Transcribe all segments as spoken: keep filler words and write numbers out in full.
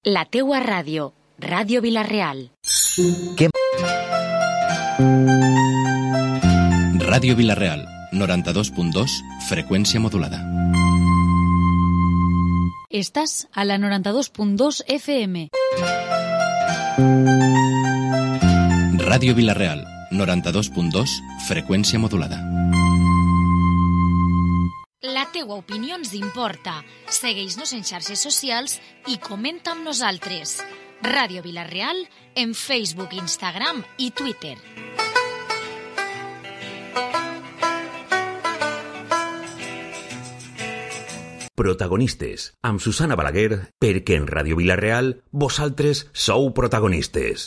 La teua ràdio, Ràdio Vila-real. Què? Ràdio Vila-real, noranta-dos punt dos, freqüència modulada. Estàs a la noranta-dos punt dos F M. Ràdio Vila-real, noranta-dos punt dos, freqüència modulada. La teua opinió ens importa. Segueix-nos en xarxes socials i comenta amb nosaltres. Ràdio Vila-real en Facebook, Instagram i Twitter. Protagonistes, amb Susana Balaguer, perquè en Ràdio Vila-real vosaltres sou protagonistes.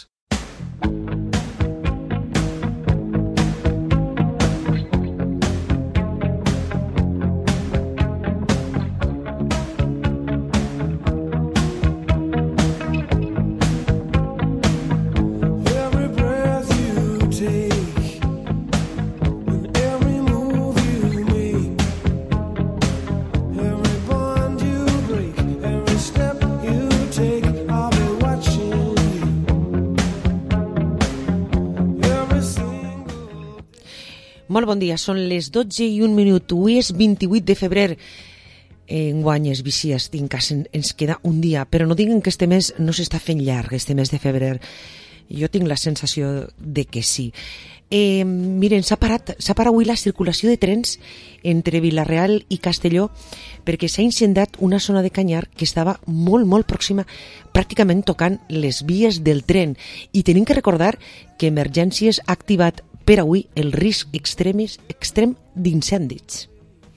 Molt bon dia, són les dotze i un minut, avui és vint-i-vuit de febrer. Enguany és vicies, ens queda un dia, però no diguen que este mes no s'està fent llarg, este mes de febrer. Jo tinc la sensació de que sí. Eh, miren, s'ha parat, s'ha parat avui la circulació de trens entre Vila-real i Castelló perquè s'ha incendiat una zona de Canyar que estava molt, molt pròxima, pràcticament tocant les vies del tren. I tenim que recordar que Emergències ha activat per avui el risc extremis, extrem d'incendis.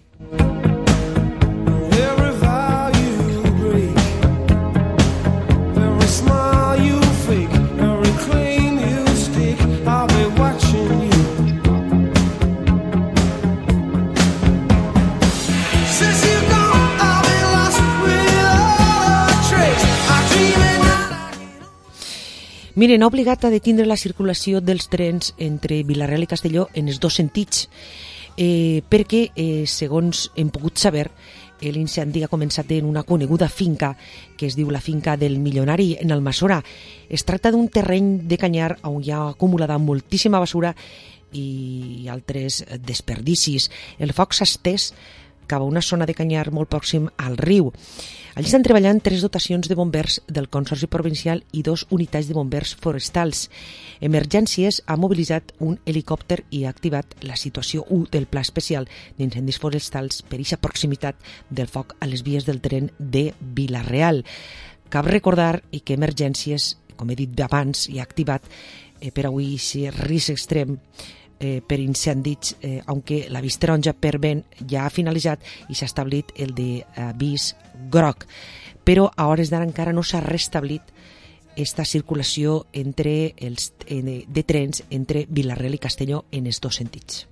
Miren, ha obligat a detindre la circulació dels trens entre Vila-real i Castelló en els dos sentits, eh, perquè, eh, segons hem pogut saber, l'incendi ha començat en una coneguda finca que es diu la finca del Milionari en Almassora. Es tracta d'un terreny de Canyar on hi ha acumulada moltíssima basura i altres desperdicis. El foc s'ha estès cap a una zona de Canyar molt pròxim al riu. Allí estan treballant tres dotacions de bombers del Consorci Provincial i dos unitats de bombers forestals. Emergències ha mobilitzat un helicòpter i ha activat la situació u del Pla Especial d'Incendis Forestals per aquesta proximitat del foc a les vies del tren de Vila-real. Cal recordar que Emergències, com he dit abans, i ha activat eh, per avui aquest risc extrem Eh, per incendis, eh, aunque l'avís taronja per vent ja ha finalitzat i s'ha establit el d'avís groc. Però a hores d'ara encara no s'ha restablit esta circulació entre els, eh, de trens entre Vila-real i Castelló en els dos sentits.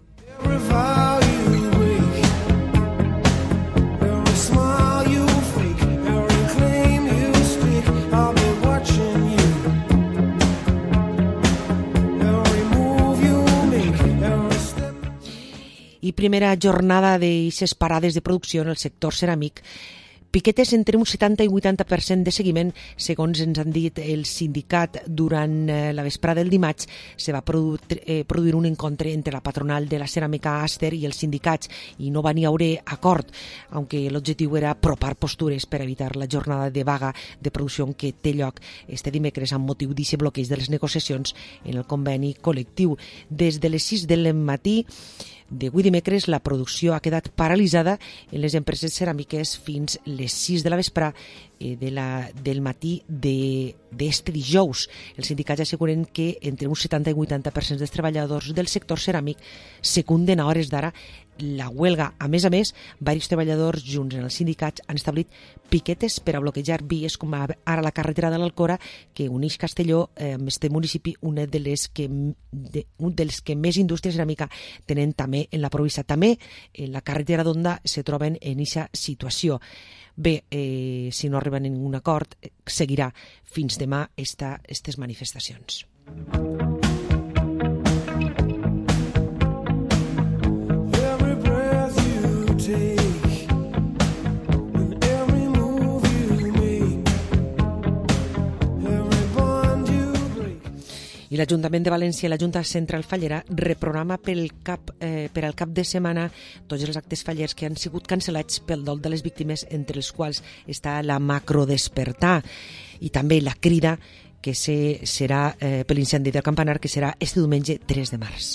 I primera jornada d'eixes parades de producció en el sector ceràmic. Piquetes entre un setanta i vuitanta per cent de seguiment, segons ens han dit el sindicat. Durant la vesprada del dimarts se va produir, eh, produir un encontre entre la patronal de la ceràmica Aster i els sindicats i no va n'hi haver acord, aunque l'objectiu era apropar postures per evitar la jornada de vaga de producció que té lloc este dimecres amb motiu d'aquest bloqueig de les negociacions en el conveni col·lectiu. Des de les sis del matí d'avui dimecres la producció ha quedat paralitzada en les empreses ceràmiques fins les sis de la vespre eh, de la, del matí d'este dijous. Els sindicats asseguren que entre un setanta i vuitanta per cent dels treballadors del sector ceràmic secunden a hores d'ara la huelga. A més a més, diversos treballadors junts en els sindicats han establit piquetes per a bloquejar vies com ara la carretera de l'Alcora, que uneix Castelló eh, amb este municipi, una de les que, de, un dels que més indústria ceràmica tenen també en la província. També en la carretera d'Onda se troben en aquesta situació. Bé, eh, si no arriben a ningun acord, eh, seguirà fins demà esta, estes manifestacions. I l'Ajuntament de València i la Junta Central Fallera reprograma pel cap, eh, per al cap de setmana tots els actes fallers que han sigut cancel·lats pel dol de les víctimes, entre els quals està la macrodespertar i també la crida que se, serà eh, per l'incendi del campanar, que serà este diumenge tres de març.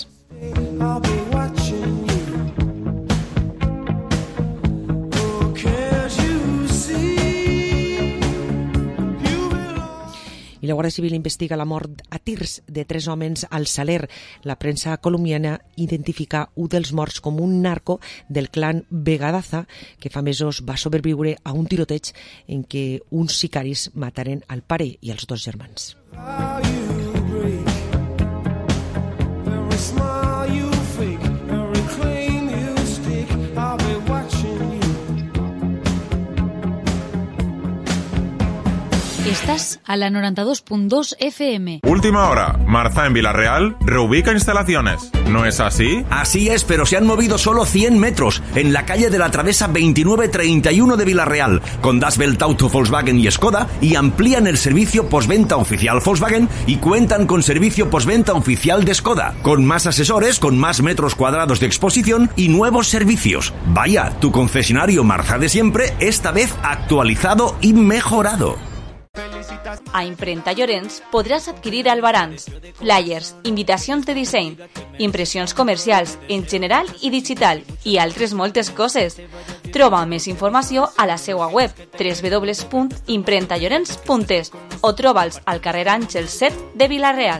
I la Guàrdia Civil investiga la mort a tirs de tres homes al Saler. La premsa colombiana identifica un dels morts com un narco del clan Vegadaza, que fa mesos va sobreviure a un tiroteig en què uns sicaris mataren al pare i els dos germans. Estás a la noventa y dos punto dos F M. Última hora. Marza en Villarreal reubica instalaciones. ¿No es así? Así es, pero se han movido solo cien metros en la calle de la Travesa veintinueve treinta y uno de Villarreal, con Das Welt Auto, Volkswagen y Skoda, y amplían el servicio postventa oficial Volkswagen y cuentan con servicio postventa oficial de Skoda, con más asesores, con más metros cuadrados de exposición y nuevos servicios. Vaya, tu concesionario Marza de siempre, esta vez actualizado y mejorado. A Imprenta Llorenç podràs adquirir albarans, flyers, invitacions de disseny, impressions comercials en general i digital i altres moltes coses. Troba més informació a la seva web w w w punt imprenta llorenç punt es o troba'ls al carrer Àngel set de Vila-real.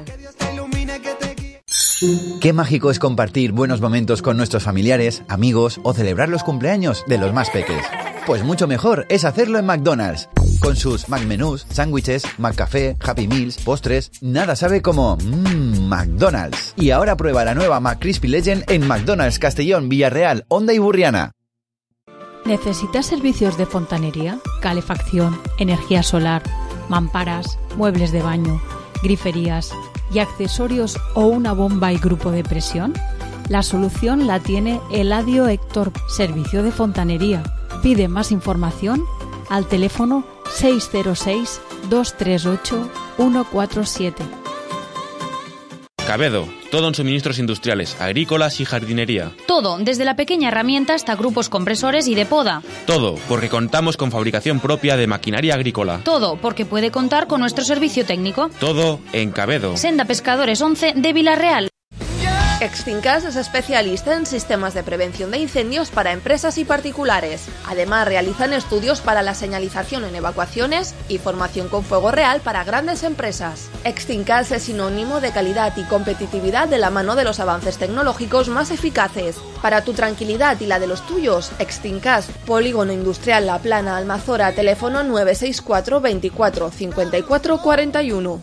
Qué mágico es compartir buenos momentos con nuestros familiares, amigos o celebrar los cumpleaños de los más peques. Pues mucho mejor es hacerlo en McDonald's. Con sus McMenús, sándwiches, McCafé, Happy Meals, postres, nada sabe como mmm, McDonald's. Y ahora prueba la nueva McCrispy Legend en McDonald's Castellón, Villarreal, Honda y Burriana. ¿Necesitas servicios de fontanería, calefacción, energía solar, mamparas, muebles de baño, griferías y accesorios o una bomba y grupo de presión? La solución la tiene Eladio Héctor, servicio de fontanería. Pide más información al teléfono seis cero seis, dos tres ocho, uno cuatro siete. Cabedo, todo en suministros industriales, agrícolas y jardinería. Todo, desde la pequeña herramienta hasta grupos compresores y de poda. Todo, porque contamos con fabricación propia de maquinaria agrícola. Todo, porque puede contar con nuestro servicio técnico. Todo en Cabedo. Senda Pescadores once de Vila-real. Extincas es especialista en sistemas de prevención de incendios para empresas y particulares. Además, realizan estudios para la señalización en evacuaciones y formación con fuego real para grandes empresas. Extincas es sinónimo de calidad y competitividad de la mano de los avances tecnológicos más eficaces. Para tu tranquilidad y la de los tuyos, Extincas, Polígono Industrial La Plana, Almazora, teléfono nueve seis cuatro, veinticuatro, cincuenta y cuatro cuarenta y uno.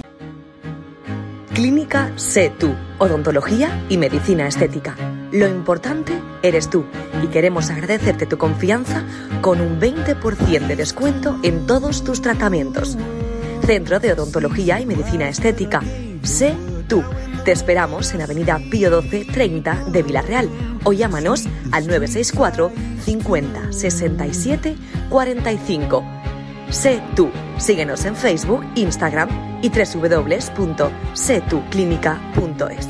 Clínica Sé Tú, odontología y medicina estética. Lo importante eres tú y queremos agradecerte tu confianza con un veinte por ciento de descuento en todos tus tratamientos. Centro de Odontología y Medicina Estética. Sé Tú. Te esperamos en Avenida Pío doce treinta de Vila-real o llámanos al nueve seis cuatro, cincuenta, sesenta y siete, cuarenta y cinco. Sé Tú. Síguenos en Facebook, Instagram y w w w punto sé tú clínica punto es.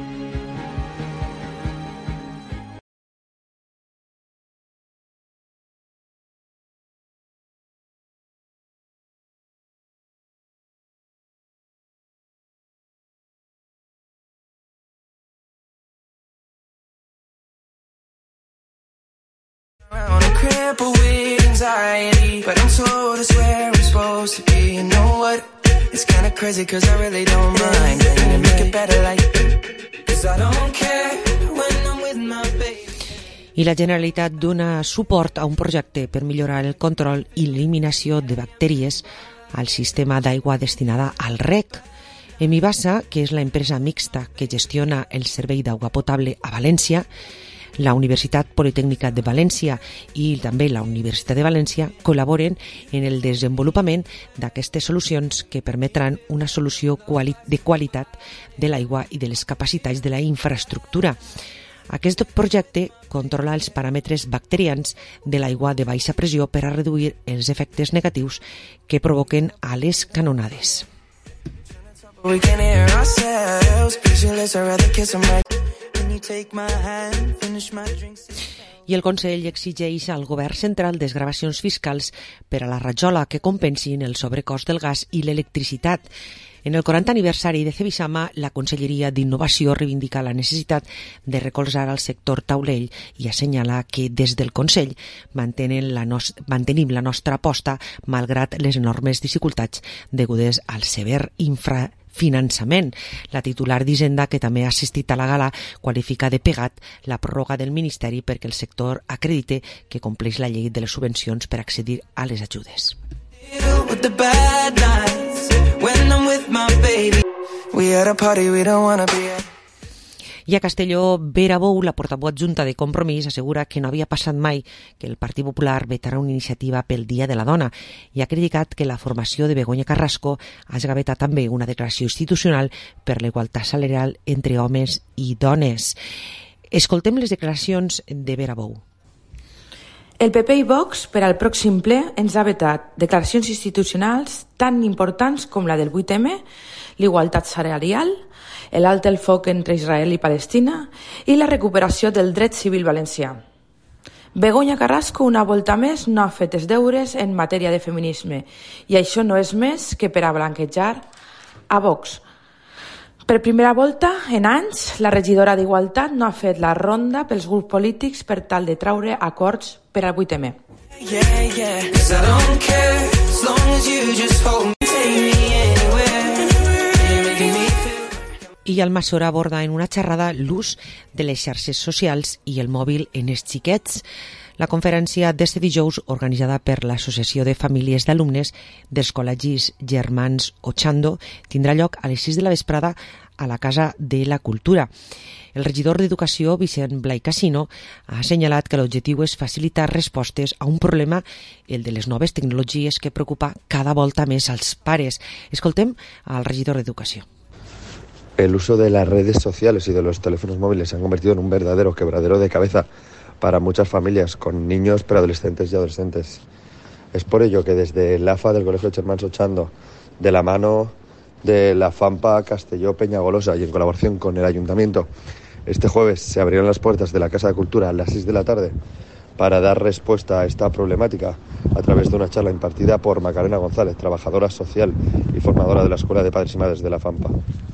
But I'm told it's where I'm supposed to be. You know what? It's kinda crazy cause I really don't mind. Can you make it better like cause I don't care when I'm with my baby. I la Generalitat dona suport a un projecte per millorar el control i l'eliminació de bacteris al sistema d'aigua destinada al rec. Emibasa, que és la empresa mixta que gestiona el servei d'aigua potable a València, la Universitat Politècnica de València i també la Universitat de València col·laboren en el desenvolupament d'aquestes solucions que permetran una solució quali- de qualitat de l'aigua i de les capacitats de la infraestructura. Aquest projecte controla els paràmetres bacterians de l'aigua de baixa pressió per a reduir els efectes negatius que provoquen a les canonades. We can hear ourselves. Pictureless, I'd rather kiss 'em right. When you take my hand, finish my drinks. I el Consell exigeix al Govern central desgravacions fiscals per a la rajola que compensin el sobrecost del gas i l'electricitat. En el quarantè aniversari de Cebisama, la Conselleria d'Innovació reivindica la necessitat de recolzar al sector taulell i assenyala que des del Consell mantenen la nos- mantenim la nostra aposta malgrat les enormes dificultats degudes al sever infrafinançament. La titular d'Hisenda, que també ha assistit a la gala, qualifica de pegat la pròrroga del Ministeri perquè el sector acredite que compleix la llei de les subvencions per accedir a les ajudes. With the bad nights, when I'm with my baby. We at a party we don't wanna be at. I a Castelló, Vera Bou, la portaveu adjunta de Compromís, assegura que no havia passat mai que el Partit Popular vetarà una iniciativa pel Dia de la Dona i ha criticat que la formació de Begoña Carrasco hagi vetat també una declaració institucional per la igualtat salarial entre homes i dones. Escoltem les declaracions de Vera Bou. El P P i Vox, per al pròxim ple, ens ha vetat declaracions institucionals tan importants com la del vuit eme, l'igualtat salarial, l'alto el foc entre Israel i Palestina i la recuperació del dret civil valencià. Begoña Carrasco, una volta més, no ha fet els deures en matèria de feminisme i això no és més que per a blanquejar a Vox. Per primera volta, en anys, la regidora d'Igualtat no ha fet la ronda pels grups polítics per tal de traure acords per al vuit eme. Yeah, yeah, 'cause I don't care as long as you just hold me, take me anywhere. You're making me feel. I Almassora aborda en una xerrada l'ús de les xarxes socials i el mòbil en els xiquets. La conferència d'este dijous, organitzada per l'Associació de Famílies d'Alumnes dels Col·legis Germans Ochando, tindrà lloc a les sis de la vesprada a la Casa de la Cultura. El regidor d'Educació, Vicent Blai Casino, ha assenyalat que l'objectiu és facilitar respostes a un problema, el de les noves tecnologies, que preocupa cada volta més als pares. Escoltem al regidor d'Educació. El uso de las redes sociales y de los teléfonos móviles se han convertido en un verdadero quebradero de cabeza para muchas familias con niños, preadolescentes y adolescentes. Es por ello que desde el A F A del Colegio Germans Ochando, de la mano de la FAMPA Castelló Peñagolosa y en colaboración con el Ayuntamiento, este jueves se abrieron las puertas de la Casa de Cultura a las seis de la tarde para dar respuesta a esta problemática a través de una charla impartida por Macarena González, trabajadora social y formadora de la Escuela de Padres y Madres de la FAMPA.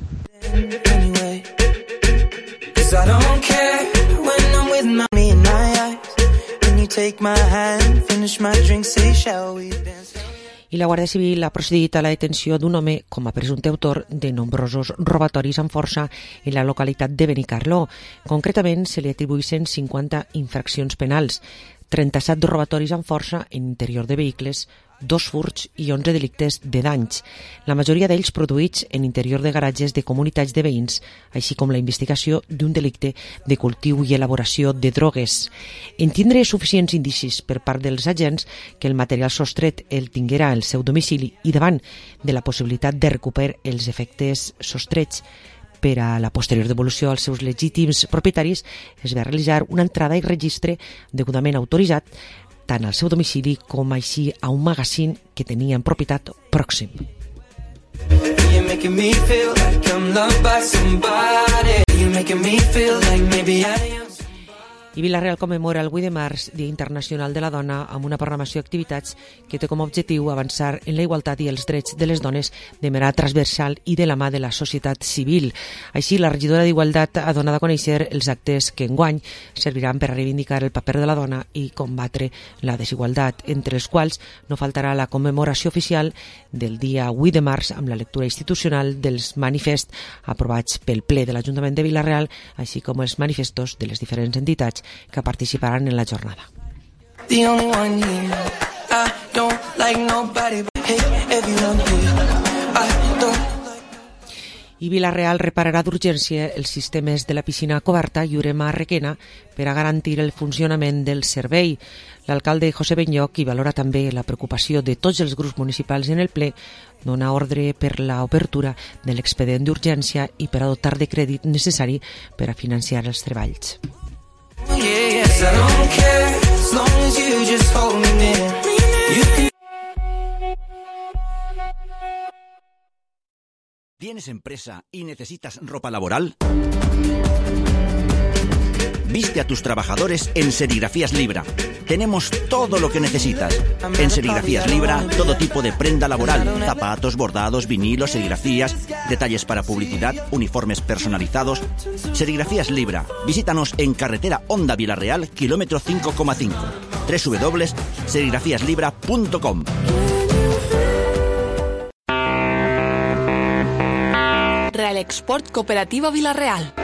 Anyway, 'cause I don't care when I'm with my me in my eyes. When you take my hand, finish my drink, say shall we dance? I la Guàrdia Civil ha procedit a la detenció d'un home com a presumpte autor de nombrosos robatoris amb força en la localitat de Benicarló. Concretament, se li atribueixen cinquanta infraccions penals, trenta-set robatoris amb força en interior de vehicles, dos furts i onze delictes de danys, la majoria d'ells produïts en interior de garatges de comunitats de veïns, així com la investigació d'un delicte de cultiu i elaboració de drogues. En tindre suficients indicis per part dels agents que el material sostret el tinguera al seu domicili i davant de la possibilitat de recuperar els efectes sostrets per a la posterior devolució als seus legítims propietaris, es va realitzar una entrada i registre degudament autoritzat tant al seu domicili com així a un magazín que tenia en propietat pròxim. You're making me feel like I'm loved by somebody. You're making me feel like maybe I am. I Vila-real commemora el vuit de març, Dia Internacional de la Dona, amb una programació d'activitats que té com a objectiu avançar en la igualtat i els drets de les dones de manera transversal i de la mà de la societat civil. Així, la regidora d'Igualtat ha donat a conèixer els actes que enguany serviran per a reivindicar el paper de la dona i combatre la desigualtat, entre els quals no faltarà la commemoració oficial del dia vuit de març amb la lectura institucional dels manifests aprovats pel ple de l'Ajuntament de Vila-real, així com els manifestos de les diferents entitats que participaran en la jornada. The only one here. I don't like nobody but hey, everyone here. I don't. I Vila-real repararà d'urgència els sistemes de la piscina coberta Llurema a Requena per a garantir el funcionament del servei. L'alcalde José Benlloch, qui valora també la preocupació de tots els grups municipals en el ple, dona ordre per l'obertura de l'expedient d'urgència i per a dotar de crèdit necessari per a financiar els treballs. Yeah, yes, I don't care as long as you just hold me near. You can ¿Tienes empresa y necesitas ropa laboral? Viste a tus trabajadores en Serigrafías Libra. Tenemos todo lo que necesitas. En Serigrafías Libra, todo tipo de prenda laboral, zapatos, bordados, vinilos, serigrafías, detalles para publicidad, uniformes personalizados. Serigrafías Libra. Visítanos en carretera Honda Vilarreal, kilómetro cinco coma cinco. doble u doble u doble u punto serigrafías libra punto com. Real Export Cooperativa Vilarreal.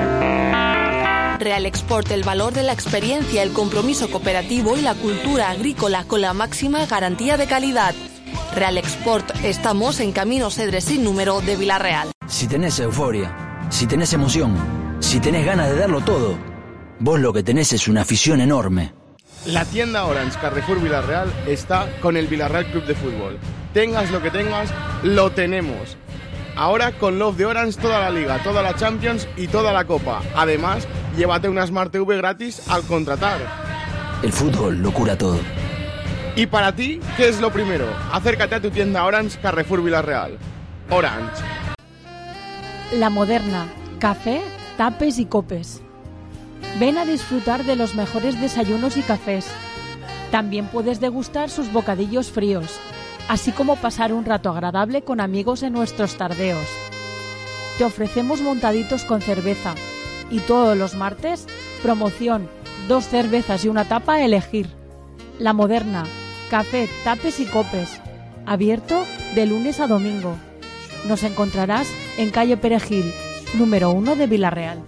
Real Export, el valor de la experiencia, el compromiso cooperativo y la cultura agrícola con la máxima garantía de calidad. Real Export, estamos en Camino Cedre sin número de Vilarreal. Si tenés euforia, si tenés emoción, si tenés ganas de darlo todo, vos lo que tenés es una afición enorme. La tienda Orange Carrefour Vilarreal está con el Vilarreal Club de Fútbol. Tengas lo que tengas, lo tenemos. Ahora con Love de Orange toda la Liga, toda la Champions y toda la Copa. Además, llévate una Smart T V gratis al contratar. El fútbol lo cura todo. Y para ti, ¿qué es lo primero? Acércate a tu tienda Orange Carrefour Vilarreal. Orange. La Moderna, café, tapes y copes. Ven a disfrutar de los mejores desayunos y cafés. También puedes degustar sus bocadillos fríos, así como pasar un rato agradable con amigos en nuestros tardeos. Te ofrecemos montaditos con cerveza y todos los martes, promoción, dos cervezas y una tapa a elegir. La Moderna, café, tapes y copes, abierto de lunes a domingo. Nos encontrarás en calle Perejil, número uno de Vilarreal.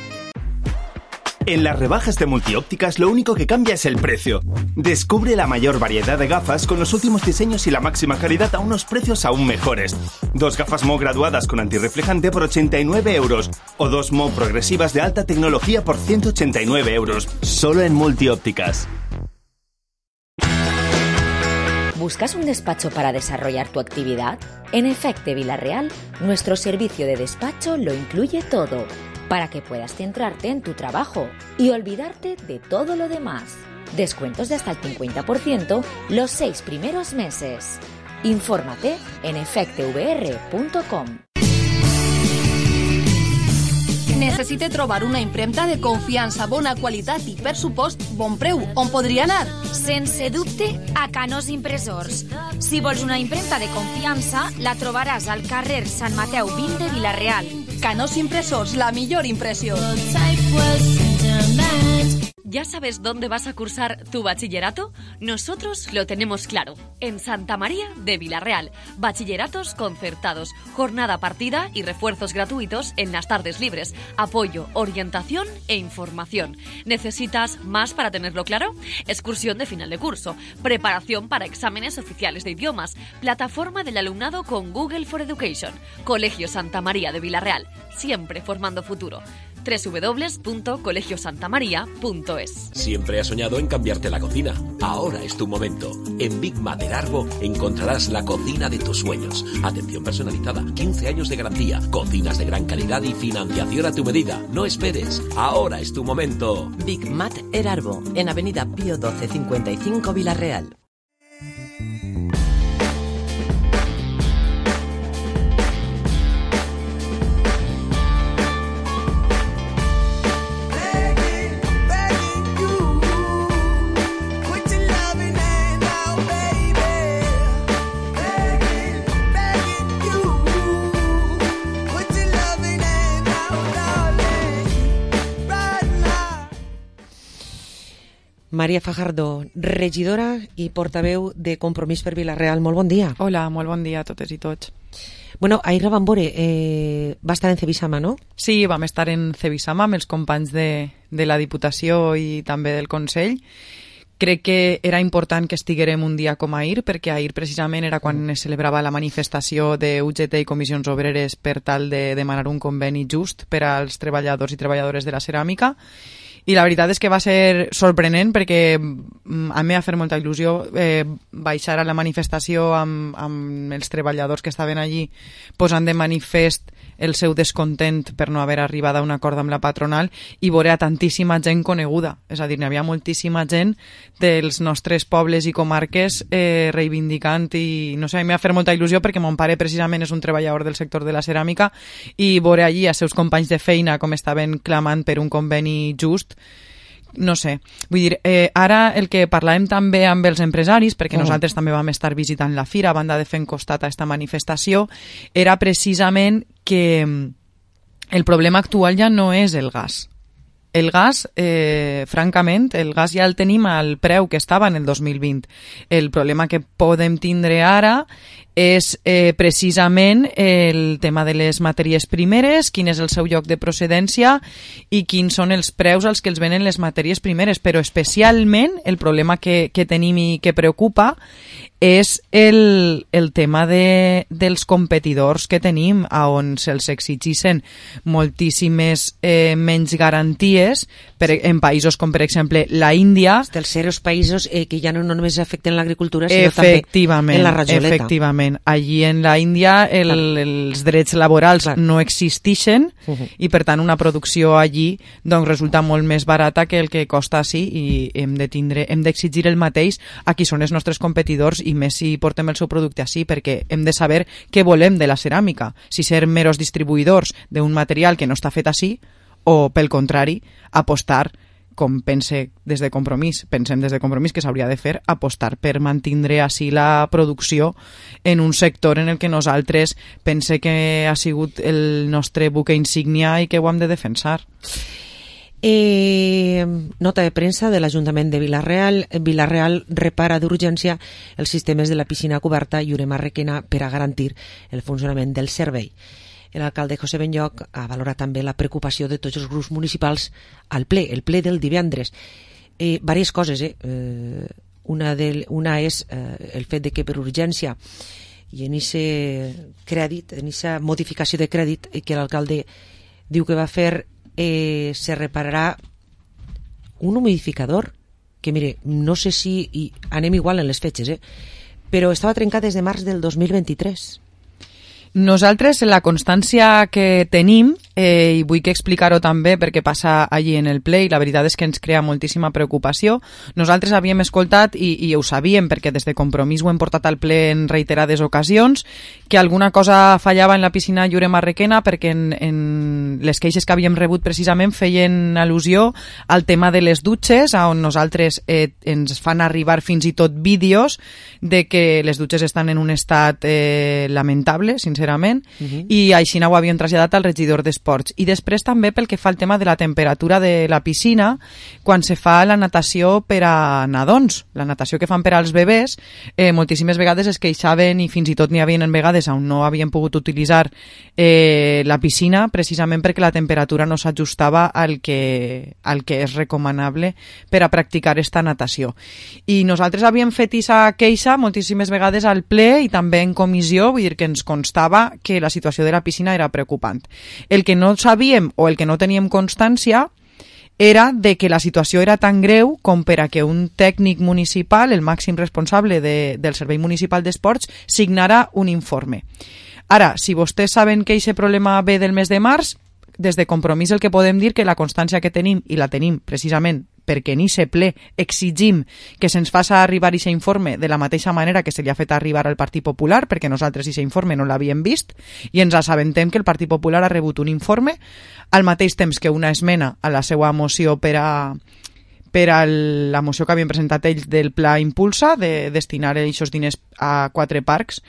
En las rebajas de Multiópticas lo único que cambia es el precio. Descubre la mayor variedad de gafas con los últimos diseños y la máxima calidad a unos precios aún mejores. Dos gafas M O graduadas con antirreflejante por ochenta y nueve euros o dos M O progresivas de alta tecnología por ciento ochenta y nueve euros. Solo en Multiópticas. ¿Buscas un despacho para desarrollar tu actividad? En Efecte Vilarreal, nuestro servicio de despacho lo incluye todo, para que puedas centrarte en tu trabajo y olvidarte de todo lo demás. Descuentos de hasta el cincuenta por ciento los seis primeros meses. Infórmate en efecte v r punto com. Necessite trobar una impremta de confiança, bona qualitat i, per supost, bon preu. On podria anar? Sense dubte, a Canós Impressors. Si vols una impremta de confiança, la trobaràs al carrer Sant Mateu vint de Vilarreal. Canós Impressors, la millor impressió. ¿Ya sabes dónde vas a cursar tu bachillerato? Nosotros lo tenemos claro. En Santa María de Vilarreal. Bachilleratos concertados, jornada partida y refuerzos gratuitos en las tardes libres. Apoyo, orientación e información. ¿Necesitas más para tenerlo claro? Excursión de final de curso. Preparación para exámenes oficiales de idiomas. Plataforma del alumnado con Google for Education. Colegio Santa María de Vilarreal. Siempre formando futuro. doble u doble u doble u punto colegio santa maría punto es. Siempre has soñado en cambiarte la cocina. Ahora es tu momento. En Big Mat Erarbo encontrarás la cocina de tus sueños. Atención personalizada, quince años de garantía, cocinas de gran calidad y financiación a tu medida. No esperes. Ahora es tu momento. Big Mat Erarbo, en Avenida Pío doce cincuenta y cinco Vilarreal. Maria Fajardo, regidora i portaveu de Compromís per Vilarreal. Molt bon dia. Hola, molt bon dia a totes i tots. Bueno, ahir la vam veure, eh, va estar en Cebisama, no? Sí, vam estar en Cebisama amb els companys de, de la Diputació i també del Consell. Crec que era important que estiguérem un dia com ahir, perquè ahir precisament era quan es celebrava la manifestació de U G T i Comissions Obreres per tal de demanar un conveni just per als treballadors i treballadores de la ceràmica. I la veritat és que va ser sorprenent perquè a mi va fer molta il·lusió eh, baixar a la manifestació amb, amb els treballadors que estaven allí posant de manifest el seu descontent per no haver arribat a un acord amb la patronal i veure a tantíssima gent coneguda. És a dir, n'hi havia moltíssima gent dels nostres pobles i comarques eh, reivindicant i no sé, a mi m'ha fet molta il·lusió perquè mon pare precisament és un treballador del sector de la ceràmica i veure allí els seus companys de feina com estaven clamant per un conveni just. No sé, vull dir, eh, ara el que parlàvem també amb els empresaris, perquè nosaltres també vam estar visitant la fira a banda de fent costat a aquesta manifestació, era precisament que el problema actual ja no és el gas. El gas, eh, francament, el gas ja el tenim al preu que estava en el dos mil vint. El problema que podem tindre ara és eh, precisament el tema de les matèries primeres, quin és el seu lloc de procedència i quins són els preus als que els venen les matèries primeres, però especialment el problema que, que tenim i que preocupa és el, el tema de, dels competidors que tenim, on se'ls exigissin moltíssimes eh, menys garanties per, en països com, per exemple, la Índia. Dels serios països eh, que ja no només afecten l'agricultura, sinó també en la rajoleta. Efectivament. Allí en la Índia el, els drets laborals Clar. no existeixen uh-huh. i, per tant, una producció allí doncs, resulta molt més barata que el que costa així i hem de tindre, hem d'exigir el mateix a qui són els nostres competidors i més si portem el seu producte així, perquè hem de saber què volem de la ceràmica, si ser meros distribuïdors d'un material que no està fet així o, pel contrari, apostar, com pense des de Compromís, pensem des de Compromís que s'hauria de fer, apostar per mantindre així la producció en un sector en el que nosaltres pense que ha sigut el nostre buque insígnia i que ho hem de defensar. Eh, nota de premsa de l'Ajuntament de Vila-real. Vila-real repara d'urgència els sistemes de la piscina coberta Llurema Requena per a garantir el funcionament del servei. L'alcalde José Benlloch ha valorat també la preocupació de tots els grups municipals al ple, el ple del divendres. Eh, diverses coses, eh? eh una, de, una és eh, el fet de que per urgència i en aquest crèdit, en aquesta modificació de crèdit que l'alcalde diu que va fer, Eh, se repararà un humidificador que, mire, no sé si i anem igual en les fetges, eh? però estava trencat des de març del dos mil vint-i-tres. Nosaltres, la constància que tenim, eh, i vull que explicar-ho també perquè passa allí en el ple i la veritat és que ens crea moltíssima preocupació, nosaltres havíem escoltat i, i ho sabíem perquè des de Compromís ho hem portat al ple en reiterades ocasions, que alguna cosa fallava en la piscina Llurema Requena perquè en, en les queixes que havíem rebut precisament feien al·lusió al tema de les dutxes, on nosaltres eh, ens fan arribar fins i tot vídeos de que les dutxes estan en un estat eh, lamentable, sincerament, Uh-huh. i així ho havien traslladat al regidor d'Esports. I després també pel que fa al tema de la temperatura de la piscina quan se fa la natació per a nadons, la natació que fan per als bebès, eh, moltíssimes vegades es queixaven i fins i tot n'hi havien vegades on no havien pogut utilitzar eh, la piscina precisament perquè la temperatura no s'ajustava al que, al que és recomanable per a practicar esta natació. I nosaltres havíem fet aquesta queixa moltíssimes vegades al ple i també en comissió, vull dir que ens constava que la situació de la piscina era preocupant. El que no sabíem o el que no teníem constància era de que la situació era tan greu com per a que un tècnic municipal, el màxim responsable de, del Servei Municipal d'Esports, signara un informe. Ara, si vostès saben que aquest problema ve del mes de març, des de Compromís el que podem dir que la constància que tenim, i la tenim precisament perquè en aquest ple exigim que se'ns faça arribar aquest informe de la mateixa manera que se li ha fet arribar al Partit Popular, perquè nosaltres aquest informe no l'havíem vist, i ens assabentem que el Partit Popular ha rebut un informe al mateix temps que una esmena a la seva moció per a per a la moció que havien presentat ells del Pla Impulsa, de destinar aquests diners a quatre parcs,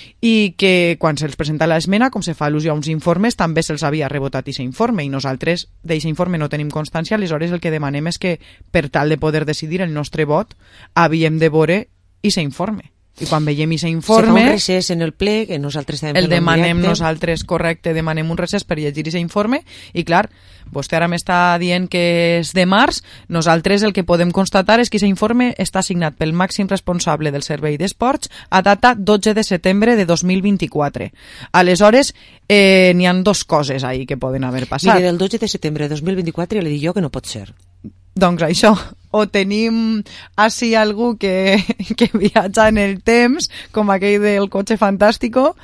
i que quan se'ls presenta l'esmena, com se fa al·lusió a uns informes, també se'ls havia rebotat aquest informe, i nosaltres d'aquest informe no tenim constància. Aleshores el que demanem és que, per tal de poder decidir el nostre vot, havíem de veure aquest informe. I quan veiem aquest informe... Se fa un recés en el ple, que nosaltres també el demanem nosaltres, correcte, demanem un recés per llegir aquest informe, i clar, vostè ara m'està dient que és de març, nosaltres el que podem constatar és que aquest informe està signat pel màxim responsable del Servei d'Esports a data dotze de setembre de dos mil vint-i-quatre. Aleshores, eh, n'hi ha dos coses ahí que poden haver passat. Mire, del dotze de setembre de dos mil vint-i-quatre ja li dic jo que no pot ser. Doncs això, o tenim així algú que, que viatja en el temps, com aquell del cotxe fantàstico,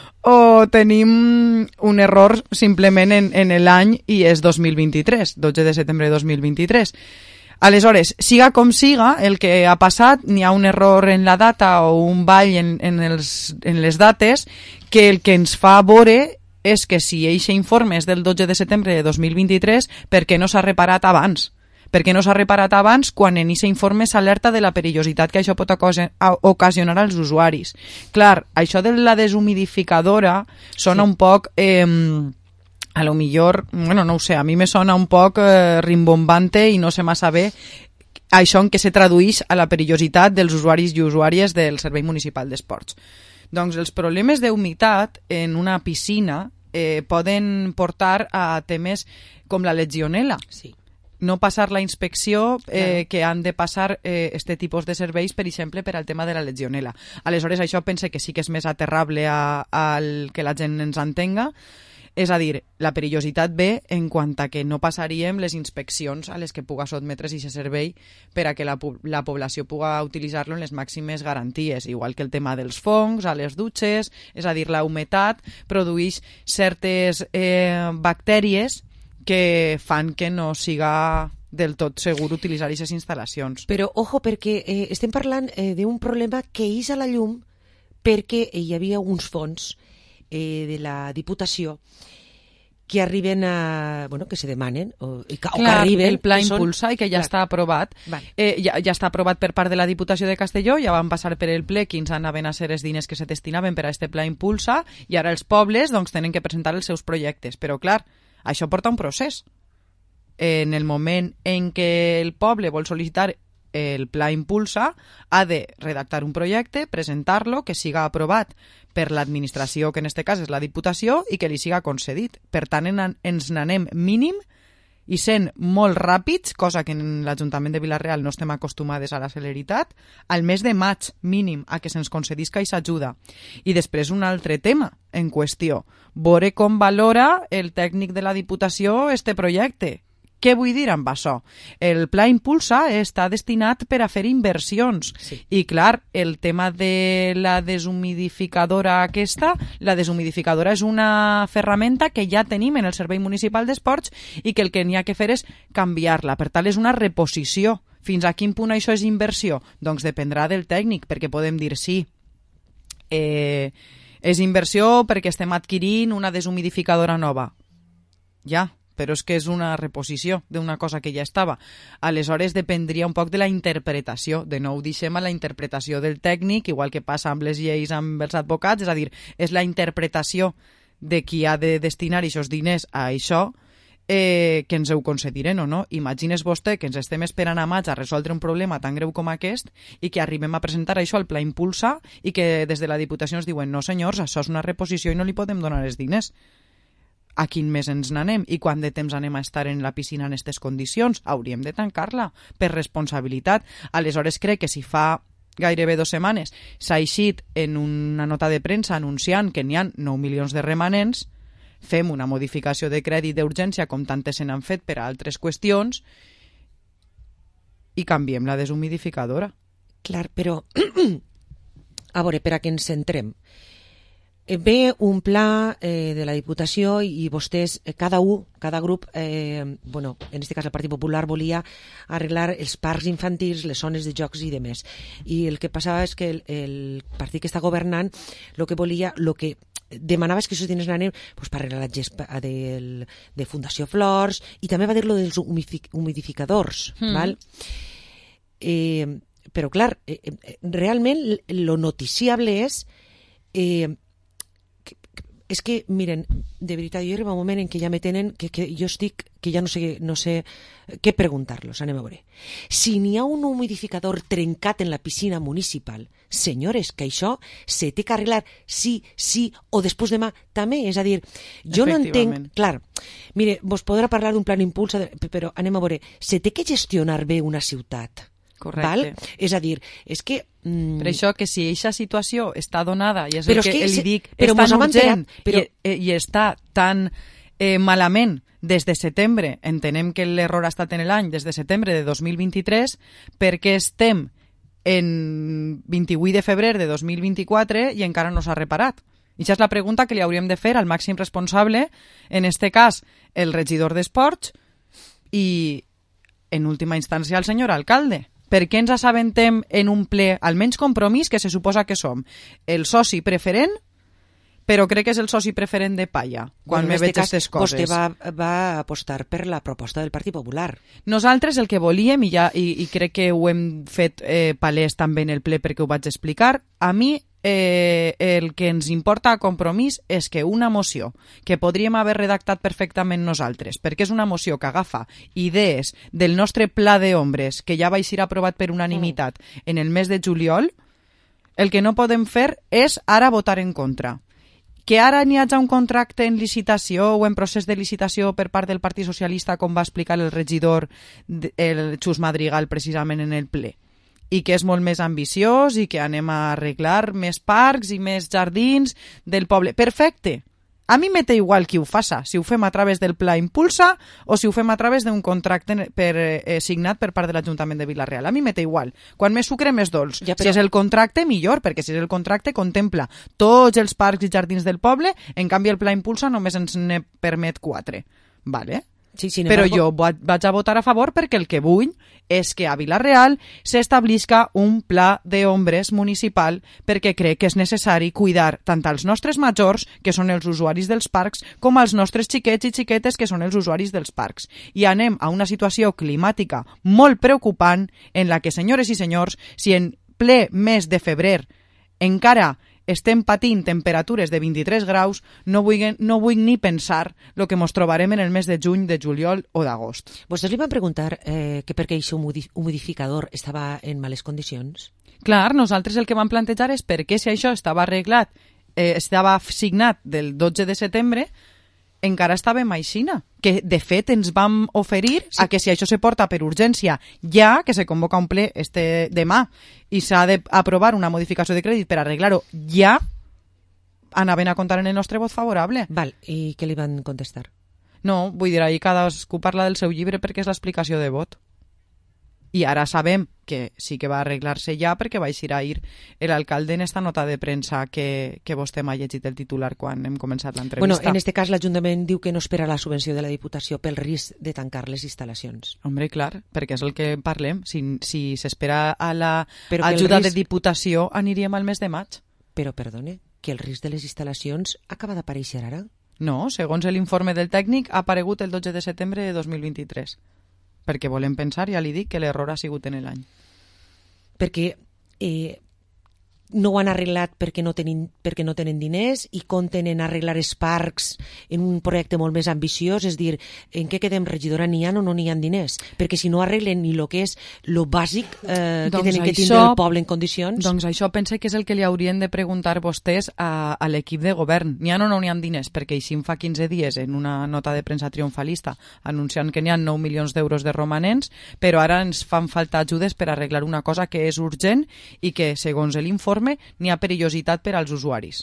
o tenim un error simplement en, en l'any i és dos mil vint-i-tres, dotze de setembre de dos mil vint-i-tres. Aleshores, siga com siga, el que ha passat, n'hi ha un error en la data o un ball en, en, els, en les dates que el que ens fa veure és que si eixe informe és del dotze de setembre de dos mil vint-i-tres, per què no s'ha reparat abans? Per què no s'ha reparat abans quan en aquest informe s'alerta de la perillositat que això pot ocasionar als usuaris? Clar, això de la deshumidificadora sona sí. un poc... Eh, a lo millor, bueno, no ho sé, a mi me sona un poc eh, rimbombante i no sé massa bé això en què se tradueix a la perillositat dels usuaris i usuàries del Servei Municipal d'Esports. Doncs els problemes d'humitat en una piscina eh, poden portar a temes com la legionela. Sí. No passar la inspecció eh, claro. que han de passar eh, este tipus de serveis, per exemple, per al tema de la legionela. Aleshores, això pense que sí que és més aterrable a, al que la gent ens entenga. És a dir, la perillositat ve en quant a que no passaríem les inspeccions a les que puga sotmetre's aquest servei per a que la, la població puga utilitzar-lo en les màximes garanties, igual que el tema dels fongs a les dutxes, és a dir, la humitat produeix certes eh, bactèries que fan que no siga del tot segur utilitzar aquestes instal·lacions. Però, ojo, perquè eh, estem parlant eh, d'un problema que és a la llum perquè eh, hi havia uns fons eh, de la Diputació que arriben a... bueno, que se demanen, o, o que Clar, arriben... el Pla són... Impulsa i que ja Clar. està aprovat. Vale. Eh, ja, ja està aprovat per part de la Diputació de Castelló, ja van passar per el ple quins anaven a ser els diners que se destinaven per a este Pla Impulsa, i ara els pobles doncs, tenen que presentar els seus projectes. Però, clar, això porta un procés. En el moment en què el poble vol sol·licitar el Pla Impulsa, ha de redactar un projecte, presentar-lo, que siga aprovat per l'administració, que en aquest cas és la Diputació, i que li siga concedit. Per tant, en, ens n'anem mínim i sent molt ràpids, cosa que en l'Ajuntament de Vila-real no estem acostumades a la celeritat, al mes de maig mínim a que se'ns concedisca i s'ajuda. I després un altre tema en qüestió. Veure com valora el tècnic de la Diputació este projecte. Què vull dir amb això? El Pla Impulsa està destinat per a fer inversions. Sí. I, clar, el tema de la deshumidificadora aquesta, la deshumidificadora és una ferramenta que ja tenim en el Servei Municipal d'Esports i que el que n'hi ha que fer és canviar-la. Per tant, és una reposició. Fins a quin punt això és inversió? Doncs dependrà del tècnic, perquè podem dir sí. Eh, és inversió perquè estem adquirint una deshumidificadora nova. Ja. Però és que és una reposició d'una cosa que ja estava. Aleshores, dependria un poc de la interpretació. De nou, deixem a la interpretació del tècnic, igual que passa amb les lleis amb els advocats, és a dir, és la interpretació de qui ha de destinar aquests diners a això eh, que ens ho concediren o no. Imagines vostè que ens estem esperant a maig a resoldre un problema tan greu com aquest i que arribem a presentar això al Pla Impulsa i que des de la Diputació ens diuen no senyors, això és una reposició i no li podem donar els diners. A quin mes ens n'anem i quant de temps anem a estar en la piscina en aquestes condicions? Hauríem de tancar-la per responsabilitat. Aleshores crec que si fa gairebé dues setmanes s'ha eixit en una nota de premsa anunciant que n'hi ha nou milions de remanents, fem una modificació de crèdit d'urgència com tantes se n'han fet per a altres qüestions i canviem la deshumidificadora. Clar, però a veure, per a que ens centrem, ve un pla eh, de la Diputació i vostès, eh, cada un, cada grup, eh, bueno, en aquest cas el Partit Popular volia arreglar els parcs infantils, les zones de jocs i demés. I el que passava és que el, el partit que està governant el que volia, el que demanava és que aquests diners anaven pues, per arreglar la gespa del, de Fundació Flors i també va dir-lo dels humidificadors, mm. val? Eh, però clar, eh, realment lo noticiable és eh, és que, miren, de veritat, jo arriba un moment en què ja me tenen, que, que jo estic, que ja no sé, no sé què preguntar-los, anem a veure. Si n'hi ha un humidificador trencat en la piscina municipal, senyores, que això se té que arreglar sí, sí, o després demà també, és a dir, jo no entenc, clar, mire, vos podrà parlar d'un plan impulsa, però anem a veure, se té que gestionar bé una ciutat. Correcte. Val? És a dir, és que... Mm... Per això que si aquesta situació està donada, i és però el que, que li dic, però és tan urgent enterat, però... i, i està tan eh, malament des de setembre, entenem que l'error ha estat en l'any, des de setembre de dos mil vint-i-tres, perquè estem en vint-i-vuit de febrer de dos mil vint-i-quatre i encara no s'ha reparat. I això és la pregunta que li hauríem de fer al màxim responsable, en este cas el regidor d'Esports i, en última instància, el senyor alcalde. Per què ens assabentem en un ple, almenys Compromís, que se suposa que som el soci preferent, però crec que és el soci preferent de Palla, quan bueno, me veig aquestes coses. Vostè va, va apostar per la proposta del Partit Popular. Nosaltres el que volíem, i, ja, i, i crec que ho hem fet eh, palès també en el ple perquè ho vaig explicar, a mi eh, el que ens importa a Compromís és que una moció que podríem haver redactat perfectament nosaltres, perquè és una moció que agafa idees del nostre pla d'ombres, que ja va ser aprovat per unanimitat mm. en el mes de juliol, el que no podem fer és ara votar en contra. Que ara n'hi hagi un contracte en licitació o en procés de licitació per part del Partit Socialista, com va explicar el regidor, el Xus Madrigal, precisament en el ple, i que és molt més ambiciós i que anem a arreglar més parcs i més jardins del poble. Perfecte! A mi m'és igual qui ho faça, si ho fem a través del Pla Impulsa o si ho fem a través d'un contracte per, eh, signat per part de l'Ajuntament de Vila-real. A mi m'és igual. Quan més sucre, més dolç. Ja, però... Si és el contracte, millor, perquè si és el contracte, contempla tots els parcs i jardins del poble, en canvi el Pla Impulsa només ens ne permet quatre. Vale? Sí, però embargo... jo vaig a votar a favor perquè el que vull és que a Vila-real s'establisca un pla d'ombres municipal, perquè crec que és necessari cuidar tant als nostres majors, que són els usuaris dels parcs, com als nostres xiquets i xiquetes, que són els usuaris dels parcs. I anem a una situació climàtica molt preocupant en la que, senyores i senyors, si en ple mes de febrer encara estem patint temperatures de vint-i-tres graus, no vull, no vull ni pensar el que ens trobarem en el mes de juny, de juliol o d'agost. Vostès li van preguntar eh, que per què aquest humidificador estava en males condicions? Clar, nosaltres el que vam plantejar és per què si això estava arreglat, eh, estava signat del dotze de setembre, encara estàvem aixina, que de fet ens vam oferir sí. a que si això se porta per urgència ja, que se convoca un ple este demà i s'ha d'aprovar una modificació de crèdit per arreglar-ho ja, anaven a comptar en el nostre vot favorable. Val, i què li van contestar? No, vull dir, ahir cadascú parla del seu llibre perquè és l'explicació de vot. I ara sabem que sí que va arreglar-se ja perquè va eixir ahir l'alcalde en esta nota de premsa que, que vostè m'ha llegit el titular quan hem començat l'entrevista. Bueno, en este cas l'Ajuntament diu que no espera la subvenció de la Diputació pel risc de tancar les instal·lacions. Hombre, clar, perquè és el que parlem. Si, si s'espera a la ajuda risc... de Diputació aniríem al mes de maig. Però, perdone, que el risc de les instal·lacions acaba d'aparèixer ara? No, segons l'informe del tècnic ha aparegut el dotze de setembre de dos mil vint-i-tres. Perquè volem pensar, ja li dic, que l'error ha sigut en l'any. Perquè eh, no ho han arreglat perquè no, tenen, perquè no tenen diners i compten en arreglar els parcs en un projecte molt més ambiciós, és dir, en què quedem, regidora, n'hi ha o no n'hi ha diners? Perquè si no arreglen ni el que és lo bàsic eh, doncs que tenen que tindre el poble en condicions... Doncs això pense que és el que li haurien de preguntar vostès a, a l'equip de govern. N'hi ha o no n'hi ha diners? Perquè així fa quinze dies en una nota de premsa triomfalista anunciant que n'hi ha nou milions d'euros de romanents, però ara ens fan falta ajudes per arreglar una cosa que és urgent i que, segons l'informe, n'hi ha perillositat per als usuaris.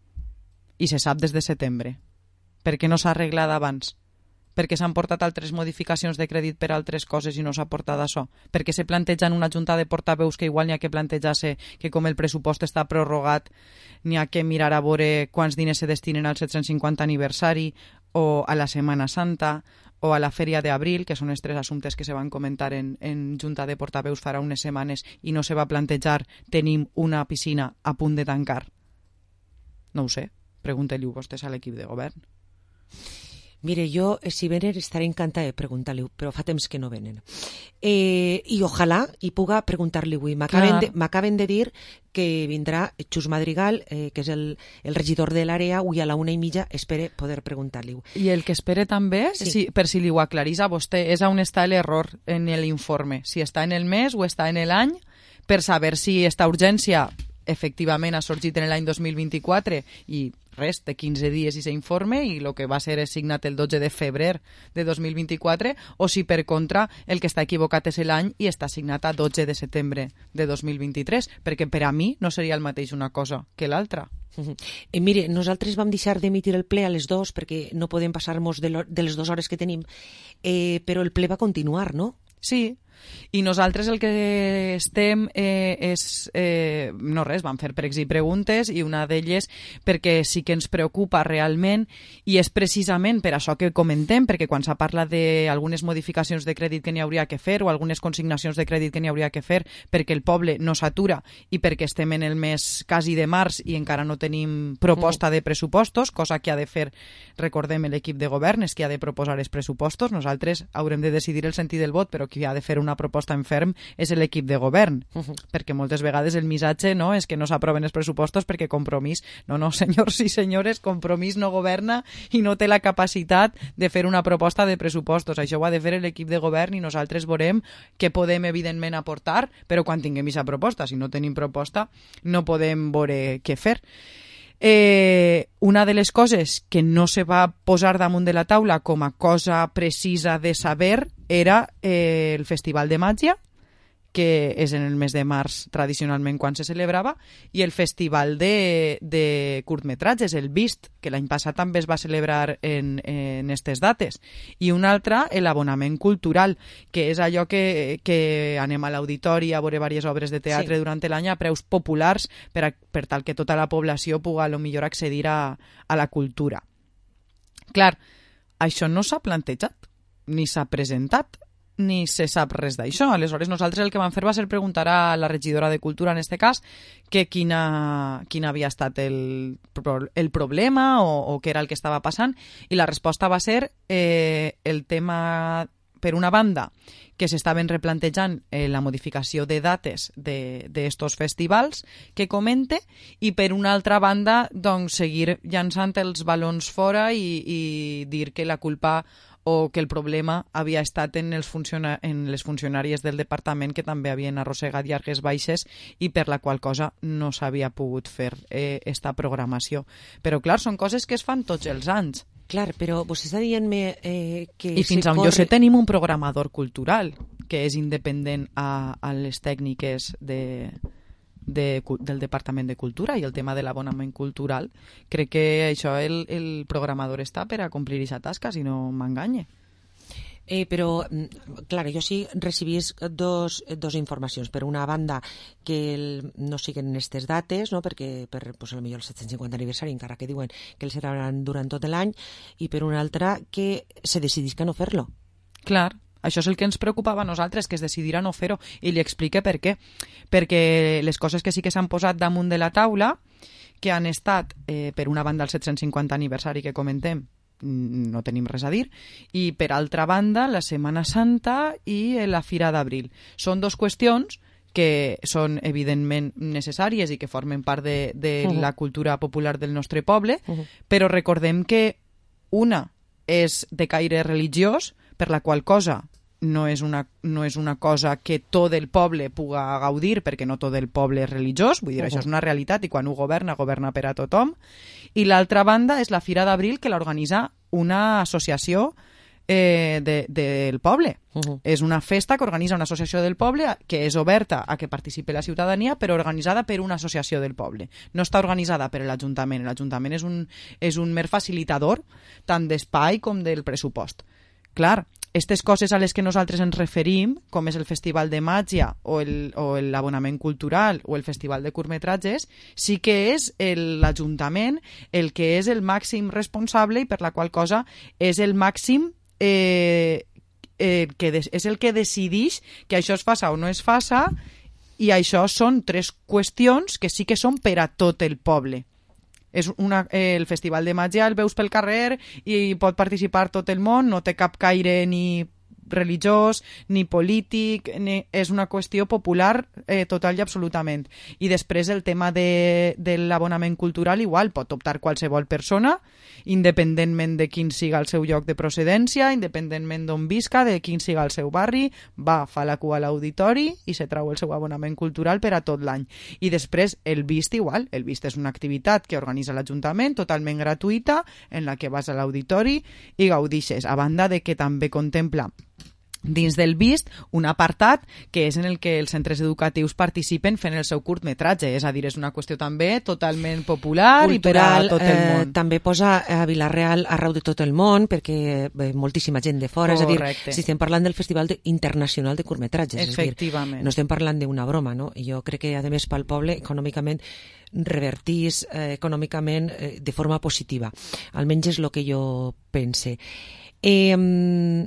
I se sap des de setembre. Per què no s'ha arreglat abans? Perquè s'han portat altres modificacions de crèdit per altres coses i no s'ha portat això? Perquè se planteja en una junta de portaveus que igual n'hi ha que plantejar-se que com el pressupost està prorrogat n'hi ha que mirar a veure quants diners se destinen al set-cents cinquanta aniversari o a la Setmana Santa o a la Fèria d'Abril, que són els tres assumptes que se van comentar en, en Junta de Portaveus farà unes setmanes i no se va plantejar tenim una piscina a punt de tancar. No ho sé, pregunte-li-ho vostès a l'equip de govern. Mire, jo, si venen, estaré encantada de preguntar-li, però fa temps que no venen. Eh, I ojalà hi puga preguntar-li avui. M'acaben de, m'acaben de dir que vindrà Xus Madrigal, eh, que és el, el regidor de l'àrea, avui a la una i mitja, espere poder preguntar-li-ho. I el que espere també, sí. si, per si li ho aclarís a vostè, és on està l'error en l'informe. Si està en el mes o està en l'any, per saber si esta urgència efectivament ha sorgit en l'any dos mil vint-i-quatre i res, de quinze dies i s'informe i el que va ser és signat el dotze de febrer de dos mil vint-i-quatre, o si per contra el que està equivocat és l'any i està signat a dotze de setembre de dos mil vint-i-tres, perquè per a mi no seria el mateix una cosa que l'altra. Uh-huh. Eh, mire, nosaltres vam deixar d'emitir el ple a les dos perquè no podem passar-nos de, de les dues hores que tenim, eh, però el ple va continuar, no? Sí, i nosaltres el que estem eh, és, eh, no res, vam fer pregs i preguntes i una d'elles perquè sí que ens preocupa realment i és precisament per això que comentem, perquè quan s'ha parlat d'algunes modificacions de crèdit que n'hi hauria que fer o algunes consignacions de crèdit que n'hi hauria que fer perquè el poble no s'atura i perquè estem en el mes quasi de març i encara no tenim proposta de pressupostos, cosa que ha de fer, recordem, l'equip de govern és qui ha de proposar els pressupostos, nosaltres haurem de decidir el sentit del vot, però qui ha de fer una proposta en ferm és l'equip de govern, uh-huh. perquè moltes vegades el missatge no és que no s'aproven els pressupostos perquè Compromís, no, no, senyors i senyores, Compromís no governa i no té la capacitat de fer una proposta de pressupostos, això ho ha de fer l'equip de govern i nosaltres veurem què podem evidentment aportar, però quan tinguem aquesta proposta, si no tenim proposta no podem veure què fer. Eh, una de les coses que no se va posar damunt de la taula com a cosa precisa de saber era eh, el Festival de Màgia, que és en el mes de març tradicionalment quan se celebrava, i el Festival de, de curtmetratges, el Vist, que l'any passat també es va celebrar en, en aquestes dates. I un altre, l'abonament cultural, que és allò que, que anem a l'auditori a veure diverses obres de teatre sí. durant l'any a preus populars per, a, per tal que tota la població pugui a lo millor accedir a, a la cultura. Clar, això no s'ha plantejat, ni s'ha presentat, ni se sap res d'això. Aleshores, nosaltres el que vam fer va ser preguntar a la regidora de Cultura, en este cas, que quina, quin havia estat el, el problema o, o què era el que estava passant, i la resposta va ser eh, el tema, per una banda, que s'estaven replantejant eh, la modificació de dates d'estos de, festivals que comente, i per una altra banda, doncs, seguir llançant els balons fora i, i dir que la culpa o que el problema havia estat en, els funciona en les funcionàries del departament que també havien arrossegat llargues baixes i per la qual cosa no s'havia pogut fer eh, esta programació. Però clar, són coses que es fan tots els anys. Clar, però vostè està dient-me eh, que... I fins on corre... jo sé tenim un programador cultural que és independent a, a les tècniques de... De, del Departament de Cultura i el tema de l'abonament cultural, crec que això el, el programador està per a complir aquesta tasca, si no m'enganye. Eh, però, clar, jo sí recibís dos, dos informacions. Per una banda, que el, no siguen aquestes dates, no? perquè per pues, potser el set-cents cinquanta aniversari, encara que diuen que el celebraran durant tot l'any, i per una altra, que se decidís que no fer-lo. Clar. Això és el que ens preocupava a nosaltres, que es decidira no fer-ho, i li explique per què. Perquè les coses que sí que s'han posat damunt de la taula, que han estat, eh, per una banda, el set-cents cinquanta aniversari que comentem, no tenim res a dir, i per altra banda, la Setmana Santa i la Fira d'Abril. Són dos qüestions que són evidentment necessàries i que formen part de, de uh-huh. la cultura popular del nostre poble, uh-huh. però recordem que una és de caire religiós, per la qual cosa no és una, no és una cosa que tot el poble puga gaudir, perquè no tot el poble és religiós, vull dir, uh-huh. això és una realitat, i quan ho governa, governa per a tothom. I l'altra banda és la Fira d'Abril, que l'organitza una associació eh, de, del poble. Uh-huh. És una festa que organitza una associació del poble, que és oberta a que participi la ciutadania, però organitzada per una associació del poble. No està organitzada per l'Ajuntament. L'Ajuntament és un, és un mer facilitador tant d'espai com del pressupost. Clar, aquestes coses a les que nosaltres ens referim, com és el Festival de Màgia o l'abonament cultural o el Festival de curtmetratges, sí que és l'Ajuntament el que és el màxim responsable i per la qual cosa és el màxim eh, eh, que des, és el que decideix que això es faça o no es faça, i això són tres qüestions que sí que són per a tot el poble. És una, eh, el Festival de Màgia el veus pel carrer i pot participar tot el món, no té cap caire ni religiós, ni polític, ni... és una qüestió popular eh, total i absolutament. I després el tema de, de l'abonament cultural igual, pot optar qualsevol persona, independentment de quin siga el seu lloc de procedència, independentment d'on visca, de quin siga el seu barri, va, fa la cua a l'auditori i se trau el seu abonament cultural per a tot l'any. I després el Vist igual, el Vist és una activitat que organitza l'Ajuntament, totalment gratuïta, en la que vas a l'auditori i gaudixes, a banda de que també contempla dins del Vist un apartat que és en el que els centres educatius participen fent el seu curtmetratge, és a dir, és una qüestió també totalment popular cultural, i per a tot el món. Eh, també posa a Vila-real arreu de tot el món perquè eh, moltíssima gent de fora, Correcte. És a dir, si estem parlant del Festival de, Internacional de Curtmetratges, efectivament. És a dir, no estem parlant d'una broma, no? I jo crec que a més pel poble econòmicament revertís eh, econòmicament eh, de forma positiva, almenys és el que jo pense. Eh,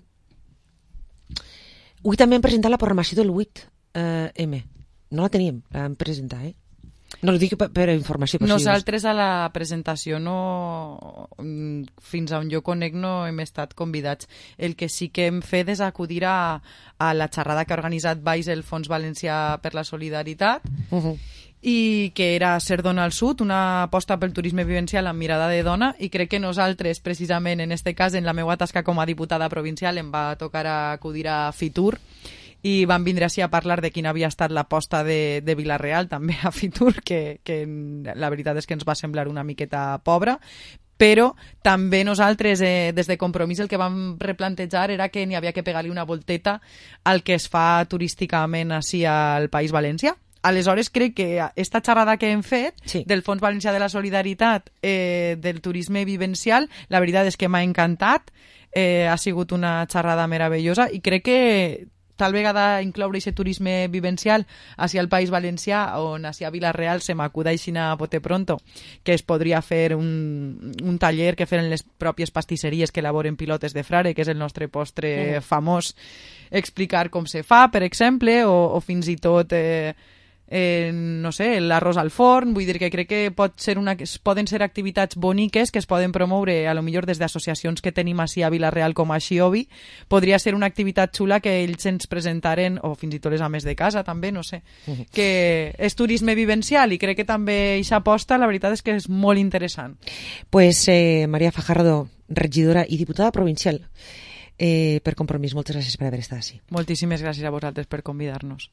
Avui també hem presentat la programació del vuit eme. No la teníem, la vam presentar, eh? No ho dic per, per informació. Per Nosaltres a la presentació no, fins a on jo conec no hem estat convidats. El que sí que hem fet és acudir a, a la xerrada que ha organitzat Baix el Fons Valencià per la Solidaritat, uh-huh. i que era Ser Dona al Sud, una aposta pel turisme vivencial amb mirada de dona, i crec que nosaltres, precisament en este cas, en la meva tasca com a diputada provincial, em va tocar acudir a Fitur, i van vindre així a parlar de quina havia estat l'aposta de, de Vila-real, també a Fitur, que, que la veritat és que ens va semblar una miqueta pobra, però també nosaltres, eh, des de Compromís, el que vam replantejar era que n'hi havia que pegar-li una volteta al que es fa turísticament així al País Valencià. Aleshores, crec que esta xerrada que hem fet sí. del Fons Valencià de la Solidaritat, eh, del turisme vivencial, la veritat és que m'ha encantat, eh, ha sigut una xerrada meravellosa i crec que tal vegada incloure aquest turisme vivencial hacia el País Valencià, on hacia Vila-real se m'acuda aixina a bote pronto, que es podria fer un, un taller que feren les pròpies pastisseries que elaboren pilotes de frare, que és el nostre postre uh. famós, explicar com se fa, per exemple, o, o fins i tot... Eh, Eh, no sé, l'arròs al forn, vull dir que crec que pot ser una, poden ser activitats boniques que es poden promoure a lo millor des d'associacions que tenim així a Vila-real com a Xiobi. Podria ser una activitat xula que ells ens presentaren, o fins i tot les ames de casa també, no sé, uh-huh. que és turisme vivencial i crec que també aquesta aposta la veritat és que és molt interessant. Pues eh, Maria Fajardo, regidora i diputada provincial, eh, per Compromís, moltes gràcies per haver estat així. Moltíssimes gràcies a vosaltres per convidar-nos.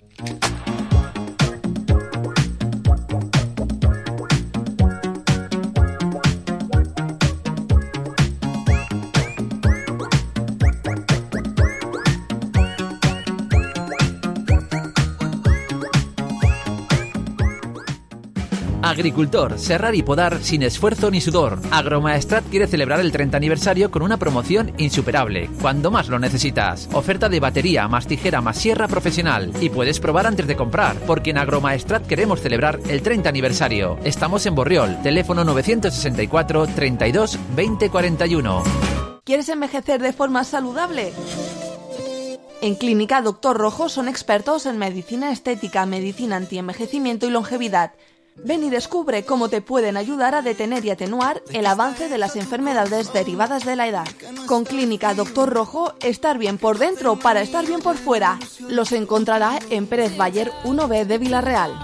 Agricultor, serrar y podar sin esfuerzo ni sudor. Agromaestrat quiere celebrar el treinta aniversario con una promoción insuperable, cuando más lo necesitas. Oferta de batería más tijera más sierra profesional. Y puedes probar antes de comprar, porque en Agromaestrat queremos celebrar el treinta aniversario. Estamos en Borriol, teléfono novecientos sesenta y cuatro, treinta y dos, veinte cuarenta y uno. ¿Quieres envejecer de forma saludable? En Clínica Doctor Rojo son expertos en medicina estética, medicina antienvejecimiento y longevidad. Ven y descubre cómo te pueden ayudar a detener y atenuar el avance de las enfermedades derivadas de la edad. Con Clínica Doctor Rojo, estar bien por dentro para estar bien por fuera. Los encontrará en Pérez Bayer uno B de Vila-real.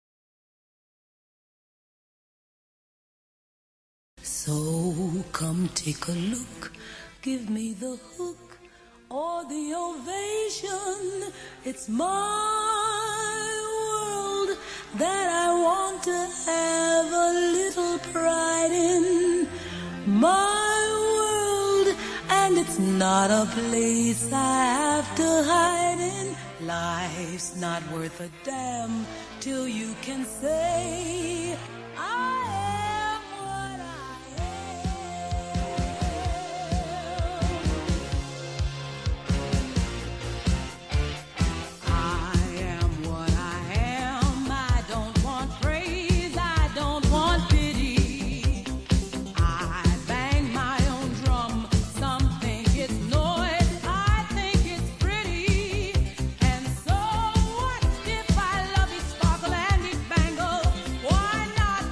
So come take a look, give me the hook or the ovation. It's my world that I want to have a little pride in. My world, and it's not a place I have to hide in. Life's not worth a damn till you can say I am what I am. I am what I am. I don't want praise, I don't want pity. I bang my own drum. Some think it's noise, I think it's pretty. And so what if I love each sparkle and each bangle? Why not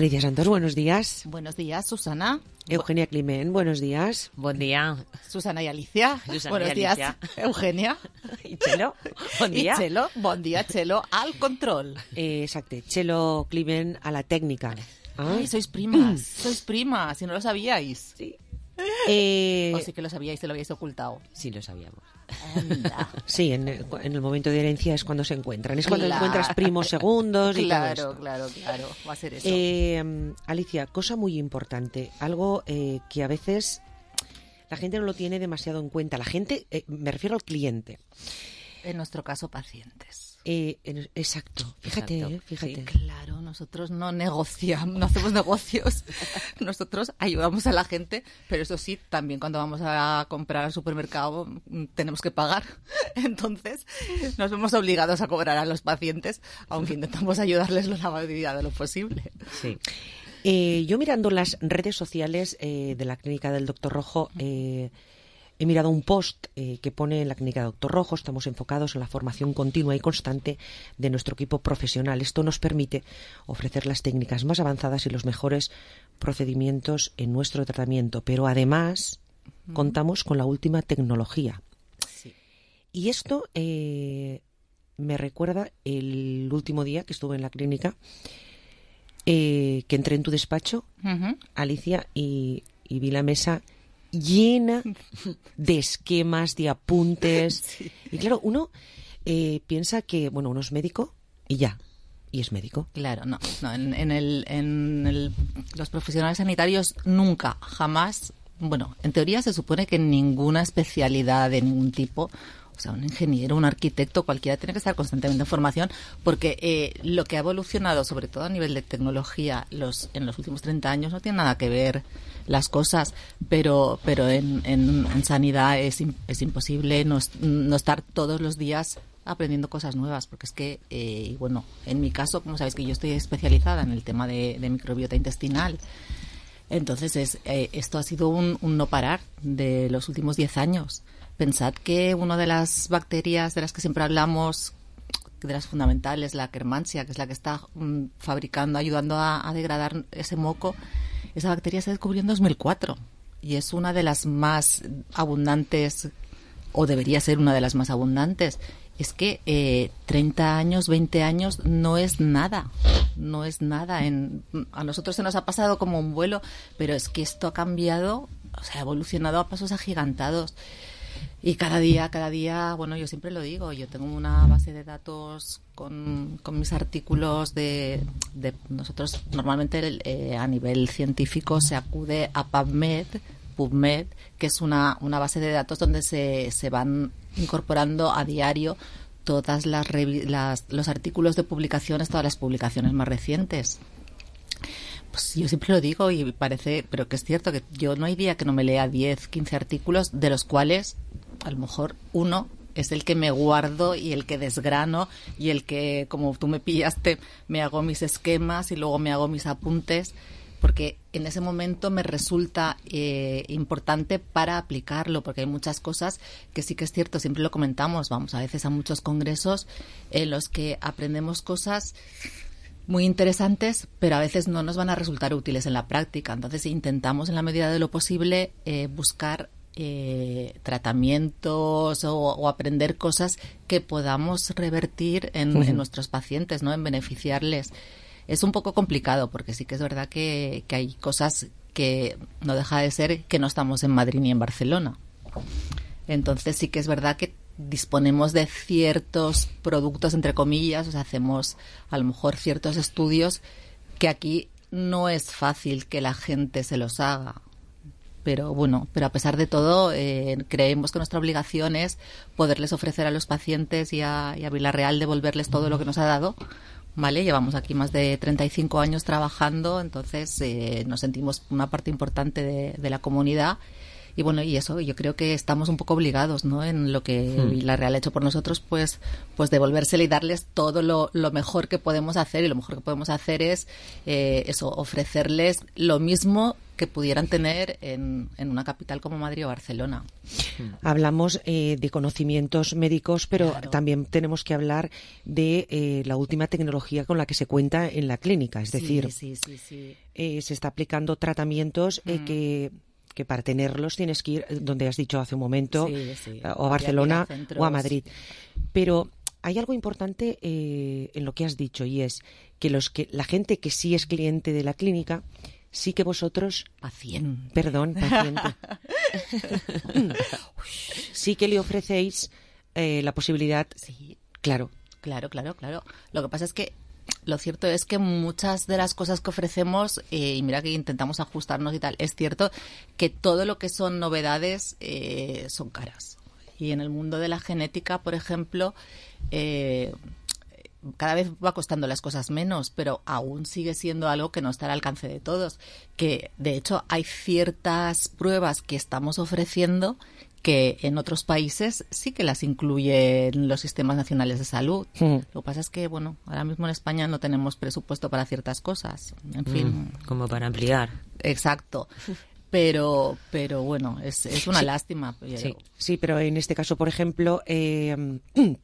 Alicia Santos, buenos días. Buenos días, Susana. Eugenia Climent, buenos días. Buen día. Susana y Alicia. Susana buenos y Alicia. días, Eugenia. Y Chelo, buen día. Y Chelo, buen día, Chelo, al control. Eh, exacto, Chelo Climent a la técnica. ¿Ah? Ay, sois primas, sois primas, si no lo sabíais. Sí. Eh... O sí que lo sabíais, te lo habíais ocultado. Sí, lo sabíamos. Anda. Sí, en el, en el momento de herencia es cuando se encuentran. Es cuando Claro. encuentras primos segundos y Claro, todo esto. claro, claro. Va a ser eso. Eh, Alicia, cosa muy importante. Algo eh, que a veces la gente no lo tiene demasiado en cuenta. La gente, eh, me refiero al cliente. En nuestro caso, pacientes. Eh, en- exacto. Fíjate, Exacto. eh, fíjate. Sí, claro, nosotros no negociamos, no hacemos negocios. Nosotros ayudamos a la gente, pero eso sí, también cuando vamos a comprar al supermercado mm, tenemos que pagar. Entonces, nos vemos obligados a cobrar a los pacientes, aunque intentamos ayudarles lo la medida de lo posible. Sí. Eh, yo mirando las redes sociales eh, de la clínica del Doctor Rojo, eh, he mirado un post eh, que pone en la clínica del Doctor Rojo: estamos enfocados en la formación continua y constante de nuestro equipo profesional. Esto nos permite ofrecer las técnicas más avanzadas y los mejores procedimientos en nuestro tratamiento, pero además uh-huh. contamos con la última tecnología. Sí. Y esto eh, me recuerda el último día que estuve en la clínica, eh, que entré en tu despacho, Uh-huh. Alicia, y, y vi la mesa llena de esquemas, de apuntes. Sí. Y claro, uno eh, piensa que, bueno, uno es médico y ya, y es médico. Claro, no, no en, en, el, en el, los profesionales sanitarios nunca, jamás, bueno, en teoría se supone que ninguna especialidad de ningún tipo, o sea, un ingeniero, un arquitecto, cualquiera tiene que estar constantemente en formación, porque eh, lo que ha evolucionado, sobre todo a nivel de tecnología, los en los últimos treinta años no tiene nada que ver las cosas, pero pero en, en, en sanidad es, im- es imposible no, es- no estar todos los días aprendiendo cosas nuevas, porque es que, eh, y bueno, en mi caso, como sabéis que yo estoy especializada en el tema de, de microbiota intestinal, entonces es, eh, esto ha sido un, un no parar de los últimos diez años. Pensad que una de las bacterias de las que siempre hablamos, de las fundamentales, la Akkermansia, que es la que está mm, fabricando, ayudando a, a degradar ese moco, esa bacteria se descubrió en dos mil cuatro y es una de las más abundantes, o debería ser una de las más abundantes. Es que eh, treinta años, veinte años no es nada, no es nada. En, a nosotros se nos ha pasado como un vuelo, pero es que esto ha cambiado, o sea, ha evolucionado a pasos agigantados. Y cada día, cada día, bueno, yo siempre lo digo, yo tengo una base de datos con, con mis artículos de, de nosotros normalmente eh, a nivel científico se acude a PubMed, PubMed, que es una, una base de datos donde se, se van incorporando a diario todas las, revi- las los artículos de publicaciones, todas las publicaciones más recientes. Pues yo siempre lo digo y parece, pero que es cierto que yo no hay día que no me lea diez, quince artículos, de los cuales a lo mejor uno es el que me guardo y el que desgrano y el que, como tú me pillaste, me hago mis esquemas y luego me hago mis apuntes, porque en ese momento me resulta eh, importante para aplicarlo, porque hay muchas cosas que sí que es cierto, siempre lo comentamos, vamos a veces a muchos congresos en los que aprendemos cosas muy interesantes, pero a veces no nos van a resultar útiles en la práctica. Entonces intentamos en la medida de lo posible eh, buscar eh, tratamientos o, o aprender cosas que podamos revertir en, Uh-huh. en nuestros pacientes, ¿no? En beneficiarles. Es un poco complicado porque sí que es verdad que, que hay cosas que no deja de ser que no estamos en Madrid ni en Barcelona. Entonces sí que es verdad que disponemos de ciertos productos, entre comillas, o sea, hacemos a lo mejor ciertos estudios que aquí no es fácil que la gente se los haga. Pero bueno, pero a pesar de todo, eh, creemos que nuestra obligación es poderles ofrecer a los pacientes y a, y a Vilarreal devolverles todo lo que nos ha dado. Vale, llevamos aquí más de treinta y cinco años trabajando, entonces eh, nos sentimos una parte importante de, de la comunidad. Y bueno, y eso, yo creo que estamos un poco obligados, ¿no? En lo que Hmm. Vilarreal ha hecho por nosotros, pues, pues devolvérsele y darles todo lo, lo mejor que podemos hacer. Y lo mejor que podemos hacer es eh, eso, ofrecerles lo mismo que pudieran tener en, en una capital como Madrid o Barcelona. Hablamos eh, de conocimientos médicos, pero Claro. también tenemos que hablar de eh, la última tecnología con la que se cuenta en la clínica. Es Sí, decir, sí, sí, sí. eh, se está aplicando tratamientos eh, Mm. que que para tenerlos tienes que ir eh, donde has dicho hace un momento, Sí, sí. eh, o a Barcelona Ir a centros. o a Madrid. Pero hay algo importante eh, en lo que has dicho, y es que los que la gente que sí es cliente de la clínica, sí que vosotros... Paciente. Perdón, paciente. Sí que le ofrecéis eh, la posibilidad... Sí. Claro. Claro, claro, claro. Lo que pasa es que lo cierto es que muchas de las cosas que ofrecemos, eh, y mira que intentamos ajustarnos y tal, es cierto que todo lo que son novedades eh, son caras. Y en el mundo de la genética, por ejemplo, eh, cada vez va costando las cosas menos, pero aún sigue siendo algo que no está al alcance de todos. Que, de hecho, hay ciertas pruebas que estamos ofreciendo que en otros países sí que las incluyen los sistemas nacionales de salud. Mm. Lo que pasa es que, bueno, ahora mismo en España no tenemos presupuesto para ciertas cosas. En fin. Mm, como para ampliar. Exacto. Pero, pero bueno, es, es una Sí. lástima. Pero- Sí, sí, pero en este caso, por ejemplo, eh,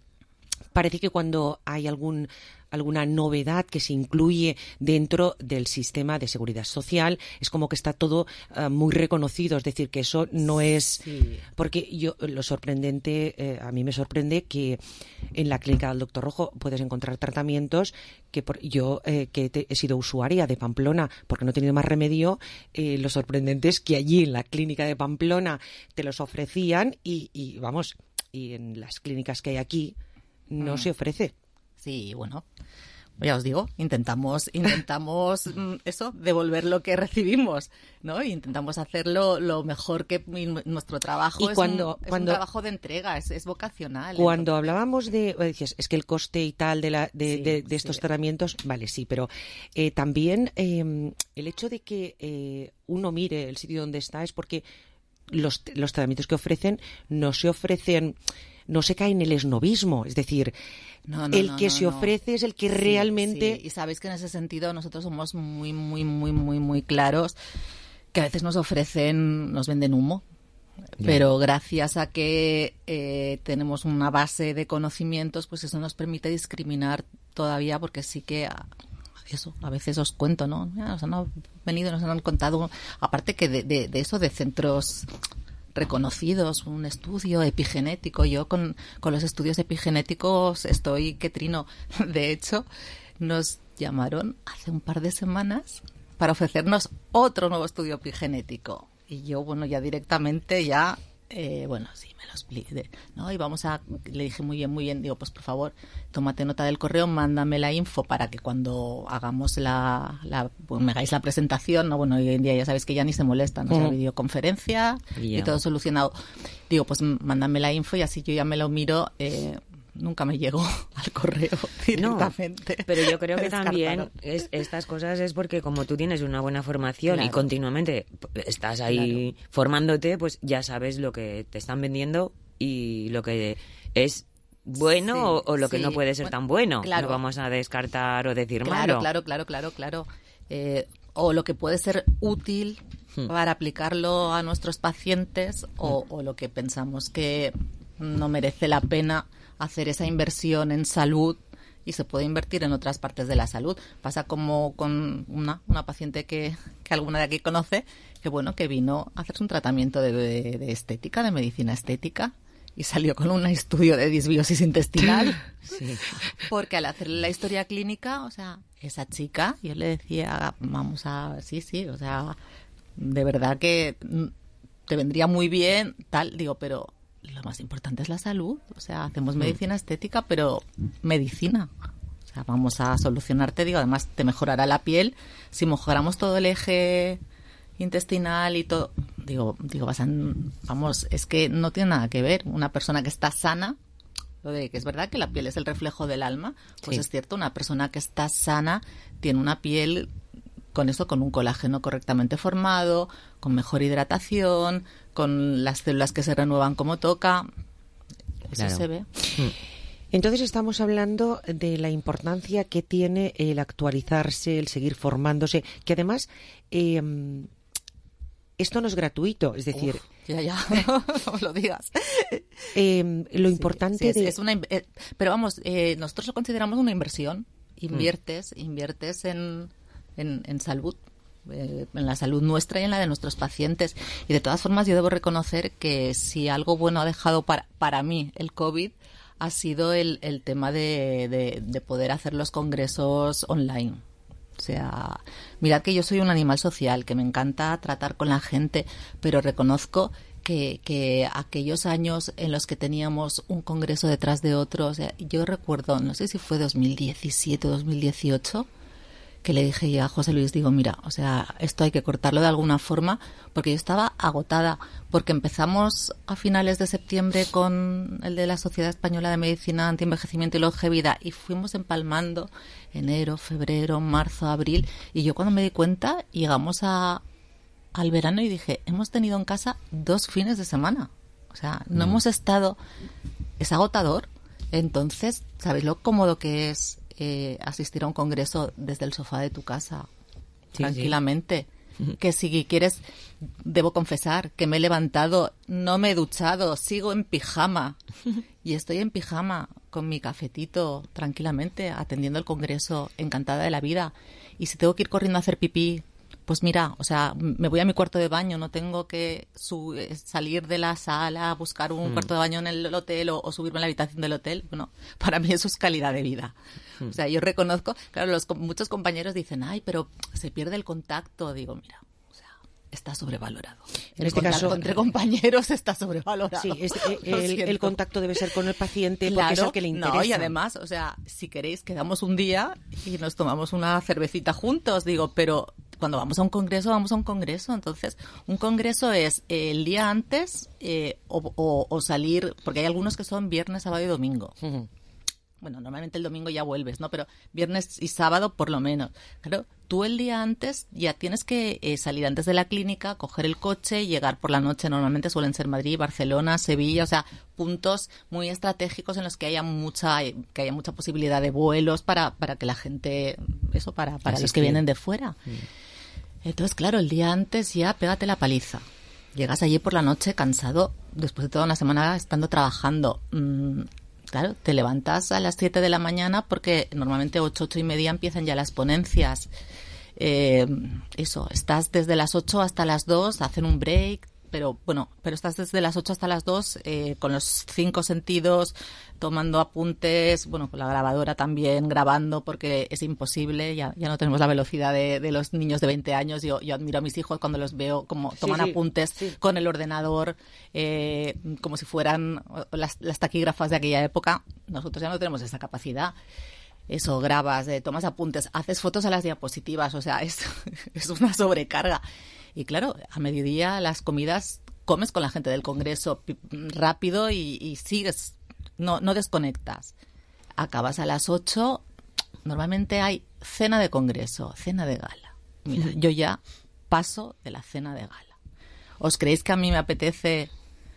parece que cuando hay algún alguna novedad que se incluye dentro del sistema de seguridad social, es como que está todo uh, muy reconocido, es decir, que eso no es... Sí. Porque yo, lo sorprendente, eh, a mí me sorprende que en la clínica del doctor Rojo puedes encontrar tratamientos que por, yo, eh, que te, he sido usuaria de Pamplona porque no he tenido más remedio, eh, lo sorprendente es que allí en la clínica de Pamplona te los ofrecían y, y vamos, y en las clínicas que hay aquí no Mm. se ofrece. Sí, bueno, ya os digo, intentamos, intentamos mm, eso, devolver lo que recibimos, ¿no? Y intentamos hacerlo lo mejor que y nuestro trabajo Y es, cuando- un, es cuando- un trabajo de entrega, es, es vocacional. Cuando hablábamos de, o decías, es que el coste y tal de, la, de, Sí, de, de estos sí. tratamientos, vale, sí, pero eh, también eh, el hecho de que eh, uno mire el sitio donde está es porque los, los tratamientos que ofrecen no se ofrecen, no se cae en el esnovismo, es decir, No, no, el no, que no, se no. ofrece es el que Sí, realmente... sí. Y sabéis que en ese sentido nosotros somos muy, muy, muy, muy, muy claros, que a veces nos ofrecen, nos venden humo. Ya. Pero gracias a que eh, tenemos una base de conocimientos, pues eso nos permite discriminar todavía, porque sí que a- eso, a veces os cuento, ¿no? Ya nos han venido, nos han contado, aparte que de, de, de eso, de centros reconocidos, un estudio epigenético. Yo con, con los estudios epigenéticos estoy que trino. De hecho, nos llamaron hace un par de semanas para ofrecernos otro nuevo estudio epigenético. Y yo, bueno, ya directamente ya, eh, bueno, sí, me lo expliqué. ¿No? Y vamos a, le dije muy bien, muy bien, digo, pues por favor, tómate nota del correo, mándame la info para que cuando hagamos la, la pues, me hagáis la presentación, ¿no? Bueno, hoy en día ya sabéis que ya ni se molestan, ¿no? O sea, Ujú. videoconferencia y Ya. todo solucionado. Digo, pues m- mándame la info y así yo ya me lo miro. Eh, nunca me llegó al correo directamente. No, pero yo creo que Descartado. también es, estas cosas es porque como tú tienes una buena formación y Claro. continuamente p- estás ahí formándote, pues ya sabes lo que te están vendiendo y lo que es bueno Sí, o, o lo que sí. no puede ser Bueno, tan bueno. claro. No vamos a descartar o decir Claro, malo. claro, claro, claro, claro. Eh, o lo que puede ser útil Hmm. para aplicarlo a nuestros pacientes o, o lo que pensamos que no merece la pena hacer esa inversión en salud y se puede invertir en otras partes de la salud. Pasa como con una, una paciente que, que alguna de aquí conoce, que bueno, que vino a hacerse un tratamiento de, de- de estética, de medicina estética, y salió con un estudio de disbiosis intestinal. Sí. Porque al hacerle la historia clínica, o sea, esa chica, yo le decía, vamos a, sí, sí, o sea, de verdad que mm, te vendría muy bien, tal, digo, pero lo más importante es la salud, o sea, hacemos Mm. medicina estética, pero medicina. O sea, vamos a solucionarte, digo, además te mejorará la piel si mejoramos todo el eje intestinal y todo. Digo, digo, vas a- vamos, es que no tiene nada que ver. Una persona que está sana, lo de que es verdad que la piel es el reflejo del alma, pues Sí. es cierto, una persona que está sana tiene una piel con eso, con un colágeno correctamente formado, con mejor hidratación, con las células que se renuevan como toca. Eso Claro. se ve. Entonces estamos hablando de la importancia que tiene el actualizarse, el seguir formándose, que además eh, esto no es gratuito, es decir, Uf, ya, ya, no lo digas. Eh, lo importante sí, sí, es, de... es una, eh, pero vamos, eh, nosotros lo consideramos una inversión. Inviertes, mm. inviertes en, en, en salud, eh, en la salud nuestra y en la de nuestros pacientes. Y de todas formas yo debo reconocer que si algo bueno ha dejado para, para mí el COVID ha sido el, el tema de, de, de poder hacer los congresos online. O sea, mirad que yo soy un animal social, que me encanta tratar con la gente, pero reconozco que, que aquellos años en los que teníamos un congreso detrás de otro, o sea, yo recuerdo, no sé si fue dos mil diecisiete o dos mil dieciocho, que le dije ya a José Luis, digo, mira, o sea, esto hay que cortarlo de alguna forma, porque yo estaba agotada, porque empezamos a finales de septiembre con el de la Sociedad Española de Medicina Antienvejecimiento y Longevidad, y fuimos empalmando enero, febrero, marzo, abril, y yo cuando me di cuenta, llegamos a al verano y dije, hemos tenido en casa dos fines de semana. O sea, no mm. hemos estado... Es agotador. Entonces, ¿sabéis lo cómodo que es eh, asistir a un congreso desde el sofá de tu casa? Sí, tranquilamente. Sí. Que si quieres, debo confesar que me he levantado, no me he duchado, sigo en pijama. Y estoy en pijama con mi cafetito, tranquilamente, atendiendo el congreso, encantada de la vida. Y si tengo que ir corriendo a hacer pipí, pues mira, o sea, me voy a mi cuarto de baño, no tengo que su- salir de la sala, buscar un mm. cuarto de baño en el hotel o, o subirme a la habitación del hotel. Bueno, para mí eso es calidad de vida. Mm. O sea, yo reconozco, claro, los, muchos compañeros dicen, ay, pero se pierde el contacto. Digo, mira, o sea, está sobrevalorado. En el este caso, entre compañeros está sobrevalorado. Sí, es, el, el contacto debe ser con el paciente porque claro, es el que le interesa. No, y además, o sea, si queréis, quedamos un día y nos tomamos una cervecita juntos, digo, pero cuando vamos a un congreso, vamos a un congreso. Entonces, un congreso es eh, el día antes eh, o, o, o salir, porque hay algunos que son viernes, sábado y domingo. Uh-huh. Bueno, normalmente el domingo ya vuelves, ¿no? Pero viernes y sábado por lo menos. Claro, tú el día antes ya tienes que eh, salir antes de la clínica, coger el coche, llegar por la noche. Normalmente suelen ser Madrid, Barcelona, Sevilla, o sea, puntos muy estratégicos en los que haya mucha que haya mucha posibilidad de vuelos para para que la gente, eso, para para Así los que, que vienen de fuera. Sí. Entonces, claro, el día antes ya pégate la paliza. Llegas allí por la noche cansado, después de toda una semana estando trabajando. Mm, claro, te levantas a las siete de la mañana porque normalmente ocho, ocho y media empiezan ya las ponencias. Eh, eso, estás desde las ocho hasta las dos, hacen un break, pero bueno, pero estás desde las ocho hasta las dos eh, con los cinco sentidos, tomando apuntes, bueno, con la grabadora también, grabando, porque es imposible, ya, ya no tenemos la velocidad de, de los niños de veinte años. Yo, yo admiro a mis hijos cuando los veo como toman sí, sí, apuntes sí. con el ordenador, eh, como si fueran las, las taquígrafas de aquella época. Nosotros ya no tenemos esa capacidad. Eso, grabas, eh, tomas apuntes, haces fotos a las diapositivas, o sea, es, es una sobrecarga. Y claro, a mediodía las comidas, comes con la gente del congreso rápido y, y sigues, no, no desconectas. Acabas a las ocho, normalmente hay cena de congreso, cena de gala. Mira, yo ya paso de la cena de gala. ¿Os creéis que a mí me apetece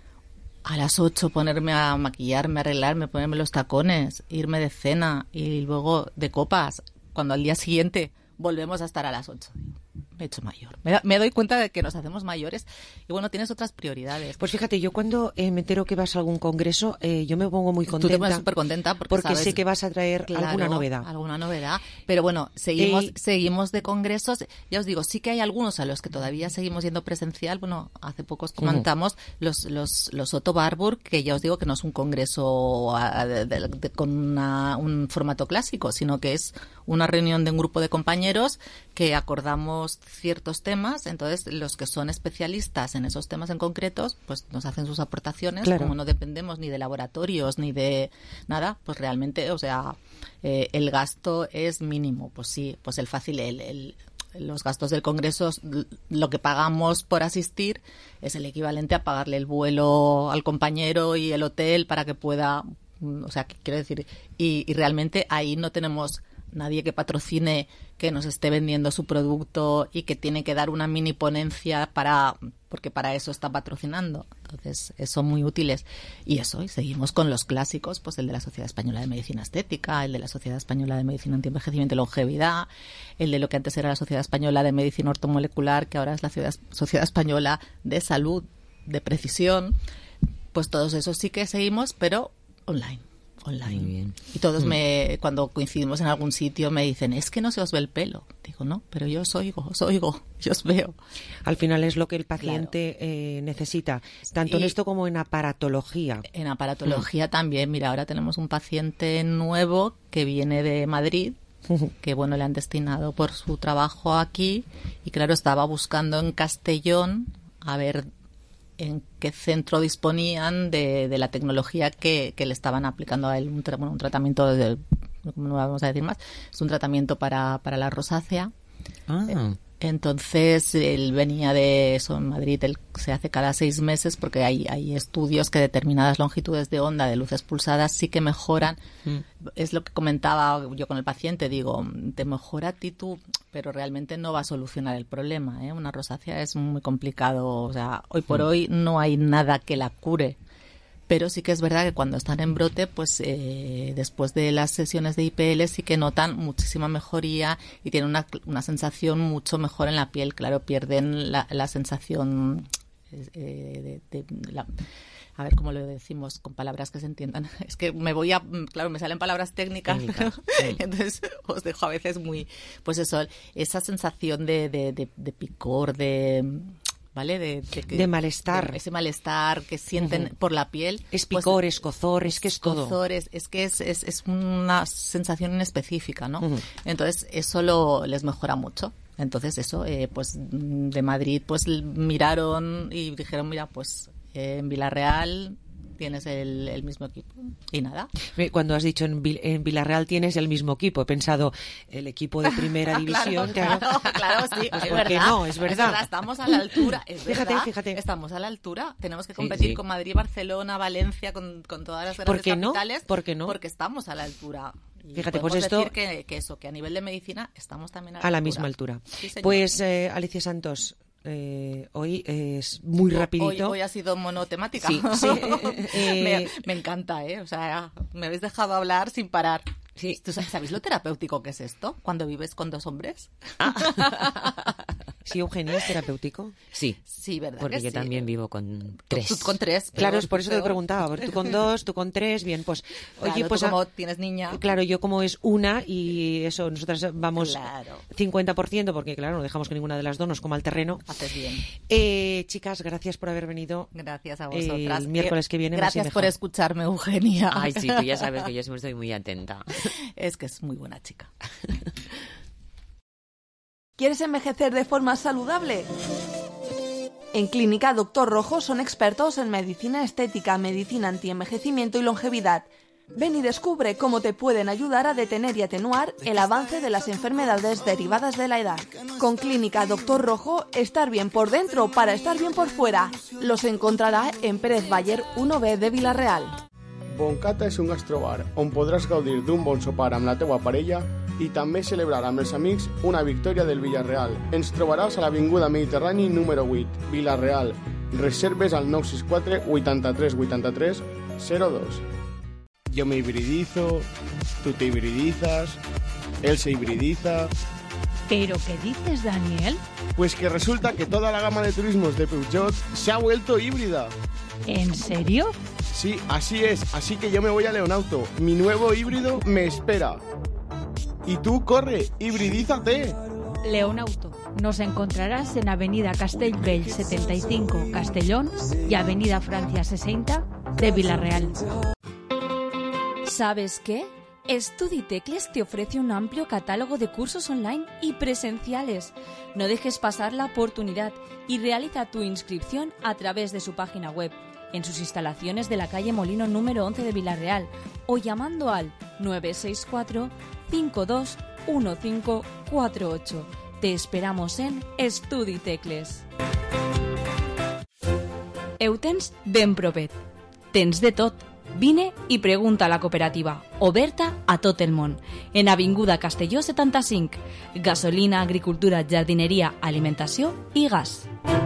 a las ocho ponerme a maquillarme, arreglarme, ponerme los tacones, irme de cena y luego de copas, cuando al día siguiente volvemos a estar a las ocho? Me he hecho mayor. Me, da, me doy cuenta de que nos hacemos mayores y bueno, tienes otras prioridades. Pues fíjate, yo cuando eh, me entero que vas a algún congreso, eh, yo me pongo muy contenta. Tú te pones súper contenta porque, porque sabes, sé que vas a traer claro, alguna novedad. Alguna novedad. Pero bueno, seguimos eh, seguimos de congresos. Ya os digo, sí que hay algunos a los que todavía seguimos yendo presencial. Bueno, hace poco os comentamos uh-huh. los, los, los Otto Warburg, que ya os digo que no es un congreso a, de, de, de, con una, un formato clásico, sino que es una reunión de un grupo de compañeros que acordamos ciertos temas, entonces los que son especialistas en esos temas en concretos, pues nos hacen sus aportaciones, claro. Como no dependemos ni de laboratorios ni de nada, pues realmente, o sea, eh, el gasto es mínimo, pues sí, pues el fácil, el, el los gastos del congreso, lo que pagamos por asistir es el equivalente a pagarle el vuelo al compañero y el hotel para que pueda, o sea, quiero decir, y, y realmente ahí no tenemos nadie que patrocine, que nos esté vendiendo su producto y que tiene que dar una mini ponencia para, porque para eso está patrocinando. Entonces, son muy útiles. Y eso, y seguimos con los clásicos, pues el de la Sociedad Española de Medicina Estética, el de la Sociedad Española de Medicina Antienvejecimiento y Longevidad, el de lo que antes era la Sociedad Española de Medicina Ortomolecular, que ahora es la Sociedad Española de Salud de precisión, pues todos esos sí que seguimos, pero online. Online. Muy bien. Y todos Mm. me, cuando coincidimos en algún sitio me dicen, es que no se os ve el pelo. Digo, no, pero yo os oigo, os oigo, yo os veo. Al final es lo que el paciente eh, necesita, tanto en Y- esto como en aparatología. En aparatología también, mira, ahora tenemos un paciente nuevo que viene de Madrid, que bueno, le han destinado por su trabajo aquí, y claro, estaba buscando en Castellón a ver en qué centro disponían de, de la tecnología que, que le estaban aplicando a él, un, tra- bueno, un tratamiento, de, no vamos a decir más, es un tratamiento para, para la rosácea. Ah. Entonces, él venía de eso en Madrid, él se hace cada seis meses porque hay, hay estudios que determinadas longitudes de onda de luces pulsadas sí que mejoran. Mm. Es lo que comentaba yo con el paciente, digo, te mejora a ti tú, pero realmente no va a solucionar el problema, ¿eh? Una rosácea es muy complicado, o sea, hoy por Mm. hoy no hay nada que la cure. Pero sí que es verdad que cuando están en brote, pues eh, después de las sesiones de I P L sí que notan muchísima mejoría y tienen una, una sensación mucho mejor en la piel. Claro, pierden la, la sensación eh, de, de la, a ver cómo lo decimos con palabras que se entiendan. Es que me voy a, claro, me salen palabras técnicas, Técnica, sí. entonces os dejo a veces muy, pues eso, esa sensación de, de, de, de picor, de... ¿Vale? De, de, que- De malestar. de ese malestar que sienten Ujú. por la piel. Es pues, picor, escozor, es que es todo. escozor, es, es que es, es, es una sensación específica, ¿no? Ujú. Entonces, eso lo, les mejora mucho. Entonces, eso, eh, pues de Madrid, pues miraron y dijeron, mira, pues eh, en Villarreal tienes el, el mismo equipo. Y nada. Eh, Cuando has dicho en, Vil- en Villarreal tienes el mismo equipo, he pensado el equipo de primera división. Claro, claro. claro, claro, sí, Pues es ¿por qué verdad. no? Es verdad. Estamos a la altura, es Fíjate, verdad. fíjate. Estamos a la altura. Tenemos que Sí, competir sí. con Madrid, Barcelona, Valencia, con, con todas las ¿Por grandes qué no? capitales. ¿Por qué no? Porque estamos a la altura. Y Fíjate, podemos pues esto- decir que, que eso, que a nivel de medicina estamos también a la, A la misma altura. Sí, señor. Pues eh, Alicia Santos, eh, hoy es muy Hoy- rapidito. Hoy, ha sido monotemática. Sí, sí. me, Eh, me encanta, ¿eh? O sea, me habéis dejado hablar sin parar. Sí. ¿Tú sa- ¿Sabéis lo terapéutico que es esto? Cuando vives con dos hombres. Sí, Eugenia, ¿es terapéutico? Sí. Sí, ¿verdad? Porque que yo sí? también vivo con tres. Tú con tres. Claro, pero es por eso te peor. preguntaba. Porque tú con dos, tú con tres, bien, pues... Oye, Claro, pues... tú a- como tienes niña. Claro, yo como es una y eso, nosotras vamos Claro. cincuenta por ciento porque, claro, no dejamos que ninguna de las dos nos coma el terreno. Haces bien. Eh, chicas, gracias por haber venido. Gracias a Eh, vosotras. el miércoles que viene más y Gracias mejor. por escucharme, Eugenia. Ay, sí, tú ya sabes que yo siempre estoy muy atenta. Es que es muy buena chica. ¿Quieres envejecer de forma saludable? En Clínica Doctor Rojo son expertos en medicina estética, medicina antienvejecimiento y longevidad. Ven y descubre cómo te pueden ayudar a detener y atenuar el avance de las enfermedades derivadas de la edad. Con Clínica Doctor Rojo, estar bien por dentro para estar bien por fuera. Los encontrarà en Pérez Bayer uno B de Vila-real. Boncata és un gastrobar on podràs gaudir d'un bon sopar amb la teua parella i també celebrar amb els amics una victòria del Villarreal. Ens trobaràs a l'Avinguda Mediterrani número vuit, Vila-real. Reserves al nou sis quatre vuitanta-tres vuitanta-tres zero dos. Yo me hibridizo, tú te hibridizas, él se hibridiza... ¿Pero qué dices, Daniel? Pues que resulta que toda la gama de turismos de Peugeot se ha vuelto híbrida. ¿En serio? Sí, así es, así que yo me voy a Leonauto. Mi nuevo híbrido me espera. Y tú, corre, hibridízate. Leonauto. Nos encontrarás en Avenida Castellbell setenta y cinco, Castellón, y Avenida Francia sesenta de Vila-real. ¿Sabes qué? StudiTecles te ofrece un amplio catálogo de cursos online y presenciales. No dejes pasar la oportunidad y realiza tu inscripción a través de su página web, en sus instalaciones de la calle Molino número once de Vila-real o llamando al nueve seis cuatro cinco dos uno cinco cuatro ocho. Te esperamos en StudiTecles. Eu tens ben propet. Tens de tot. Vine i pregunta a la cooperativa, oberta a tot el món. En Avinguda Castelló setanta-cinc. Gasolina, agricultura, jardineria, alimentació i gas.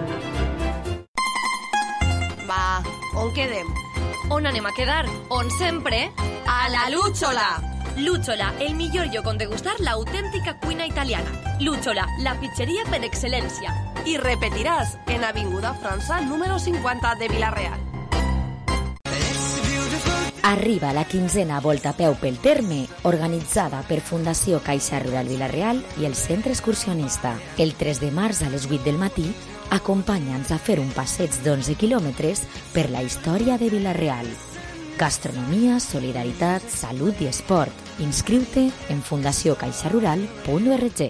Va, on quedem? On anem a quedar? On sempre? A la Lúchola! Lúchola, el millor lloc on degustar l'autèntica cuina italiana. Lúchola, la pizzeria per excel·lència. i repetiràs en Avinguda França número cinquanta de Vila-real. Arriba la quinzena Volta a peu pel terme, organitzada per Fundació Caixa Rural Vila-real i el Centre Excursionista. El tres de març a les vuit del matí, acompanya'ns a fer un passeig d'onze quilòmetres per la història de Vila-real. Gastronomia, solidaritat, salut i esport. Inscriu-te en fundació caixa rural punt org.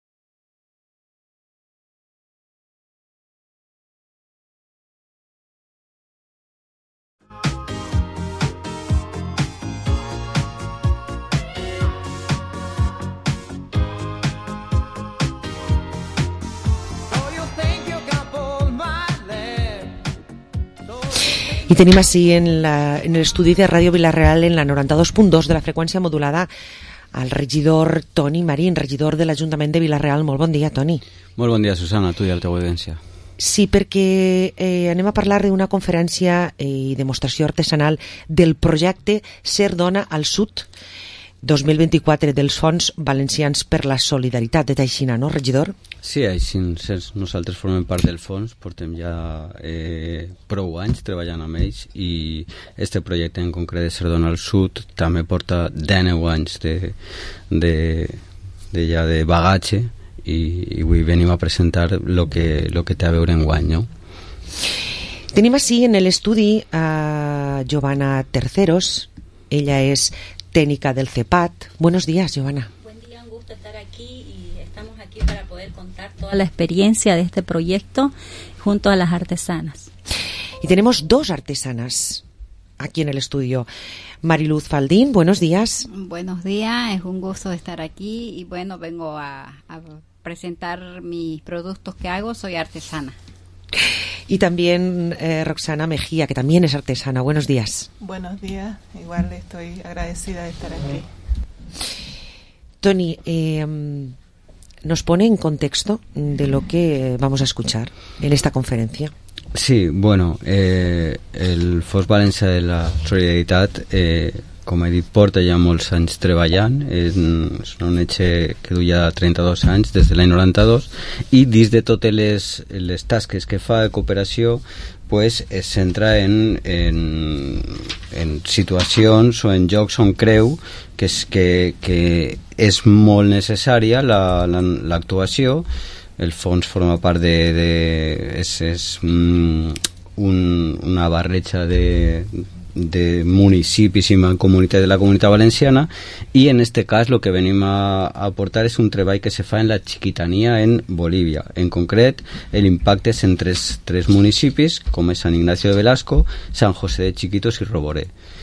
I tenim així en l'estudi de Ràdio Vila-real en la noranta-dos punt dos de la freqüència modulada al regidor Toni Marín, regidor de l'Ajuntament de Vila-real. Molt bon dia, Toni. Molt bon dia, Susana, a tu i a la teva audiència. Sí, perquè eh, anem a parlar d'una conferència i eh, demostració artesanal del projecte Ser Dona al Sud dos mil vint-i-quatre dels Fons Valencians per la Solidaritat de Taixina, no, regidor? Sí, així nosaltres formem part del fons, portem ja eh, prou anys treballant amb ells i este projecte en concret de Ser Dona al Sud també porta deu anys de, de, de, ja de bagatge i, i avui venim a presentar el que, lo que té a veure en guany, no? Tenim així en l'estudi a Giovanna Terceros, ella és técnica del CEPAT. Buenos días, Giovanna. Buen día, un gusto estar aquí y estamos aquí para poder contar toda la experiencia de este proyecto junto a las artesanas. Y tenemos dos artesanas aquí en el estudio. Mariluz Faldín, buenos días. Buenos días, es un gusto estar aquí y bueno, vengo a, a presentar mis productos que hago, soy artesana. Y también eh, Roxana Mejía, que también es artesana. Buenos días. Buenos días, igual estoy agradecida de estar aquí. Toni, eh, nos pone en contexto de lo que vamos a escuchar en esta conferencia. Sí, bueno, eh, el Fons Valencià de la Solidaritat, eh, com he dit, porta ja molts anys treballant, és, és un hecho que du ja trenta-dos anys, des de l'any noranta-dos, i dins de totes les, les tasques que fa de cooperació, pues, es centra en, en, en situacions o en llocs on creu que és, que, que és molt necessària l'actuació. La, la, el fons forma part de... de és, és mm, un, una barreja de... de municipis i mancomunitats de la Comunitat Valenciana i en este cas el que venim a aportar és un treball que se fa en la chiquitania en Bolívia. En concret, l'impacte és en tres, tres municipis com és Sant Ignacio de Velasco, Sant José de Chiquitos i Roboré.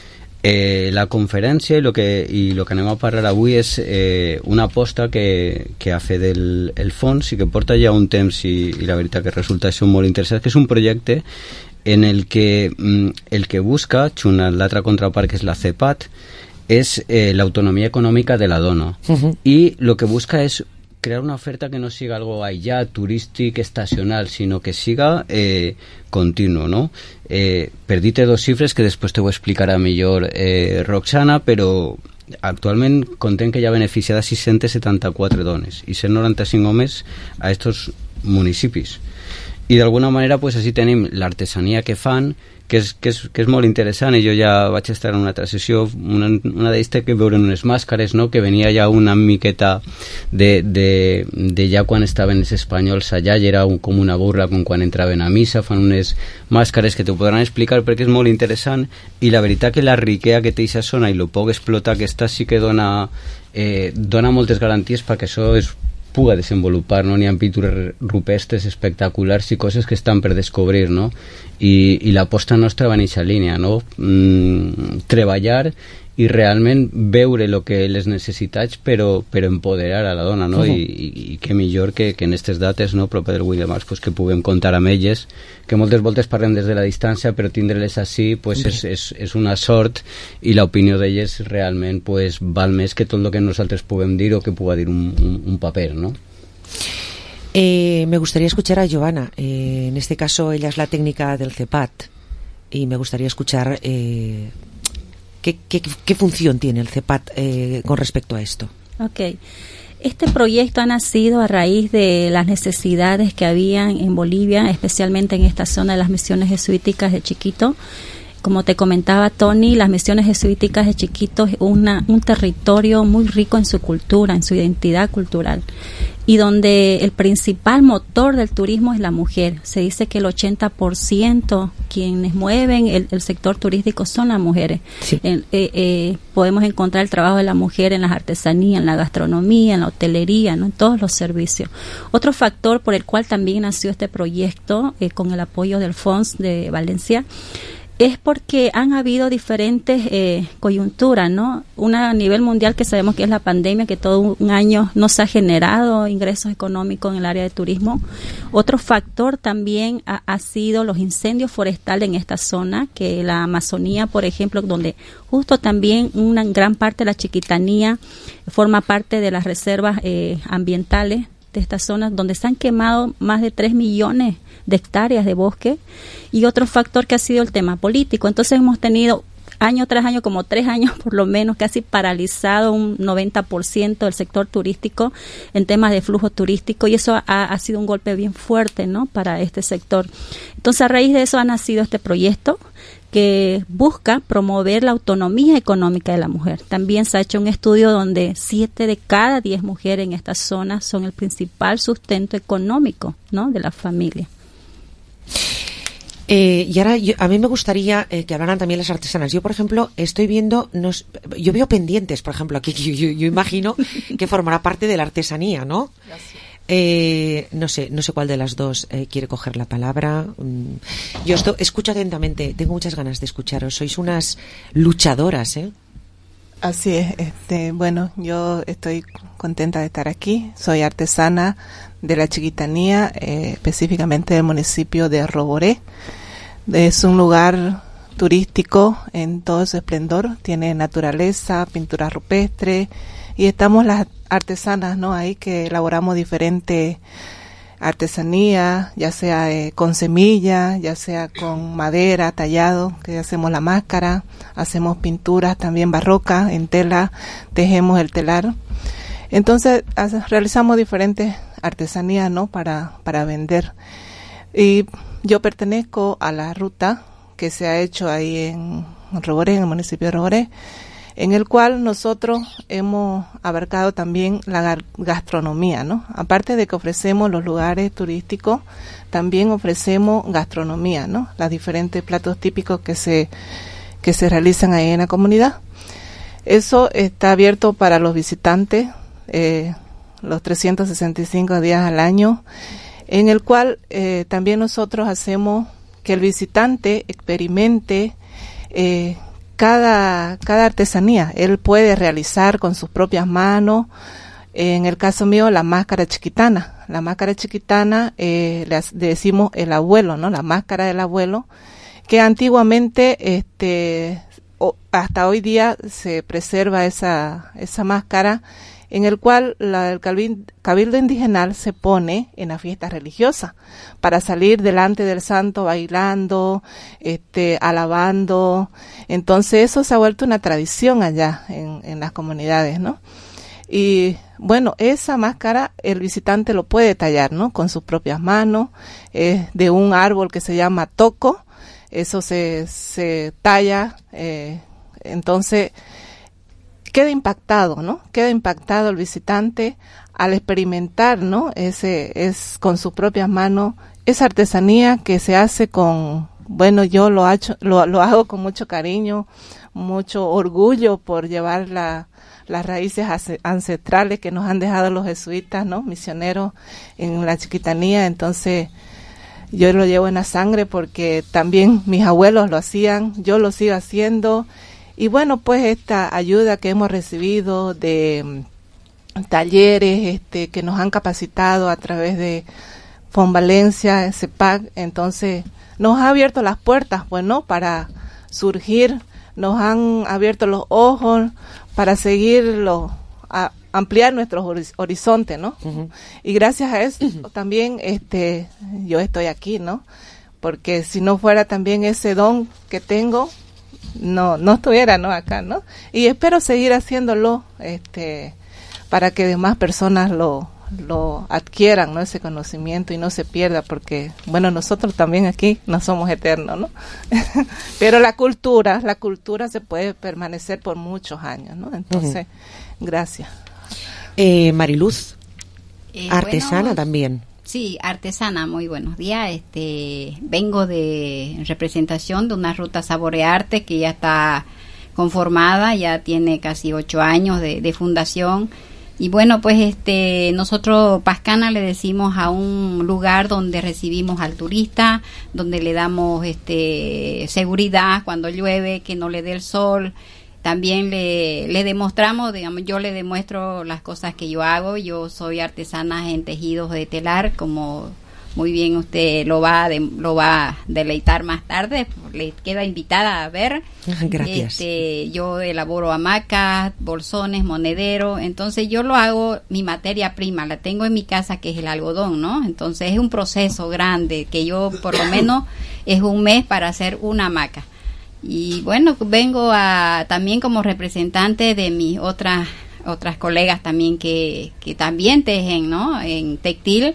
Eh, la conferència i el que, i lo que anem a parlar avui és eh, una aposta que, que ha fet el, el fons i que porta ja un temps i, i la veritat que resulta això molt interessant, que és un projecte en el que el que busca, junt a l'altra contrapart que és la CEPAT, és eh, l'autonomia econòmica de la dona. Uh-huh. I el que busca és crear una oferta que no siga algo aïllat, turístic, estacional, sinó que siga eh, continuo, no? Eh, per dir-te dos xifres que després te ho explicarà millor eh, Roxana, però actualment contem que hi ha beneficiades sis-centes setanta-quatre dones i cent noranta-cinc homes a estos municipis. I d'alguna manera pues, així tenim l'artesania que fan, que és, que, és, que és molt interessant, i jo ja vaig estar en una altra sessió, una, una d'ells té que veure unes màscares, no? Que venia ja una miqueta de, de, de ja quan estaven els espanyols allà, i era un, com una burla com quan entraven a missa, fan unes màscares que t'ho podran explicar perquè és molt interessant, i la veritat que la riquea que té aquesta zona i el poc explotar que està sí que dona, eh, dona moltes garanties perquè això és puga desenvolupar, no? N'hi ha pintures rupestres espectaculars i coses que estan per descobrir, no? I, i l'aposta nostra va en aquesta línia, no? Mm, treballar i realment veure el que les necessitats però, però empoderar a la dona, no? Uh-huh. I, i, i que millor que, que en aquestes dates, no? Proper del vuit de març, pues, que puguem comptar amb elles, que moltes voltes parlem des de la distància, però tindre-les així pues, és, és, és una sort, i l'opinió d'elles realment pues, val més que tot el que nosaltres puguem dir o que puga dir un, un, un paper, no? Eh, me gustaría escuchar a Giovanna. Eh, en este caso, ella es la técnica del CEPAT, y me gustaría escuchar eh, qué, qué, qué función tiene el CEPAT eh, con respecto a esto. Ok. Este proyecto ha nacido a raíz de las necesidades que habían en Bolivia, especialmente en esta zona de las misiones jesuíticas de Chiquito. Como te comentaba Tony, las misiones jesuíticas de Chiquito es una, un territorio muy rico en su cultura, en su identidad cultural, y donde el principal motor del turismo es la mujer. Se dice que el ochenta por ciento quienes mueven el, el sector turístico son las mujeres. Sí. Eh, eh, eh, podemos encontrar el trabajo de la mujer en las artesanías, en la gastronomía, en la hotelería, ¿no? En todos los servicios. Otro factor por el cual también nació este proyecto, eh, con el apoyo del F O N S de Valencia, es porque han habido diferentes eh, coyunturas, ¿no? Una a nivel mundial que sabemos que es la pandemia, que todo un año nos ha generado ingresos económicos en el área de turismo. Otro factor también ha, ha sido los incendios forestales en esta zona, que la Amazonía, por ejemplo, donde justo también una gran parte de la Chiquitanía forma parte de las reservas eh, ambientales de estas zonas, donde se han quemado más de tres millones de hectáreas de bosque. Y otro factor que ha sido el tema político. Entonces hemos tenido año tras año, como tres años por lo menos, casi paralizado un noventa por ciento del sector turístico en temas de flujo turístico, y eso ha, ha sido un golpe bien fuerte, ¿no?, para este sector. Entonces, a raíz de eso ha nacido este proyecto que busca promover la autonomía económica de la mujer. También se ha hecho un estudio donde siete de cada diez mujeres en esta zona son el principal sustento económico, ¿no?, de la familia. Eh, y ahora yo, a mí me gustaría eh, que hablaran también las artesanas. Yo, por ejemplo, estoy viendo, nos, yo veo pendientes, por ejemplo, aquí yo, yo, yo imagino que formará parte de la artesanía, ¿no? Eh, no sé, no sé cuál de las dos eh, quiere coger la palabra. Yo esto, escucho atentamente, tengo muchas ganas de escucharos. Sois unas luchadoras, ¿eh? Así es. Este, bueno, yo estoy contenta de estar aquí. Soy artesana de la Chiquitanía, eh, específicamente del municipio de Roboré. Es un lugar turístico en todo su esplendor. Tiene naturaleza, pintura rupestre, y estamos las artesanas, ¿no?, ahí que elaboramos diferentes artesanías, ya sea eh, con semilla, ya sea con madera, tallado, que hacemos la máscara, hacemos pinturas también barrocas en tela, tejemos el telar. Entonces hace, realizamos diferentes artesanías, ¿no?, para, para vender. Y yo pertenezco a la ruta que se ha hecho ahí en Roboré, en el municipio de Roboré, en el cual nosotros hemos abarcado también la gastronomía, ¿no? Aparte de que ofrecemos los lugares turísticos, también ofrecemos gastronomía, ¿no? Los diferentes platos típicos que se que se realizan ahí en la comunidad. Eso está abierto para los visitantes eh, los trescientos sesenta y cinco días al año, en el cual eh, también nosotros hacemos que el visitante experimente eh, Cada, cada artesanía. Él puede realizar con sus propias manos. En el caso mío, la máscara chiquitana. La máscara chiquitana, eh, le, le decimos el abuelo, ¿no? La máscara del abuelo, que antiguamente, este, o, hasta hoy día se preserva esa, esa máscara, en el cual la, el cabildo indigenal se pone en la fiesta religiosa para salir delante del santo bailando, este, alabando. Entonces eso se ha vuelto una tradición allá en, en las comunidades, ¿no? Y bueno, esa máscara el visitante lo puede tallar, ¿no?, con sus propias manos, es de un árbol que se llama toco. Eso se, se talla, eh, entonces queda impactado, ¿no? Queda impactado el visitante al experimentar, ¿no?, ese es con sus propias manos esa artesanía que se hace con, bueno, yo lo, hacho, lo, lo hago con mucho cariño, mucho orgullo por llevar la, las raíces ancestrales que nos han dejado los jesuitas, ¿no?, misioneros en la Chiquitanía. Entonces yo lo llevo en la sangre porque también mis abuelos lo hacían, yo lo sigo haciendo. Y bueno, pues esta ayuda que hemos recibido de um, talleres este, que nos han capacitado a través de F O N Valencia, C E P A C, entonces nos ha abierto las puertas, bueno, para surgir, nos han abierto los ojos para seguirlo, a ampliar nuestros horizontes, ¿no? Uh-huh. Y gracias a eso uh-huh. también este, yo estoy aquí, ¿no? Porque si no fuera también ese don que tengo, no no estuviera, ¿no?, acá, ¿no? Y espero seguir haciéndolo, este, para que demás personas lo lo adquieran, ¿no? Ese conocimiento y no se pierda, porque bueno, nosotros también aquí no somos eternos, ¿no? Pero la cultura, la cultura se puede permanecer por muchos años, ¿no? Entonces, uh-huh. gracias. Eh, Mariluz, eh, artesana bueno, también. Sí, artesana, muy buenos días. Este, vengo de representación de una ruta Saborearte que ya está conformada, ya tiene casi ocho años de, de fundación. Y bueno, pues este nosotros Pascana le decimos a un lugar donde recibimos al turista, donde le damos este seguridad cuando llueve, que no le dé el sol. También le, le demostramos, digamos, yo le demuestro las cosas que yo hago. Yo soy artesana en tejidos de telar, como muy bien usted lo va de, lo va a deleitar más tarde, le queda invitada a ver. Gracias. Este, yo elaboro hamacas, bolsones, monedero, entonces yo lo hago, mi materia prima, la tengo en mi casa, que es el algodón, ¿no? Entonces es un proceso grande, que yo por lo menos es un mes para hacer una hamaca. Y bueno, vengo a también como representante de mis otras otras colegas también que, que también tejen, ¿no? En textil.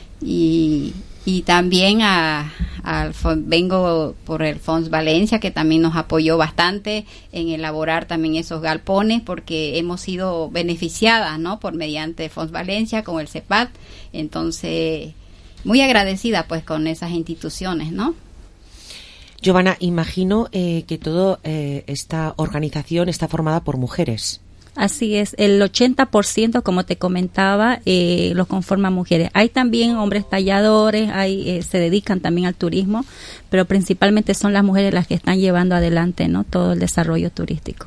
Y, y también a, a, vengo por el Fons Valencia, que también nos apoyó bastante en elaborar también esos galpones, porque hemos sido beneficiadas, ¿no? Por mediante Fons Valencia con el CEPAT. Entonces, muy agradecida pues con esas instituciones, ¿no? Giovanna, imagino eh, que toda eh, esta organización está formada por mujeres. Así es, el ochenta por ciento, como te comentaba, eh, lo conforman mujeres. Hay también hombres talladores, hay, eh, se dedican también al turismo, pero principalmente son las mujeres las que están llevando adelante, ¿no? Todo el desarrollo turístico.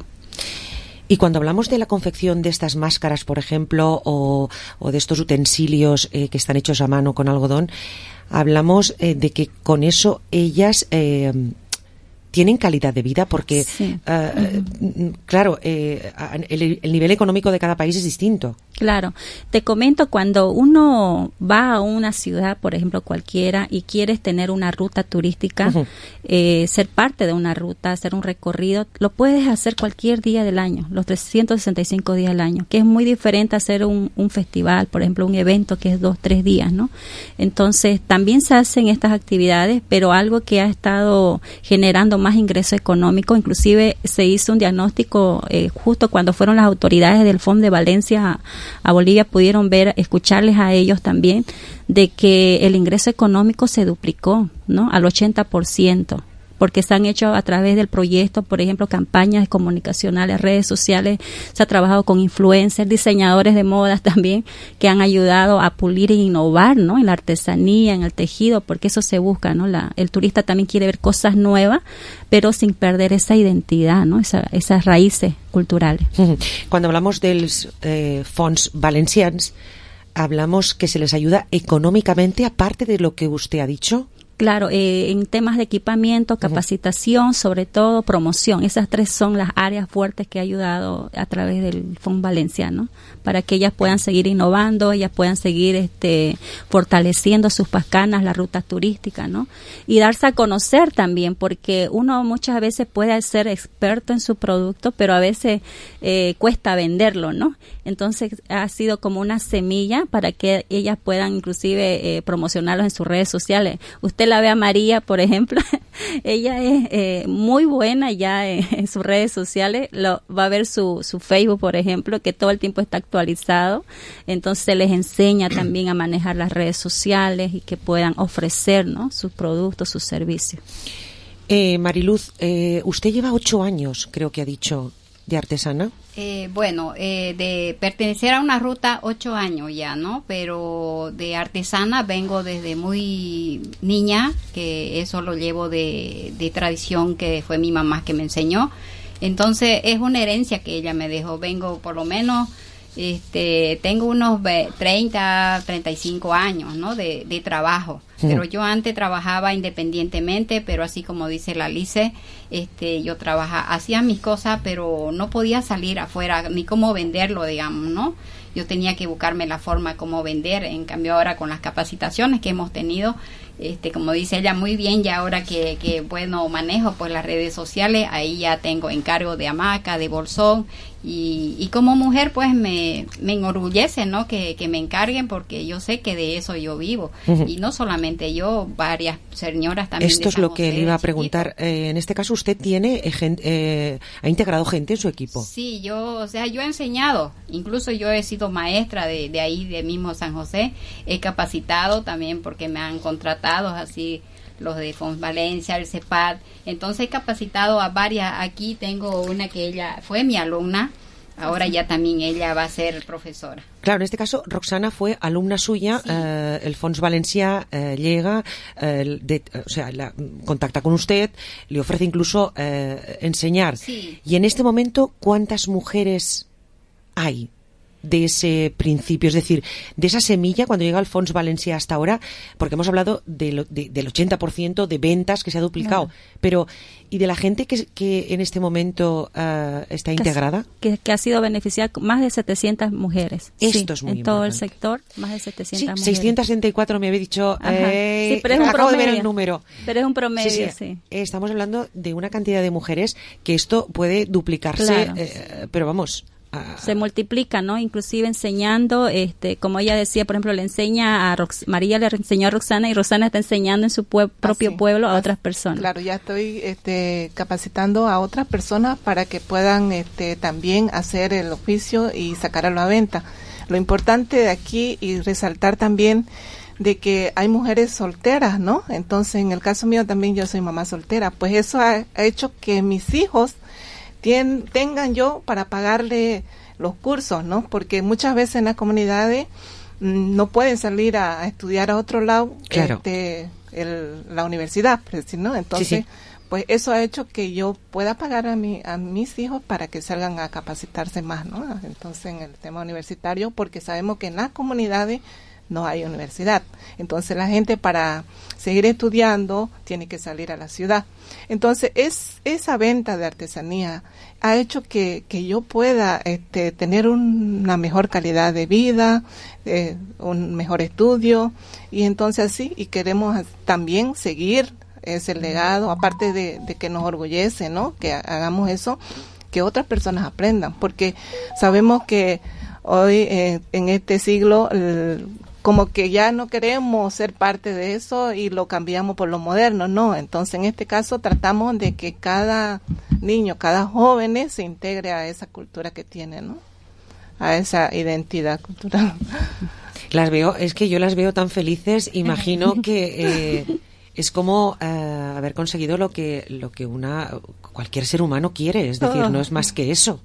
Y cuando hablamos de la confección de estas máscaras, por ejemplo, o, o de estos utensilios eh, que están hechos a mano con algodón, hablamos eh, de que con eso ellas eh, tienen calidad de vida, porque, sí. uh, uh-huh. claro, eh, el, el nivel económico de cada país es distinto. Claro, te comento, cuando uno va a una ciudad, por ejemplo, cualquiera, y quieres tener una ruta turística, uh-huh. eh, ser parte de una ruta, hacer un recorrido, lo puedes hacer cualquier día del año, los trescientos sesenta y cinco días del año, que es muy diferente a hacer un, un festival, por ejemplo, un evento que es dos, tres días, ¿no? Entonces, también se hacen estas actividades, pero algo que ha estado generando más ingreso económico, inclusive se hizo un diagnóstico eh, justo cuando fueron las autoridades del Fons de Valencia a, a Bolivia, pudieron ver, escucharles a ellos también, de que el ingreso económico se duplicó, ¿no? Al ochenta por ciento, porque se han hecho a través del proyecto, por ejemplo, campañas comunicacionales, redes sociales, se ha trabajado con influencers, diseñadores de modas también, que han ayudado a pulir e innovar, ¿no? En la artesanía, en el tejido, porque eso se busca, ¿no? La, el turista también quiere ver cosas nuevas, pero sin perder esa identidad, ¿no? Esa, esas raíces culturales. Cuando hablamos del eh, Fons Valencians, hablamos que se les ayuda económicamente, aparte de lo que usted ha dicho. Claro, eh, en temas de equipamiento, capacitación, uh-huh. sobre todo promoción. Esas tres son las áreas fuertes que ha ayudado a través del Fons Valencia, ¿no? Para que ellas puedan seguir innovando, ellas puedan seguir este, fortaleciendo sus pascanas, las rutas turísticas, ¿no? Y darse a conocer también, porque uno muchas veces puede ser experto en su producto, pero a veces eh, cuesta venderlo, ¿no? Entonces ha sido como una semilla para que ellas puedan inclusive eh, promocionarlos en sus redes sociales. Usted la ve a María, por ejemplo, ella es eh, muy buena ya en, en sus redes sociales, lo, va a ver su, su Facebook, por ejemplo, que todo el tiempo está actualizado, entonces se les enseña también a manejar las redes sociales y que puedan ofrecer, ¿no? Sus productos, sus servicios. Eh, Mariluz, eh, usted lleva ocho años, creo que ha dicho, de artesana. Eh, bueno, eh, de pertenecer a una ruta ocho años ya, ¿no? Pero de artesana vengo desde muy niña, que eso lo llevo de, de tradición, que fue mi mamá que me enseñó. Entonces es una herencia que ella me dejó. Vengo por lo menos, este, tengo unos treinta, treinta y cinco años, ¿no? De, de trabajo. Sí. Pero yo antes trabajaba independientemente, pero así como dice la Lice, este, yo trabajaba, hacía mis cosas, pero no podía salir afuera, ni cómo venderlo, digamos, ¿no? Yo tenía que buscarme la forma como vender. En cambio ahora con las capacitaciones que hemos tenido, este, como dice ella muy bien, ya ahora que, que bueno, manejo pues las redes sociales, ahí ya tengo encargo de hamaca, de bolsón, y, y como mujer pues me, me enorgullece, ¿no? Que, que me encarguen, porque yo sé que de eso yo vivo. Uh-huh. Y no solamente yo, varias señoras también. Esto es lo que le iba a preguntar. Eh, en este caso, ¿usted tiene eh, gente, eh, ha integrado gente en su equipo? Sí, yo, o sea, yo he enseñado, incluso yo he sido maestra de, de ahí, de mismo San José, he capacitado también porque me han contratado así, los de Fons Valencia, el CEPAD, entonces he capacitado a varias. Aquí tengo una que ella fue mi alumna, ahora ya también ella va a ser profesora. Claro, en este caso Roxana fue alumna suya, sí. eh, el Fons Valencia eh, llega, eh, de, o sea, la, contacta con usted, le ofrece incluso eh, enseñar. Sí. Y en este momento, ¿cuántas mujeres hay de ese principio, es decir, de esa semilla cuando llega al Fons Valencia hasta ahora? Porque hemos hablado de lo, de, del ochenta por ciento de ventas que se ha duplicado, claro. Pero ¿y de la gente que, que en este momento uh, está integrada? Que, que ha sido beneficiada más de setecientas mujeres. Esto sí, es muy en importante. todo el sector, más de setecientas sí, mujeres. seiscientos sesenta y cuatro me había dicho, eh, sí, pero es un acabo promedio, de ver el número. Pero es un promedio, sí, sí. sí. Estamos hablando de una cantidad de mujeres que esto puede duplicarse, claro. eh, pero vamos... se multiplica, ¿no? Inclusive enseñando, este, como ella decía, por ejemplo, le enseña a Rox- María le enseñó a Roxana y Roxana está enseñando en su pue- propio Así, pueblo a otras personas. Claro, ya estoy este, capacitando a otras personas para que puedan este, también hacer el oficio y sacar a la venta. Lo importante de aquí y resaltar también de que hay mujeres solteras, ¿no? Entonces, en el caso mío también yo soy mamá soltera, pues eso ha, ha hecho que mis hijos Tien, tengan yo para pagarle los cursos, ¿no? Porque muchas veces en las comunidades mmm, no pueden salir a, a estudiar a otro lado, claro. este, el, la universidad, ¿no? Entonces, sí, sí. pues eso ha hecho que yo pueda pagar a mi, a mis hijos para que salgan a capacitarse más, ¿no? Entonces, en el tema universitario, porque sabemos que en las comunidades no hay universidad. Entonces la gente para seguir estudiando tiene que salir a la ciudad. Entonces es esa venta de artesanía ha hecho que, que yo pueda este, tener un, una mejor calidad de vida, eh, un mejor estudio, y entonces así, y queremos también seguir ese legado, aparte de, de que nos orgullece, ¿no? Que hagamos eso, que otras personas aprendan, porque sabemos que hoy eh, en este siglo el, como que ya no queremos ser parte de eso y lo cambiamos por lo moderno, no. Entonces, en este caso tratamos de que cada niño, cada joven se integre a esa cultura que tiene, ¿no? A esa identidad cultural. Las veo, es que yo las veo tan felices, imagino que eh, es como eh, haber conseguido lo que lo que una cualquier ser humano quiere, es decir, no es más que eso.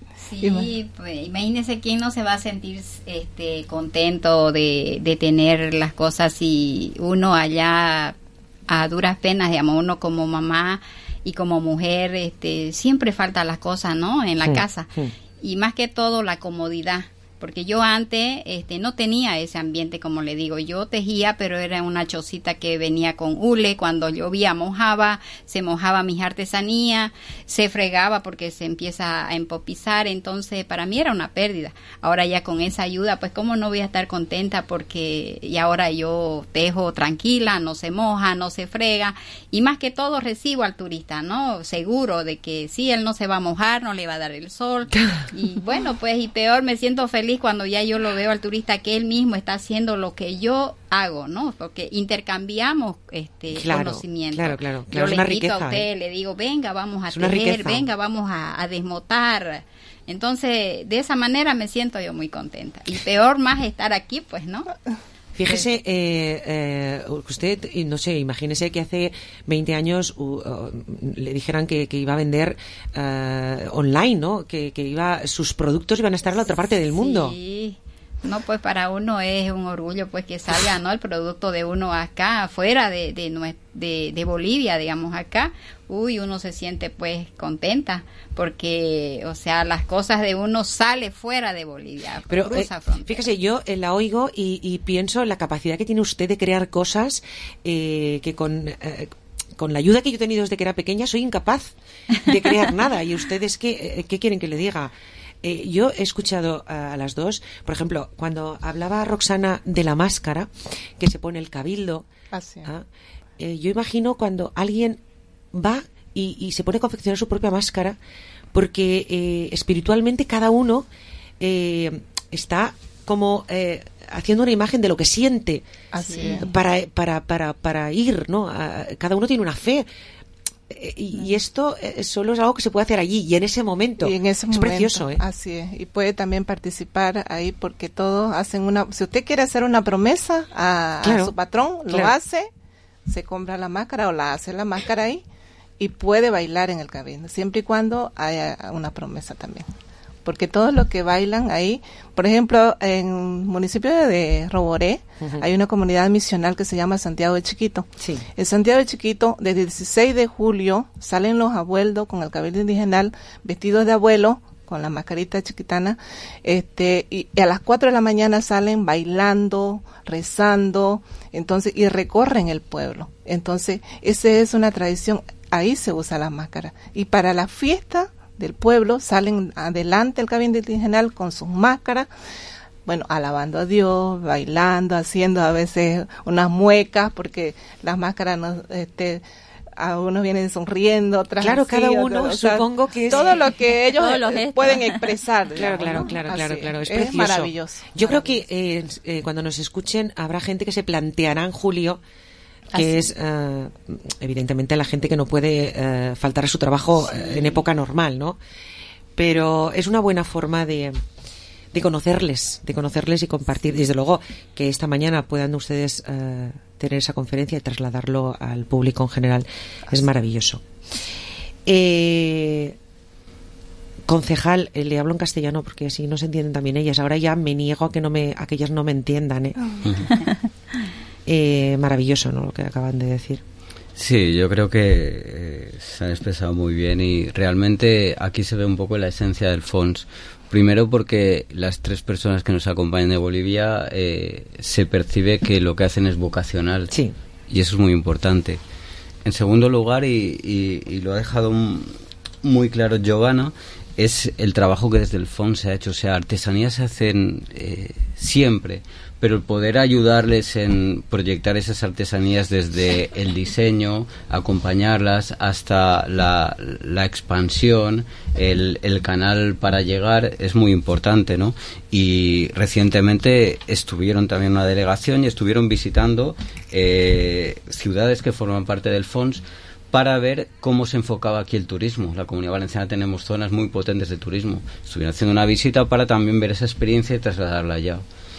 Sí, pues imagínese quién no se va a sentir este contento de, de tener las cosas y uno allá a duras penas, digamos, uno como mamá y como mujer, este siempre faltan las cosas, ¿no? En la sí, casa. Sí. Y más que todo la comodidad. Porque yo antes este, no tenía ese ambiente, como le digo, yo tejía, pero era una chocita que venía con hule, cuando llovía mojaba, se mojaba mis artesanías, se fregaba porque se empieza a empopizar, entonces para mí era una pérdida. Ahora ya con esa ayuda, pues cómo no voy a estar contenta porque y ahora yo tejo tranquila, no se moja, no se frega, y más que todo recibo al turista, ¿no? Seguro de que sí, él no se va a mojar, no le va a dar el sol, y bueno, pues y peor me siento feliz cuando ya yo lo veo al turista que él mismo está haciendo lo que yo hago, ¿no? Porque intercambiamos este claro, conocimiento. Claro, claro, claro. Yo es le una invito riqueza, a usted, ¿eh? le digo, venga, vamos a es una tejer, riqueza. venga, vamos a, a desmotar. Entonces, de esa manera me siento yo muy contenta. Y peor más estar aquí, pues, ¿no? Fíjese, eh, eh, usted, no sé, imagínese que hace veinte años uh, uh, le dijeran que, que iba a vender uh, online, ¿no? Que, que iba sus productos iban a estar en la otra parte del mundo. Sí. No, pues para uno es un orgullo pues que salga, ¿no? El producto de uno acá, afuera de, de, de, de Bolivia, digamos, acá. Uy, uno se siente pues contenta porque, o sea, las cosas de uno sale fuera de Bolivia. Pero eh, fíjese, yo eh, la oigo y, y pienso en la capacidad que tiene usted de crear cosas eh, que con... Eh, con la ayuda que yo he tenido desde que era pequeña soy incapaz de crear nada. Y ustedes, ¿qué, qué quieren que le diga? Eh, yo he escuchado a, a las dos, por ejemplo, cuando hablaba Roxana de la máscara, que se pone el cabildo, Así es. ¿ah? eh, yo imagino cuando alguien va y, y se pone a confeccionar su propia máscara, porque eh, espiritualmente cada uno eh, está como eh, haciendo una imagen de lo que siente. Así es. para, para, para, para ir, ¿no? A, cada uno tiene una fe. Y, y esto eh, solo es algo que se puede hacer allí y en ese momento. Y en ese es momento, precioso, ¿eh? Así es. Y puede también participar ahí porque todos hacen una... Si usted quiere hacer una promesa a, Claro, a su patrón, lo claro. hace, se compra la máscara o la hace la máscara ahí y puede bailar en el cabildo, siempre y cuando haya una promesa también. Porque todos los que bailan ahí, por ejemplo, en el municipio de Roboré, uh-huh. hay una comunidad misional que se llama Santiago de Chiquito. Sí. En Santiago de Chiquito, desde el dieciséis de julio, salen los abuelos con el cabildo indigenal, vestidos de abuelo, con la mascarita chiquitana, este, y, y a las cuatro de la mañana salen bailando, rezando, entonces, y recorren el pueblo. Entonces, esa es una tradición, ahí se usa la máscara. Y para la fiesta del pueblo salen adelante el cabildo indigenal con sus máscaras, bueno, alabando a Dios, bailando, haciendo a veces unas muecas, porque las máscaras no, este, a unos vienen sonriendo, otras claro, así, cada uno, otras, supongo o sea, que es todo lo que ellos eh, pueden expresar. Claro, digamos, claro, ¿no? claro, Así claro, claro, es, es precioso. maravilloso. Yo creo que eh, eh, cuando nos escuchen habrá gente que se planteará en julio, que Así. es uh, evidentemente la gente que no puede uh, faltar a su trabajo sí. uh, en época normal, ¿no? Pero es una buena forma de, de conocerles, de conocerles y compartir. Desde luego que esta mañana puedan ustedes uh, tener esa conferencia y trasladarlo al público en general. Así. Es maravilloso. Eh, concejal, eh, le hablo en castellano porque así no se entienden también ellas. Ahora ya me niego a que no me, a que ellas no me entiendan, ¿eh? Eh, maravilloso, ¿no? Lo que acaban de decir. Sí, yo creo que eh, se han expresado muy bien y realmente aquí se ve un poco la esencia del F O N S. Primero porque las tres personas que nos acompañan de Bolivia eh, se percibe que lo que hacen es vocacional. Sí. Y eso es muy importante. En segundo lugar, y, y, y lo ha dejado muy claro Giovanna, es el trabajo que desde el F O N S se ha hecho. O sea, artesanías se hacen eh, siempre, pero el poder ayudarles en proyectar esas artesanías desde el diseño, acompañarlas hasta la, la expansión, el, el canal para llegar es muy importante, ¿no? Y recientemente estuvieron también una delegación y estuvieron visitando eh, ciudades que forman parte del F O N S para ver cómo se enfocaba aquí el turismo. La Comunidad Valenciana tenemos zonas muy potentes de turismo. Estuvieron haciendo una visita para también ver esa experiencia y trasladarla allá.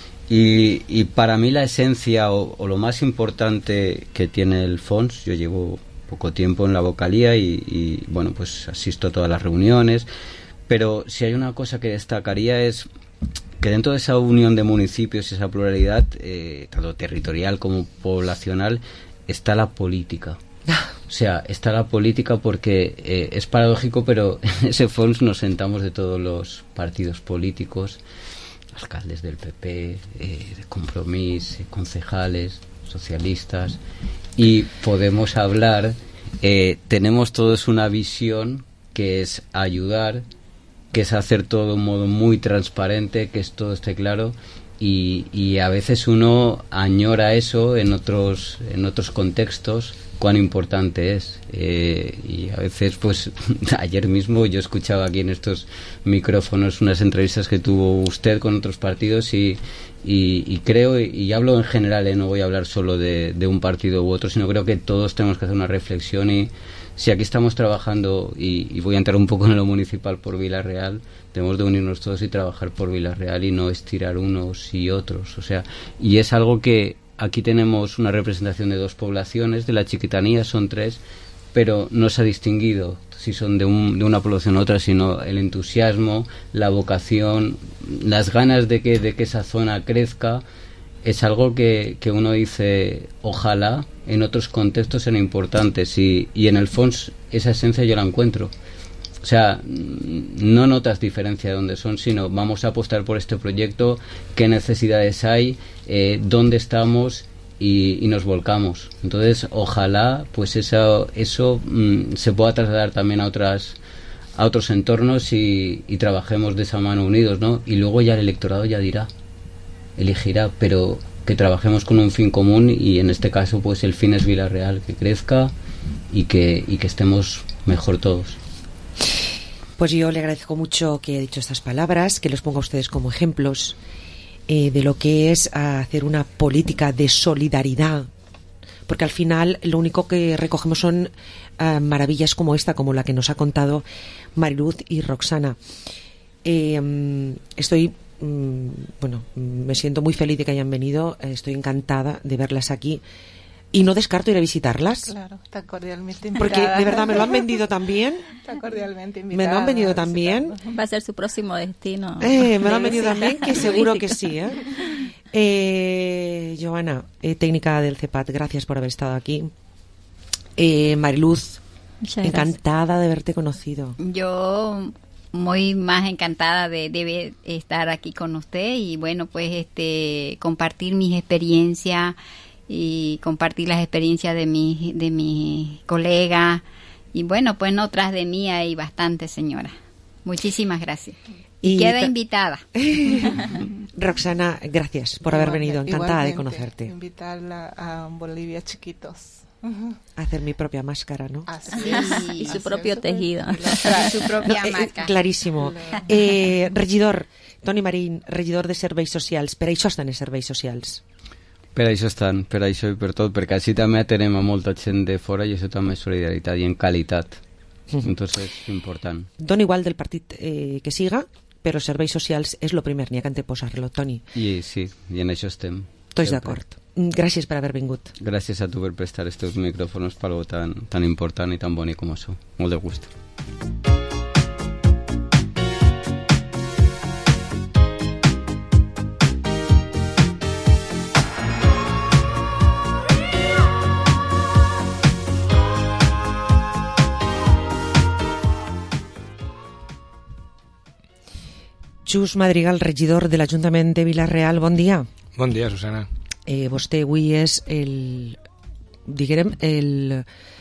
Y, y para mí la esencia o, o lo más importante que tiene el F O N S, yo llevo poco tiempo en la vocalía y, y bueno, pues asisto a todas las reuniones, pero si hay una cosa que destacaría es que dentro de esa unión de municipios y esa pluralidad, eh, tanto territorial como poblacional, está la política. O sea, está la política porque eh, es paradójico, pero en ese F O N S nos sentamos de todos los partidos políticos, alcaldes del P P, eh, de Compromís, eh, concejales, socialistas, y podemos hablar, eh, tenemos todos una visión que es ayudar, que es hacer todo de un modo muy transparente, que es todo esté claro, y, y a veces uno añora eso en otros, en otros contextos, cuán importante es, eh, y a veces pues ayer mismo yo escuchaba aquí en estos micrófonos unas entrevistas que tuvo usted con otros partidos y, y, y creo, y, y hablo en general, eh, no voy a hablar solo de, de un partido u otro, sino creo que todos tenemos que hacer una reflexión y si aquí estamos trabajando y, y voy a entrar un poco en lo municipal por Vila-Real, tenemos de unirnos todos y trabajar por Vila-Real y no estirar unos y otros, o sea, y es algo que aquí tenemos una representación de dos poblaciones, de la Chiquitanía son tres, pero no se ha distinguido si son de, un, de una población u otra, sino el entusiasmo, la vocación, las ganas de que, de que esa zona crezca, es algo que, que uno dice, ojalá en otros contextos sean importantes y, y en el F O N S esa esencia yo la encuentro. O sea, no notas diferencia de dónde son, sino vamos a apostar por este proyecto, qué necesidades hay, eh, dónde estamos y, y nos volcamos. Entonces, ojalá pues eso, eso mmm, se pueda trasladar también a otras a otros entornos y, y trabajemos de esa mano unidos, ¿no? Y luego ya el electorado ya dirá, elegirá, pero que trabajemos con un fin común, y en este caso pues el fin es Vila-real, que crezca y que, y que estemos mejor todos. Pues yo le agradezco mucho que haya dicho estas palabras, que los ponga a ustedes como ejemplos eh, de lo que es hacer una política de solidaridad, porque al final lo único que recogemos son uh, maravillas como esta, como la que nos ha contado Mariluz y Roxana. Eh, um, estoy, um, bueno, me siento muy feliz de que hayan venido, estoy encantada de verlas aquí. Y no descarto ir a visitarlas. Claro, está cordialmente invitada. Porque de verdad me lo han vendido también. Está cordialmente invitada. Me lo han vendido también. Va a ser su próximo destino. Eh, me lo han vendido también, que seguro que sí. ¿eh? Eh, Joana, eh, técnica del CEPAT, gracias por haber estado aquí. Eh, Mariluz, encantada de haberte conocido. Yo muy más encantada de, de estar aquí con usted y bueno, pues este compartir mis experiencias y compartir las experiencias de mis de mis colegas y bueno, pues no tras de mí hay bastante, señora. Muchísimas gracias. Y, y queda ta- invitada. Roxana, gracias por haber venido, encantada de conocerte. Invitarla a Bolivia Chiquitos. Hacer mi propia máscara, ¿no? Así es. Y su propio tejido. Su propia no, marca. Eh, clarísimo. Eh, regidor, Toni Marín, regidor de Serveis Socials. Per això estan els serveis socials. Per això estan, per això i per tot, perquè així també atenem a molta gent de fora i això també és solidaritat i en qualitat. Entonces és important. Dona igual del partit eh, que siga, però serveis socials és lo primer, n'hi ha que anteposar-lo, Toni. I sí, i en això estem. Tots d'acord. Gràcies per haver vingut. Gràcies a tu per prestar estos micròfons per algo tan, tan important i tan bonic com això. Molt de gust. Xus Madrigal, regidor de l'Ajuntament de Vila-real, bon dia. Bon dia, Susana. Eh, vostè avui és el, diguem, el,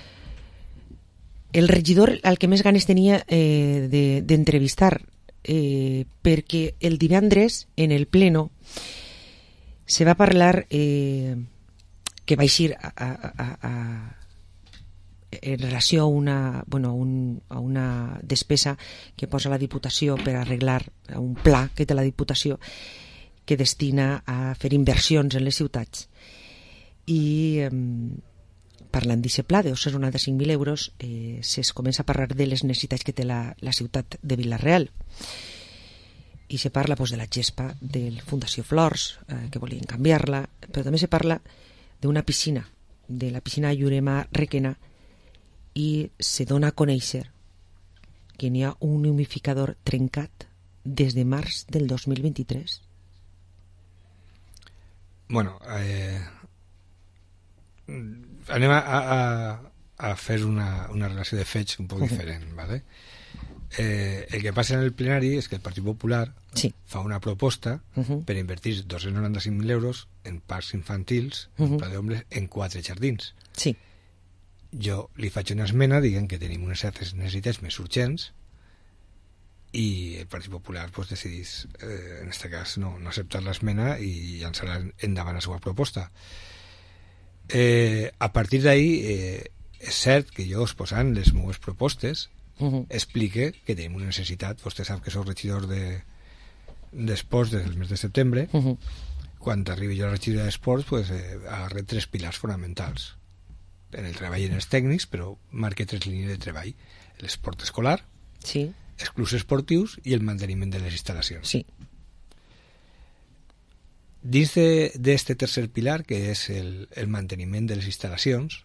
el regidor al que més ganes tenia eh, d'entrevistar, eh, perquè el divendres, en el pleno, se va parlar eh, que va eixir a, a, a, a en relació a una, bueno, un, a una despesa que posa la Diputació per arreglar un pla que té la Diputació que destina a fer inversions en les ciutats. I eh, parlant d'aquest pla de dos cents noranta-cinc mil euros eh, se comença a parlar de les necessitats que té la, la ciutat de Vila-real. I se parla pues, de la gespa de Fundació Flors, eh, que volien canviar-la, però també se parla d'una piscina, de la piscina Llurema Requena, i se dona a conèixer que n'hi ha un humidificador trencat des de març del dos mil vint-i-tres. Bueno, eh, anem a, a, a fer una, una relació de fets un poc diferent, ¿vale? Eh, el que passa en el plenari és que el Partit Popular sí. fa una proposta uh-huh. per invertir dos cents noranta-cinc mil euros en parcs infantils, uh-huh. en pla d'ombres, en quatre jardins. Sí. Jo li faig una esmena dient que tenim unes certes necessitats més urgents i el Partit Popular pues, decidís, eh, en aquest cas, no, no acceptar l'esmena i llançar endavant la seva proposta. Eh, a partir d'ahí, eh, és cert que jo, exposant les meves propostes, uh-huh. explique que tenim una necessitat. Vostè sap que soc regidor de, d'esports des del mes de setembre. Uh-huh. Quan arribi jo a la regidoria d'esports, pues, eh, agarré tres pilars fonamentals. En el treball i en els tècnics, però marque tres línies de treball. L'esport escolar, sí. els clubs esportius i el manteniment de les instal·lacions. Sí. Dins d'aquest tercer pilar, que és el, el manteniment de les instal·lacions,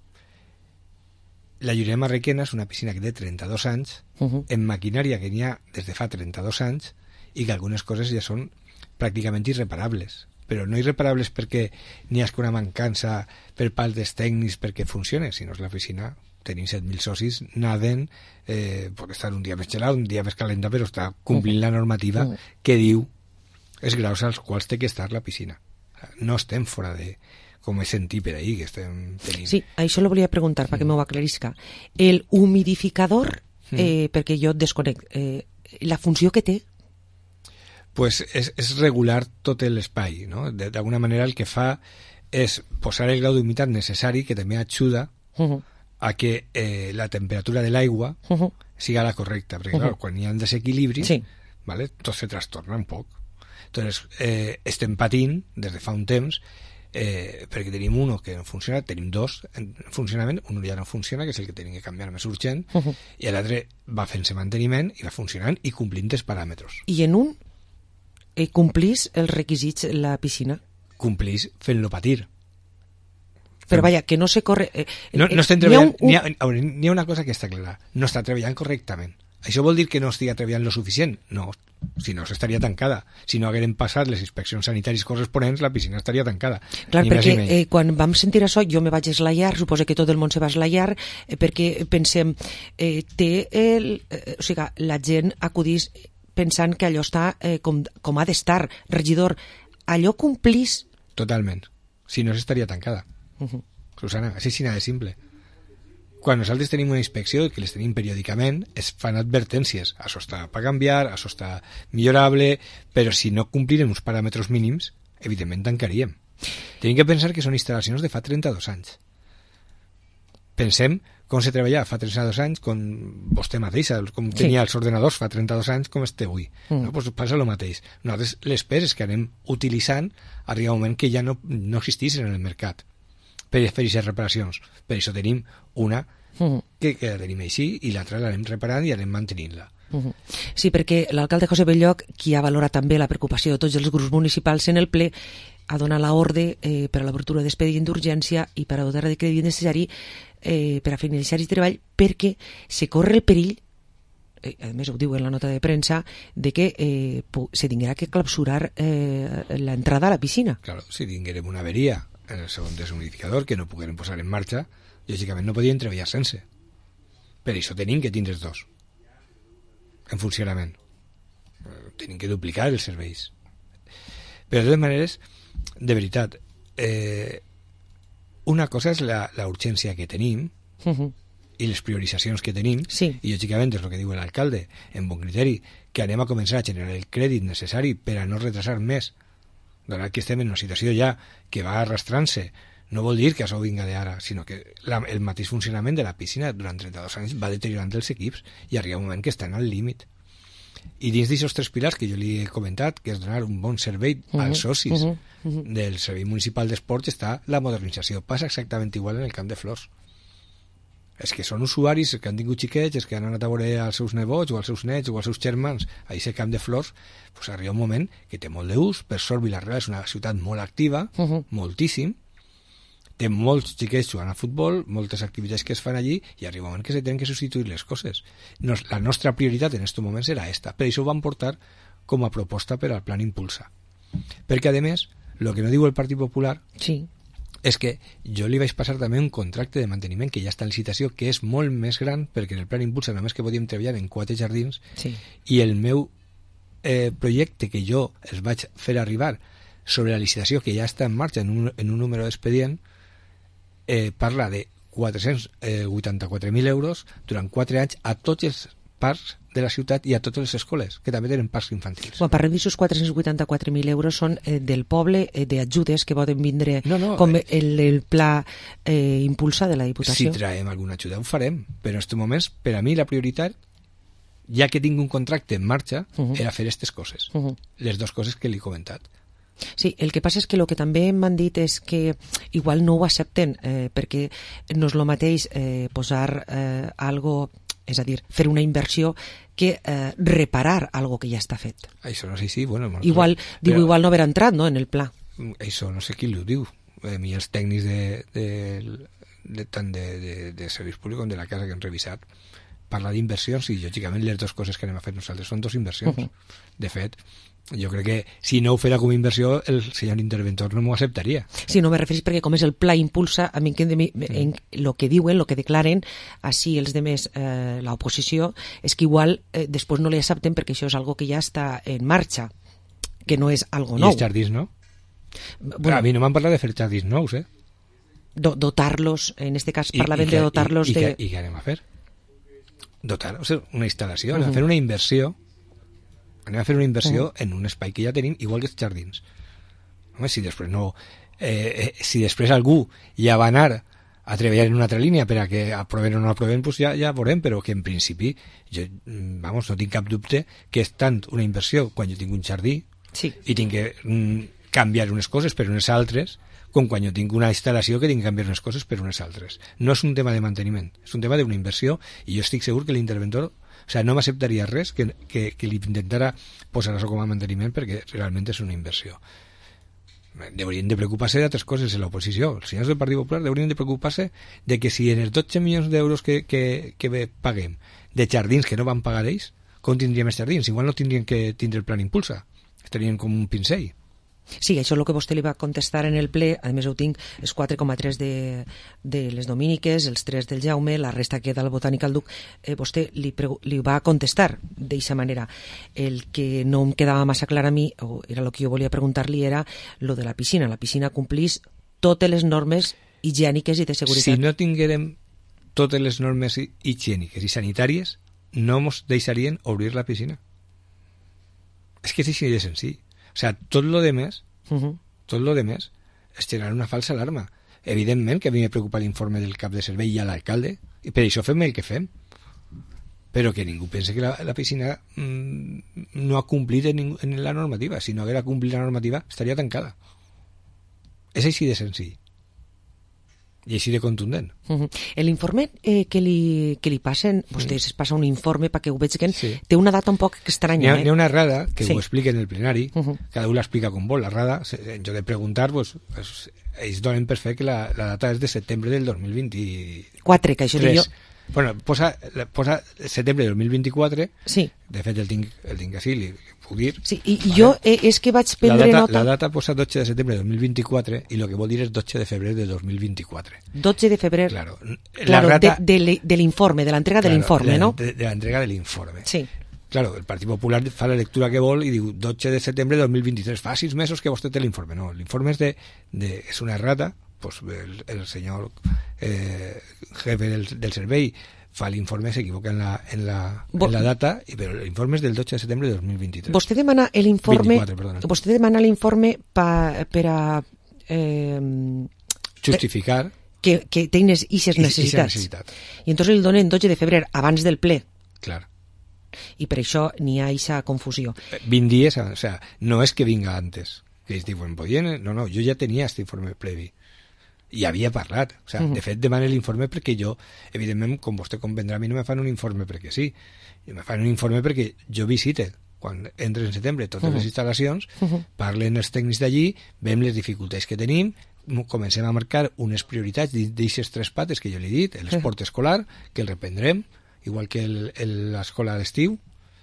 la Llurema Requena és una piscina que té trenta-dos anys, uh-huh. en maquinària que n'hi ha des de fa trenta-dos anys, i que algunes coses ja són pràcticament irreparables. Però no irreparables perquè n'hi ha una mancança per part dels tècnics perquè funcione, sinó és la piscina, tenim set mil socis, naden, eh, pot estar un dia més gelat, un dia més calenta, però està complint la normativa que diu els graus als quals té que estar la piscina. No estem fora de, com he sentit per ahir, que estem tenint... Sí, això lo volia preguntar, perquè m'ho aclarisca. El humidificador eh, perquè jo desconec. Eh, la funció que té? Pues és, és regular tot l'espai, no? D'alguna manera el que fa és posar el grau d'humitat necessari, que també ajuda uh-huh. a que eh, la temperatura de l'aigua uh-huh. siga la correcta, perquè uh-huh. clar, quan hi ha desequilibris, sí. vale, tot se trastorna un poc. Entonces, eh, estem patint des de fa un temps eh, perquè tenim uno que no funciona, tenim dos en funcionament, un ja no funciona, que és el que tenim que canviar més urgent, uh-huh. i l'altre va fent-se manteniment i va funcionant i complint els paràmetres. I en un eh, complís els requisits la piscina? Complís fent-lo patir. Però vaja, que no se corre... Eh, no, no estem n'hi ha, treballant... un, N'hi, ha, n'hi ha una cosa que està clara. No està treballant correctament. Això vol dir que no estigui treballant lo suficient? No, si no s'estaria tancada. Si no hagueren passat les inspeccions sanitàries corresponents, la piscina estaria tancada. Clar, perquè eh, quan vam sentir això jo me vaig eslaiar, suposo que tot el món se va eslaiar, eh, perquè pensem, eh, té el, eh, o sigui, la gent acudís pensant que allò està eh, com, com ha d'estar. Regidor, allò complís? Totalment. Si no s'estaria tancada. Uh-huh. Susana, així és de simple. Quan nosaltres tenim una inspecció, que les tenim periòdicament, es fan advertències. Això està per canviar, això està millorable, però si no complirem uns paràmetres mínims, evidentment tancaríem. Tenim que pensar que són instal·lacions de fa trenta-dos anys. Pensem com se treballava fa trenta-dos anys, com vostè mateixa, com sí. tenia els ordenadors fa trenta-dos anys, com este avui. Mm. No? Pues passa el mateix. Nosaltres les peces que anem utilitzant arriba un moment que ja no, no existissin en el mercat per fer aquestes reparacions. Per això tenim una uh-huh. que, que la tenim així i l'altra l'anem reparant i anem mantenint-la. Uh-huh. Sí, perquè l'alcalde José Belloc, qui ha valorat també la preocupació de tots els grups municipals en el ple, ha donat l'ordre eh, per a l'obertura d'expedient d'urgència i per a dotar de crèdit necessari eh, per a finalitzar el treball, perquè se corre el perill, eh, a més ho diu en la nota de premsa, de que eh, se tinguerà que clausurar eh, l'entrada a la piscina. Claro, si tinguérem una averia en el segon deshumidificador que no pogueren posar en marxa, lògicament no podien treballar sense. Per això tenim que tindre dos en funcionament. Tenim que duplicar els serveis. Però de totes maneres, de veritat, eh, una cosa és la, la urgència que tenim uh-huh. i les prioritzacions que tenim, sí. i lògicament és el que diu l'alcalde, en bon criteri, que anem a començar a generar el crèdit necessari per a no retrasar més, donat que estem en una situació ja que va arrastrant-se. No vol dir que això vinga d'ara, sinó que la, el mateix funcionament de la piscina durant trenta-dos anys va deteriorant els equips i arriba un moment que estan al límit. I dins d'aquests tres pilars que jo li he comentat, que és donar un bon servei uh-huh, als socis uh-huh, uh-huh. del servei municipal d'esports, està la modernització. Passa exactament igual en el Camp de Flors. És que són usuaris que han tingut xiquets, és que han anat a veure als seus nebots o als seus nets o als seus germans a aquest Camp de Flors, pues arriba un moment que té molt d'ús. Per sort, Vila-real és una ciutat molt activa, uh-huh. moltíssim, té molts xiquets jugant a futbol, moltes activitats que es fan allí, i arriba un moment que se tenen que substituir les coses. Nos, la nostra prioritat en aquest moment era esta, per això ho vam portar com a proposta per al Plan Impulsa. Perquè, a més, el que no diu el Partit Popular sí. és que jo li vaig passar també un contracte de manteniment que ja està en licitació, que és molt més gran, perquè en el Plan Impulsa només que podíem treballar en quatre jardins, sí. i el meu eh, projecte que jo els vaig fer arribar sobre la licitació que ja està en marxa en un, en un número d'expedient, eh, parla de quatre-cents vuitanta-quatre mil euros durant quatre anys a tots els parcs de la ciutat i a totes les escoles, que també tenen parcs infantils. Quan parlem d'aquests quatre-cents vuitanta-quatre mil euros són eh, del poble, eh, d'ajudes que poden vindre no, no, com eh, el, el pla eh, impulsa de la Diputació. Si traiem alguna ajuda ho farem, però en aquests moments, per a mi la prioritat, ja que tinc un contracte en marxa, uh-huh. era fer aquestes coses. Uh-huh. Les dues coses que li he comentat. Sí, el que passa és que el que també m'han dit és que igual no ho accepten, eh, perquè no és el mateix eh, posar eh, algo, és a dir, fer una inversió que eh, reparar algo que ja està fet. Això no sé si... Bueno, igual, però, diu, igual no haver entrat, no?, en el pla. Això no sé qui ho diu. A mi els tècnics de, de, de, tant de, de, de serveis públics com de la casa que han revisat parlar d'inversions, i lògicament les dues coses que anem a fer nosaltres són dues inversions. Uh-huh. De fet, jo crec que si no ho fera com a inversió el senyor interventor no m'ho acceptaria. Sí, no me referís perquè com és el pla impulsa, a mi que de mi, en lo que diuen, lo que declaren així els demés, eh, l'oposició, és que igual eh, després no li accepten perquè això és algo que ja està en marxa, que no és algo nou. I els jardins, no? Bueno, a mi no m'han parlat de fer jardins nous, eh? Do, dotar-los, en este cas parlaven I, i que, de dotar-los i, i de... I què anem a fer? dotar, o sigui, una instal·lació, anem Uh-huh. a fer una inversió, anem a fer una inversió Uh-huh. en un espai que ja tenim, igual que els jardins. Home, si després no... Eh, eh, si després algú ja va anar a treballar en una altra línia per a que aproven o no aproven, pues ja, ja veurem, però que en principi jo, vamos, no tinc cap dubte que és tant una inversió quan jo tinc un jardí sí. i tinc que mm, canviar unes coses per unes altres, com quan jo tinc una instal·lació que tinc que canviar unes coses per unes altres. No és un tema de manteniment, és un tema d'una inversió, i jo estic segur que l'interventor, o sea, no m'acceptaria res que, que, que li intentara posar això com a manteniment, perquè realment és una inversió. Deurien de preocupar-se d'altres coses en l'oposició. Els senyors del Partit Popular deurien de preocupar-se de que si en els dotze milions d'euros que, que, que paguem de jardins que no van pagar ells, com tindríem els jardins? Igual no tindrien que tindre el plan Impulsa, estarien com un pincell. Sí, això és el que vostè li va contestar en el ple. A més, ho tinc, els quatre coma tres de, de les Domíniques, els tres del Jaume, la resta queda al Botànic al Duc. Eh, vostè li, li va contestar d'eixa manera. El que no em quedava massa clar a mi, o era el que jo volia preguntar-li, era lo de la piscina. La piscina complís totes les normes higièniques i de seguretat. Si no tinguérem totes les normes higièniques i sanitàries, no ens deixarien obrir la piscina. És que és així de senzill. O sea, tot lo demés, uh-huh. tot lo demés es generar una falsa alarma. Evidentment que a mi me preocupa l'informe del cap de servei i a l'alcalde, i per això fem el que fem. Però que ningú pense que la, la piscina mmm, no ha complit en, en la normativa. Si no haguera complit la normativa, estaria tancada. És així de senzill. I així de contundent. Uh-huh. L'informe eh, que, li, que li passen, vostès es passa un informe perquè ho vegin, sí. té una data un poc estranya. N'hi ha, eh? n'hi ha una errada que sí. ho explica en el plenari, uh-huh. cada un l'explica com vol, la errada, jo de preguntar, pues, pues, ells donen per fer que la, la data és de setembre del dos mil vint-i-quatre. Que això dic jo. Bueno, posa, posa setembre del dos mil vint-i-quatre, sí. de fet el tinc, el tinc així, li puc dir. Sí, i, i jo eh, és que vaig prendre la data, nota... La data posa dotze de setembre de dos mil vint-i-quatre i el que vol dir és dotze de febrer de dos mil vint-i-quatre. dotze de febrer, claro, claro la rata, de, de, de l'informe, de l'entrega claro, de l'informe, no? De, de l'entrega de l'informe. Sí. Claro, el Partit Popular fa la lectura que vol i diu dotze de setembre de dos mil vint-i-tres, fa sis mesos que vostè té l'informe. No, l'informe és, de, de, és una errata, pues el, el senyor eh, jefe del, del servei fa l'informe, s'equivoca en, la, en, la, en la data, i, però l'informe és del dotze de setembre de dos mil vint-i-tres. Vostè demana l'informe vostè demana l'informe pa, per a eh, justificar que, que tens ixes necessitats. necessitat. I entonces el donen dotze de febrer, abans del ple. Clar. I per això n'hi ha eixa confusió. vint dies, o sea, no és que vinga antes, que ells diuen, podien, no, no, jo ja tenia aquest informe previ. I havia parlat, o sea, uh -huh. de fet demane l'informe perquè jo, evidentment, com vostè comprendrà, a mi no me fan un informe perquè sí, me fan un informe perquè jo visite quan entres en setembre totes uh -huh. les instal·lacions, uh -huh. parlen els tècnics d'allí, veiem les dificultats que tenim, comencem a marcar unes prioritats d'aixes tres pates que jo li he dit, l'esport escolar, que el reprendrem, igual que l'escola d'estiu,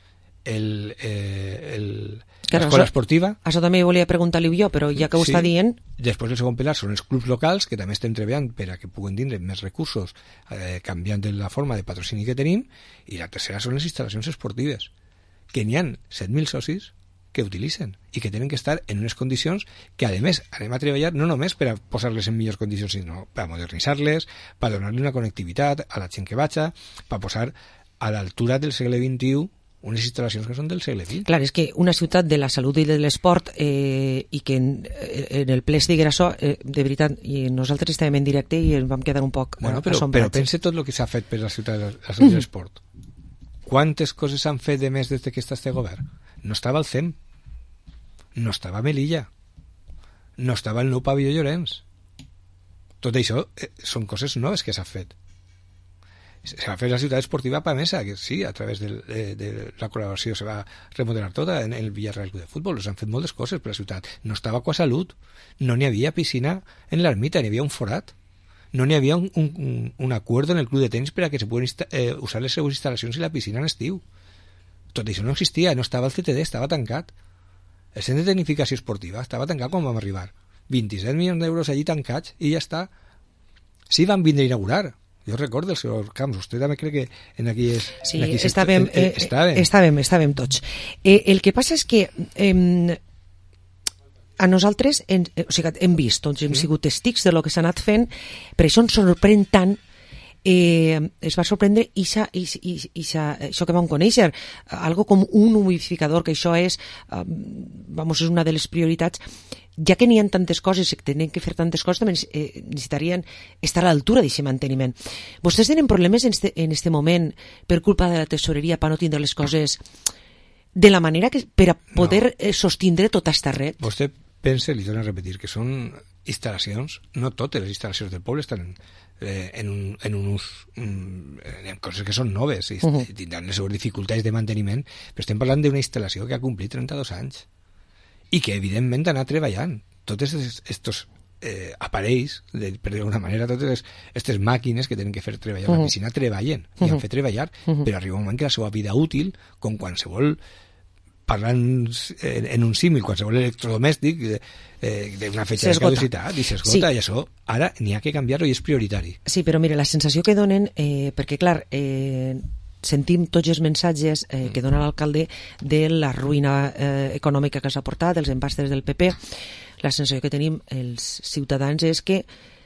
el, eh, el, l'escola esportiva. Això també volia preguntar-li jo, però ja que ho sí. està dient... Després el segon pilar són els clubs locals, que també estem treballant per a que puguen tindre més recursos, eh, canviant la forma de patrocini que tenim, i la tercera són les instal·lacions esportives, que n'hi ha set mil socis que utilitzen i que tenen que estar en unes condicions que, a més, anem a treballar no només per a posar-les en millors condicions, sinó per a modernitzar-les, per a donar-li una connectivitat a la gent que vaja, per a posar a l'altura del segle vint-i-u unes instal·lacions que són del segle vint. Clar, és que una ciutat de la salut i de l'esport eh, i que en, en el ple es diguera això, eh, de veritat, i nosaltres estàvem en directe i ens vam quedar un poc bueno, però, assombrats. Però pense tot el que s'ha fet per la ciutat de la salut i l'esport. Quantes coses s'han fet de més des que està este govern? No estava el C E M, no estava a Melilla, no estava el nou pavelló Llorenç. Tot això eh, són coses noves que s'ha fet. Se va fer la ciutat esportiva Pamesa, que sí, a través de, de, de la col·laboració se va remodelar tota en el Villarreal Club de Futbol. S'han fet moltes coses per la ciutat. No estava Aquasalut, no n'hi havia piscina en l'ermita, n'hi havia un forat. No n'hi havia un, un, un acord en el club de tenis per a que se puguen eh, usar les seues instal·lacions i la piscina en estiu. Tot això no existia, no estava el C T D, estava tancat. El centre de tecnificació esportiva estava tancat quan vam arribar. vint-i-set milions d'euros allí tancats i ja està. Sí, van vindre a inaugurar. Jo recordo el senyor Camps, vostè també crec que en aquí és... Sí, en aquí estàvem, eh, estàvem. estàvem, estàvem tots. Eh, el que passa és que eh, a nosaltres en, eh, o sigui, hem vist, doncs hem sí. sigut testics de lo que s'ha anat fent, per això ens sorprèn tant eh, es va sorprendre ixa, ixa, ixa, això que vam conèixer, algo com un humidificador, que això és, eh, vamos, és una de les prioritats. Ja que n'hi ha tantes coses i que tenen que fer tantes coses, també eh, necessitarien estar a l'altura d'aquest manteniment. Vostès tenen problemes en este, en este moment per culpa de la tesoreria per no tindre les coses de la manera que per a poder no. sostindre tota esta red? Vostè pensa, li torno a repetir, que són instal·lacions, no totes les instal·lacions del poble estan eh, en, un, en un ús, en coses que són noves i uh-huh. tindran les seves dificultats de manteniment, però estem parlant d'una instal·lació que ha complit trenta-dos anys i que evidentment ha anat treballant. Tots aquests eh, aparells, de, per d'alguna manera, totes aquestes màquines que tenen que fer treballar uh-huh. la piscina treballen i uh-huh. han fet treballar, uh-huh. però arriba un moment que la seva vida útil, com qualsevol, parlant en, en un símil, qualsevol electrodomèstic eh, d'una fetge de caducitat, i s'esgota, sí. I això ara n'hi ha que canviar-ho i és prioritari. Sí, però mira, la sensació que donen, eh, perquè clar, eh, sentim tots els missatges eh, que dona l'alcalde de la ruïna eh, econòmica que s'ha portat, dels empastres del P P. La sensació que tenim els ciutadans és que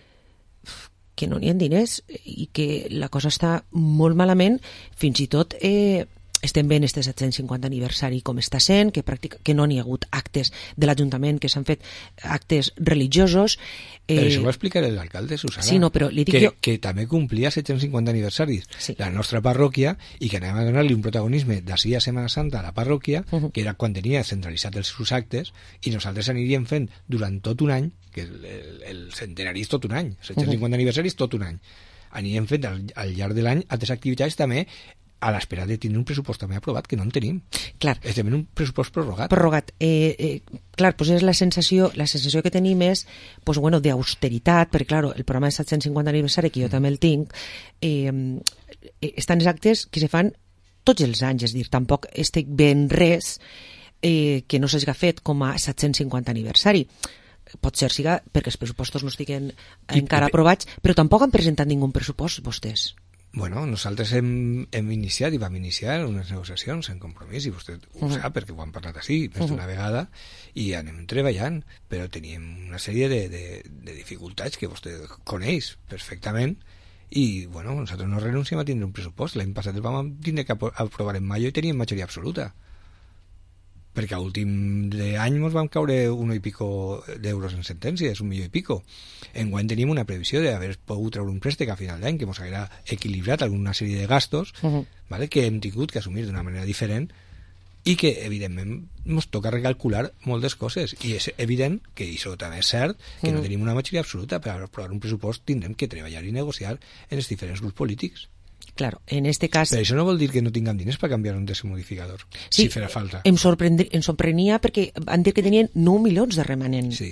que no n'hi ha diners i que la cosa està molt malament, fins i tot eh, estem veient este set-cents cinquanta aniversari com està sent, que, pràctica, que no n'hi ha hagut actes de l'Ajuntament, que s'han fet actes religiosos. Eh, però això ho va explicar l'alcalde, Susana, sí, no, però li dic que, jo... que també complia set-cents cinquanta aniversaris sí. la nostra parròquia i que anem a donar-li un protagonisme d'ací a Setmana Santa a la parròquia, uh-huh. que era quan tenia centralitzat els seus actes, i nosaltres aniríem fent durant tot un any, que el, el, el centenari és tot un any, set-cents cinquanta uh-huh. aniversaris tot un any, aniríem fent al, al llarg de l'any altres activitats també a l'espera de tenir un pressupost també aprovat, que no en tenim. Clar. És també un pressupost prorrogat. Prorrogat. Eh, eh, clar, pues és la sensació, la sensació que tenim és pues, bueno, d'austeritat, perquè clar, el programa de set-cents cinquanta aniversari, que jo també el tinc, eh, estan els actes que se fan tots els anys, és dir, tampoc estic ben res eh, que no s'hagi fet com a set-cents cinquanta aniversari. Pot ser siga perquè els pressupostos no estiguen encara aprovats, però tampoc han presentat ningú pressupost, vostès. Bueno, nosaltres hem, hem iniciat i vam iniciar unes negociacions en compromís, i vostè ho uh-huh. sap perquè ho hem parlat així més d'una uh-huh. vegada, i anem treballant, però teníem una sèrie de, de, de dificultats que vostè coneix perfectament, i bueno, nosaltres no renunciem a tindre un pressupost. L'any passat el vam tindre que aprovar en maio i teníem majoria absoluta, perquè a últim d'any ens vam caure un i pico d'euros en sentències, un milió i pico. Enguany tenim una previsió d'haver pogut treure un préstec a final d'any que ens haguera equilibrat alguna sèrie de gastos, uh-huh. vale, que hem tingut que assumir d'una manera diferent i que, evidentment, ens toca recalcular moltes coses. I és evident que això també és cert, que uh-huh. no tenim una majoria absoluta. Per aprovar un pressupost tindrem que treballar i negociar en els diferents grups polítics. Claro, en este cas... Però això no vol dir que no tinguem diners per canviar un desmodificador, sí, si farà falta. Em, em sorprenia perquè han dit que tenien nou milions de remanent. Sí.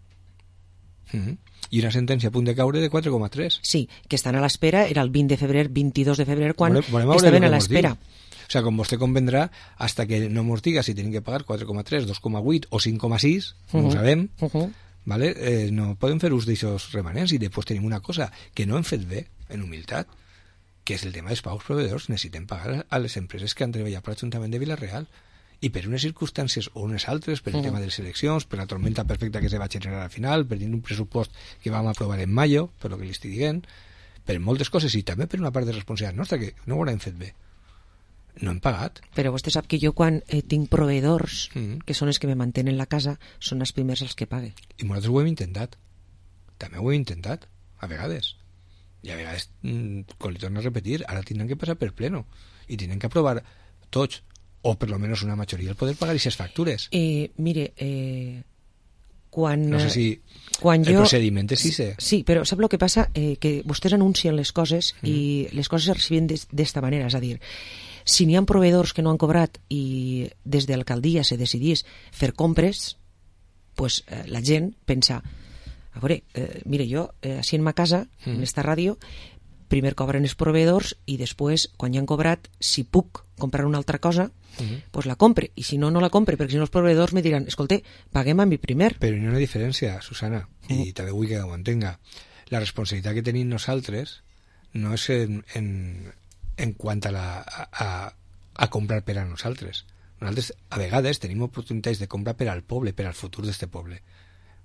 Mm-hmm. I una sentència a punt de caure de quatre coma tres. Sí, que estan a l'espera, era el vint de febrer, vint-i-dos de febrer, quan volem, estaven a l'espera. O sigui, com vostè convendrà, hasta que no mos diga si tenim que pagar quatre coma tres, dos coma vuit o cinc coma sis, uh-huh. no ho sabem, uh-huh. vale? eh, no podem fer ús d'aixòs remanents. I després tenim una cosa que no hem fet bé, en humilitat, que és el tema dels paus proveïdors. Necessitem pagar a les empreses que han treballat per l'Ajuntament de Vila-real, i per unes circumstàncies o unes altres, per el uh-huh. tema de les eleccions, per la tormenta perfecta que se va generar al final, per tenir un pressupost que vam aprovar en maio, per lo que li estic dient, per moltes coses, i també per una part de responsabilitat nostra, que no ho haurem fet bé. No hem pagat. Però vostè sap que jo quan eh, tinc proveïdors, mm. que són els que me mantenen la casa, són els primers els que pague. I nosaltres ho hem intentat. També ho hem intentat, a vegades. I a vegades, com li torno a repetir, ara tindran que passar per pleno i tindran que aprovar tots, o per lo menos una majoria, el poder pagar aquestes factures. Eh, mire, eh, quan... No sé si quan el jo, procediment és sí, sí, però sap el que passa? Eh, que vostès anuncien les coses mm. i les coses es recibien d'esta manera, és a dir, si n'hi ha proveïdors que no han cobrat i des de l'alcaldia se decidís fer compres, pues, eh, la gent pensa... A veure, eh, mire, jo, eh, així en ma casa, mm. en esta ràdio, primer cobren els proveïdors i després, quan ja han cobrat, si puc comprar una altra cosa, mm. pues la compre. I si no, no la compre, perquè si no els proveïdors me diran, escolta, paguem a mi primer. Però hi ha una diferència, Susana, mm. i també vull que ho entenga. La responsabilitat que tenim nosaltres no és en, en, en quant a, la, a, a comprar per a nosaltres. Nosaltres, a vegades, tenim oportunitats de comprar per al poble, per al futur d'este poble.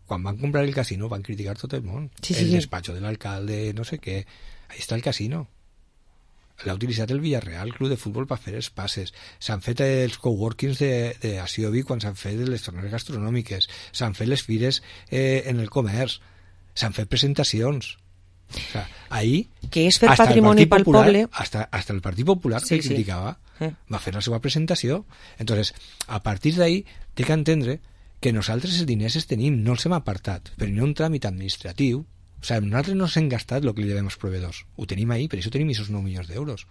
quan van comprar el casino van criticar tot el món. Sí, sí, el sí. despacho de l'alcalde, no sé què. Ahí està el casino. L'ha utilitzat el Villarreal Club de Futbol per fer els passes. S'han fet els coworkings de, de Asiobi quan s'han fet les torneres gastronòmiques. S'han fet les fires eh, en el comerç. S'han fet presentacions. O sea, ahí... Que és fer patrimoni pel poble... Hasta, hasta el Partit Popular, sí, que sí. criticava, eh. va fer la seva presentació. Entonces, a partir d'ahí, té que entendre que nosaltres els diners els tenim, no els hem apartat, però no un tràmit administratiu. O sigui, nosaltres no s'hem gastat el que li devem als proveedors. Ho tenim ahí, per això tenim aquests nou milions d'euros.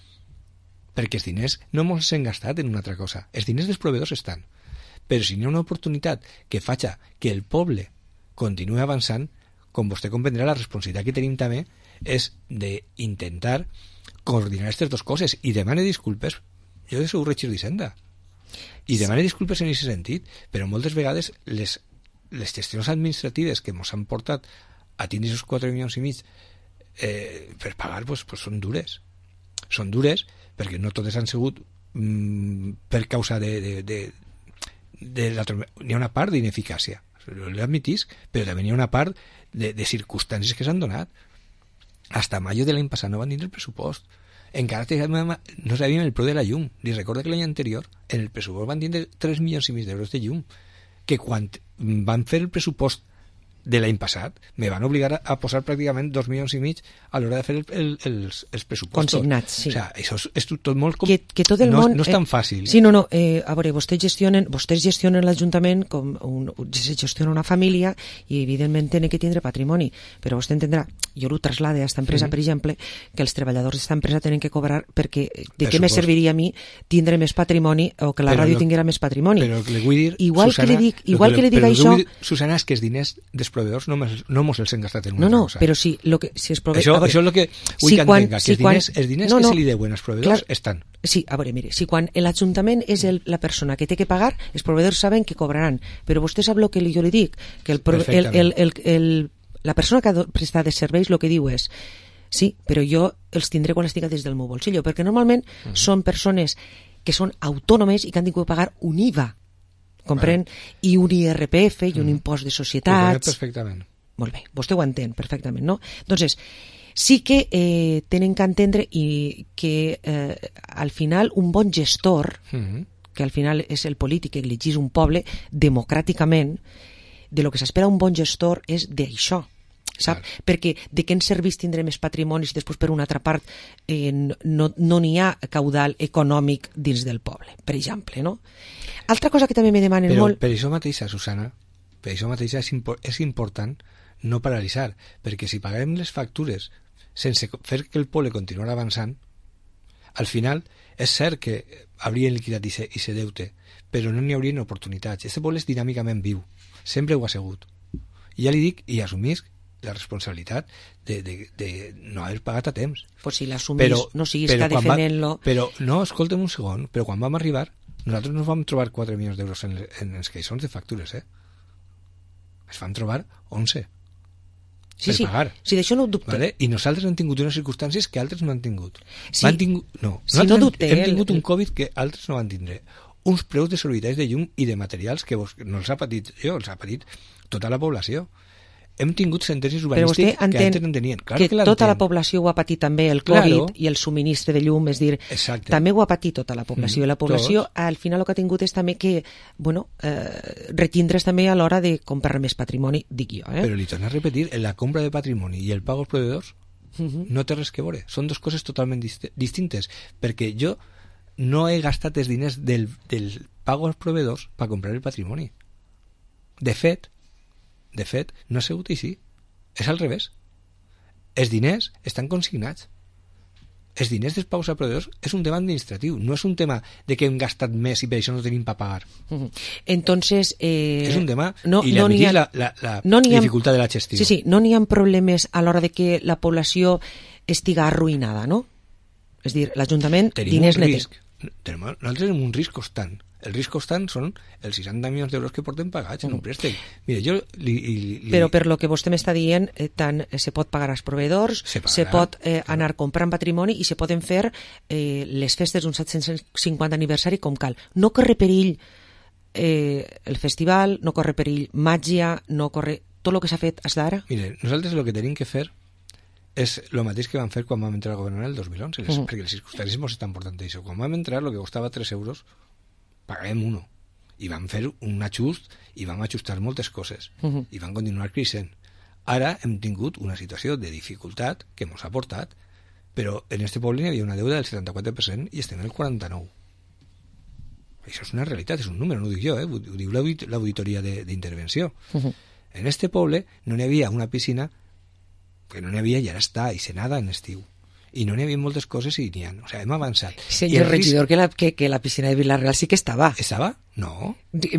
Perquè els diners no ens hem gastat en una altra cosa. Els diners dels proveedors estan. Però si hi ha una oportunitat que faci que el poble continuï avançant, com vostè comprendrà, la responsabilitat que tenim també és d'intentar coordinar aquestes dues coses. I demane disculpes. Jo de segur regidor d'Hisenda. I demane disculpes en aquest sentit, però moltes vegades les, les gestions administratives que ens han portat a tindre aquests quatre milions i mig eh, per pagar pues, pues són dures. Són dures perquè no totes han sigut mm, per causa de... de, de, de la, n'hi ha una part d'ineficàcia, l'admetisc, però també n'hi ha una part de, de circumstàncies que s'han donat. Hasta mayo de l'any passat no van dins el pressupost. Encara no sabíem el preu de la llum. Li recordo que l'any anterior en el pressupost van dir tres milions i mig d'euros de llum, que quan van fer el pressupost de l'any passat me van obligar a posar pràcticament dos milions i mig a l'hora de fer el, el, els, els pressupostos. Consignats, sí. O sea, això és, és tot molt... Com... Que, que tot el no, món... no és tan fàcil. Eh, sí, no, no. Eh, a veure, vostès gestionen, vostès gestionen l'Ajuntament com un, se gestiona una família i evidentment tenen que tindre patrimoni, però vostè entendrà, jo ho traslade a esta empresa, sí. Per exemple, que els treballadors d'esta empresa tenen que cobrar perquè de què me serviria a mi tindre més patrimoni o que la però ràdio no, tinguera més patrimoni. Però que li vull dir, igual Susana, que li dic, igual que li dic això... Dir, Susana, és que els diners dels proveedors no mos no mos els hem gastat en una no, no, cosa. Però si, lo que, si es prove... Això, veure, això és el que vull si que quan, entenga, que si els diners, quan, els diners no, que no, se li deuen als proveedors clar, estan. Sí, a veure, mire, si quan l'Ajuntament és el, la persona que té que pagar, els proveedors saben que cobraran, però vostè sap el que jo li dic, que el, el, el, el, el, la persona que ha prestat de serveis el que diu és sí, però jo els tindré quan estigui des del meu bolsillo, perquè normalment uh -huh. són persones que són autònomes i que han tingut que pagar un I V A, comprèn? Bueno. I un I R P F i un uh -huh. impost de societats. Perfectament. Molt bé, vostè ho entén perfectament, no? Entonces, sí que eh, tenen que entendre i que eh, al final un bon gestor, uh -huh. que al final és el polític que elegís un poble democràticament, de lo que s'espera un bon gestor és d'això, sap? Clar. Perquè de què ens serveix tindre més patrimoni si després per una altra part eh, no no n'hi ha caudal econòmic dins del poble, per exemple, no? Altra cosa que també me demanen Però, molt... Per això mateixa, Susana, per això mateixa és, impo és important no paralitzar, perquè si paguem les factures sense fer que el poble continuï avançant, al final és cert que haurien liquidat i se deute, però no n'hi haurien oportunitats. Aquest poble és dinàmicament viu, sempre ho ha sigut. I ja li dic, i assumís la responsabilitat de, de, de no haver pagat a temps. Pues si l'assumís, però, no siguis que defendent-lo... Però, no, escolta'm un segon, però quan vam arribar, nosaltres no vam trobar quatre milions d'euros en, en els caixons de factures, eh? Es van trobar onze. Sí, per sí, pagar. sí, d'això no ho dubte. Vale? I nosaltres hem tingut unes circumstàncies que altres no han tingut. Sí. Van tingut, no, sí, no dubte, hem, hem eh, tingut el... un Covid que altres no van tindre. Uns preus desorbitats de llum i de materials que vos, no els ha patit jo, els ha patit tota la població. Hem tingut sentències urbanístiques que altres no tenien. Clar que, que tota la població ho ha patit també, el Covid claro. i el subministre de llum, és dir, exacte. També ho ha patit tota la població. Mm, I la població, tots. Al final, el que ha tingut és també que, bueno, eh, retindre's també a l'hora de comprar més patrimoni, dic jo. Eh? Però li torno a repetir, la compra de patrimoni i el pago als proveedors uh -huh. no té res que veure. Són dues coses totalment dist distintes, perquè jo no he gastat els diners del, del pago als proveedors per comprar el patrimoni. De fet, de fet, no ha sigut així. És al revés. Els diners estan consignats. Els diners dels pagos a proveïdors és un tema administratiu, no és un tema de que hem gastat més i per això no tenim per pagar. Entonces... Eh, és un tema, no, i li no admitís ha, la, la, la no dificultat ha, de la gestió. Sí, sí, no n'hi ha problemes a l'hora de que la població estiga arruïnada, no? És dir, l'Ajuntament, diners netes. Tenim, nosaltres tenim un risc constant. El risc constant són els seixanta milions d'euros que portem pagats en un préstec. Mira, jo li, li, li... Però per lo que vostè m'està dient, eh, tant eh, se pot pagar als proveïdors, se, se pot eh, anar comprant patrimoni i se poden fer eh, les festes d'un set-cents cinquanta aniversari com cal. No corre perill eh, el festival, no corre perill màgia, no corre tot el que s'ha fet fins d'ara? Mire, nosaltres el que tenim que fer és el mateix que vam fer quan vam entrar a governar el dos mil onze, les, uh -huh. perquè les circumstàncies ens estan portant això. Quan vam entrar, el que costava tres euros, pagàvem uno. I vam fer un ajust i vam ajustar moltes coses. Uh -huh. I vam continuar creixent. Ara hem tingut una situació de dificultat que ens ha portat, però en este poble hi havia una deuda del setanta-quatre per cent i estem en el quaranta-nou per cent. Això és una realitat, és un número, no ho dic jo, eh? Ho diu l'auditoria d'intervenció. Uh -huh. En este poble no n'hi havia una piscina, que no n'hi havia i ara està, i se nada en estiu. I no n'hi havia moltes coses i n'hi ha. O sigui, hem avançat. Senyor regidor, risc... que, la, que, que la piscina de Vila-real sí que estava. ¿Estava? No.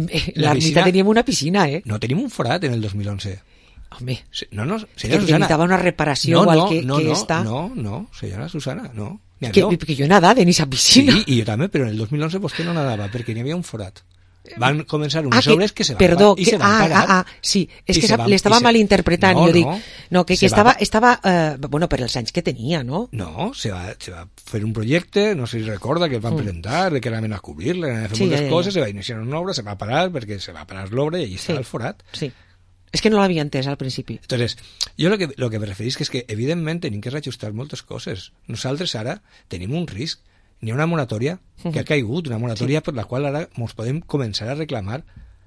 La ermita teníem una piscina, eh? No, tenim un forat en el dos mil onze. Home, no, no, senyora Susana. Necesitava una reparació no, igual no, que, no, que no, esta. No, no, senyora Susana, no. Que, que jo nadava en esa piscina. Sí, i jo també, però en el dos mil onze vostè no nadava, perquè n'hi havia un forat. Van començar unes ah, obres que se van, perdó, i que, se van ah, parar. Ah, ah, sí, és que l'estava malinterpretant. No, jo dic, no, no que, que estava, estava eh, bueno, per els anys que tenia, no? No, se va, se va fer un projecte, no sé si recorda, que el van mm. presentar, de que anaven a cobrir-le, anaven a fer sí, moltes ja, ja, coses, ja. Se va iniciar una obra, se va parar, perquè se va parar l'obra i allí estava sí, el forat. Sí. És que no l'havia entès al principi. Entonces, jo lo que, lo que me referís que és que, evidentment, tenim que reajustar moltes coses. Nosaltres ara tenim un risc. N'hi ha una moratòria que ha caigut, una moratòria sí. per la qual ara ens podem començar a reclamar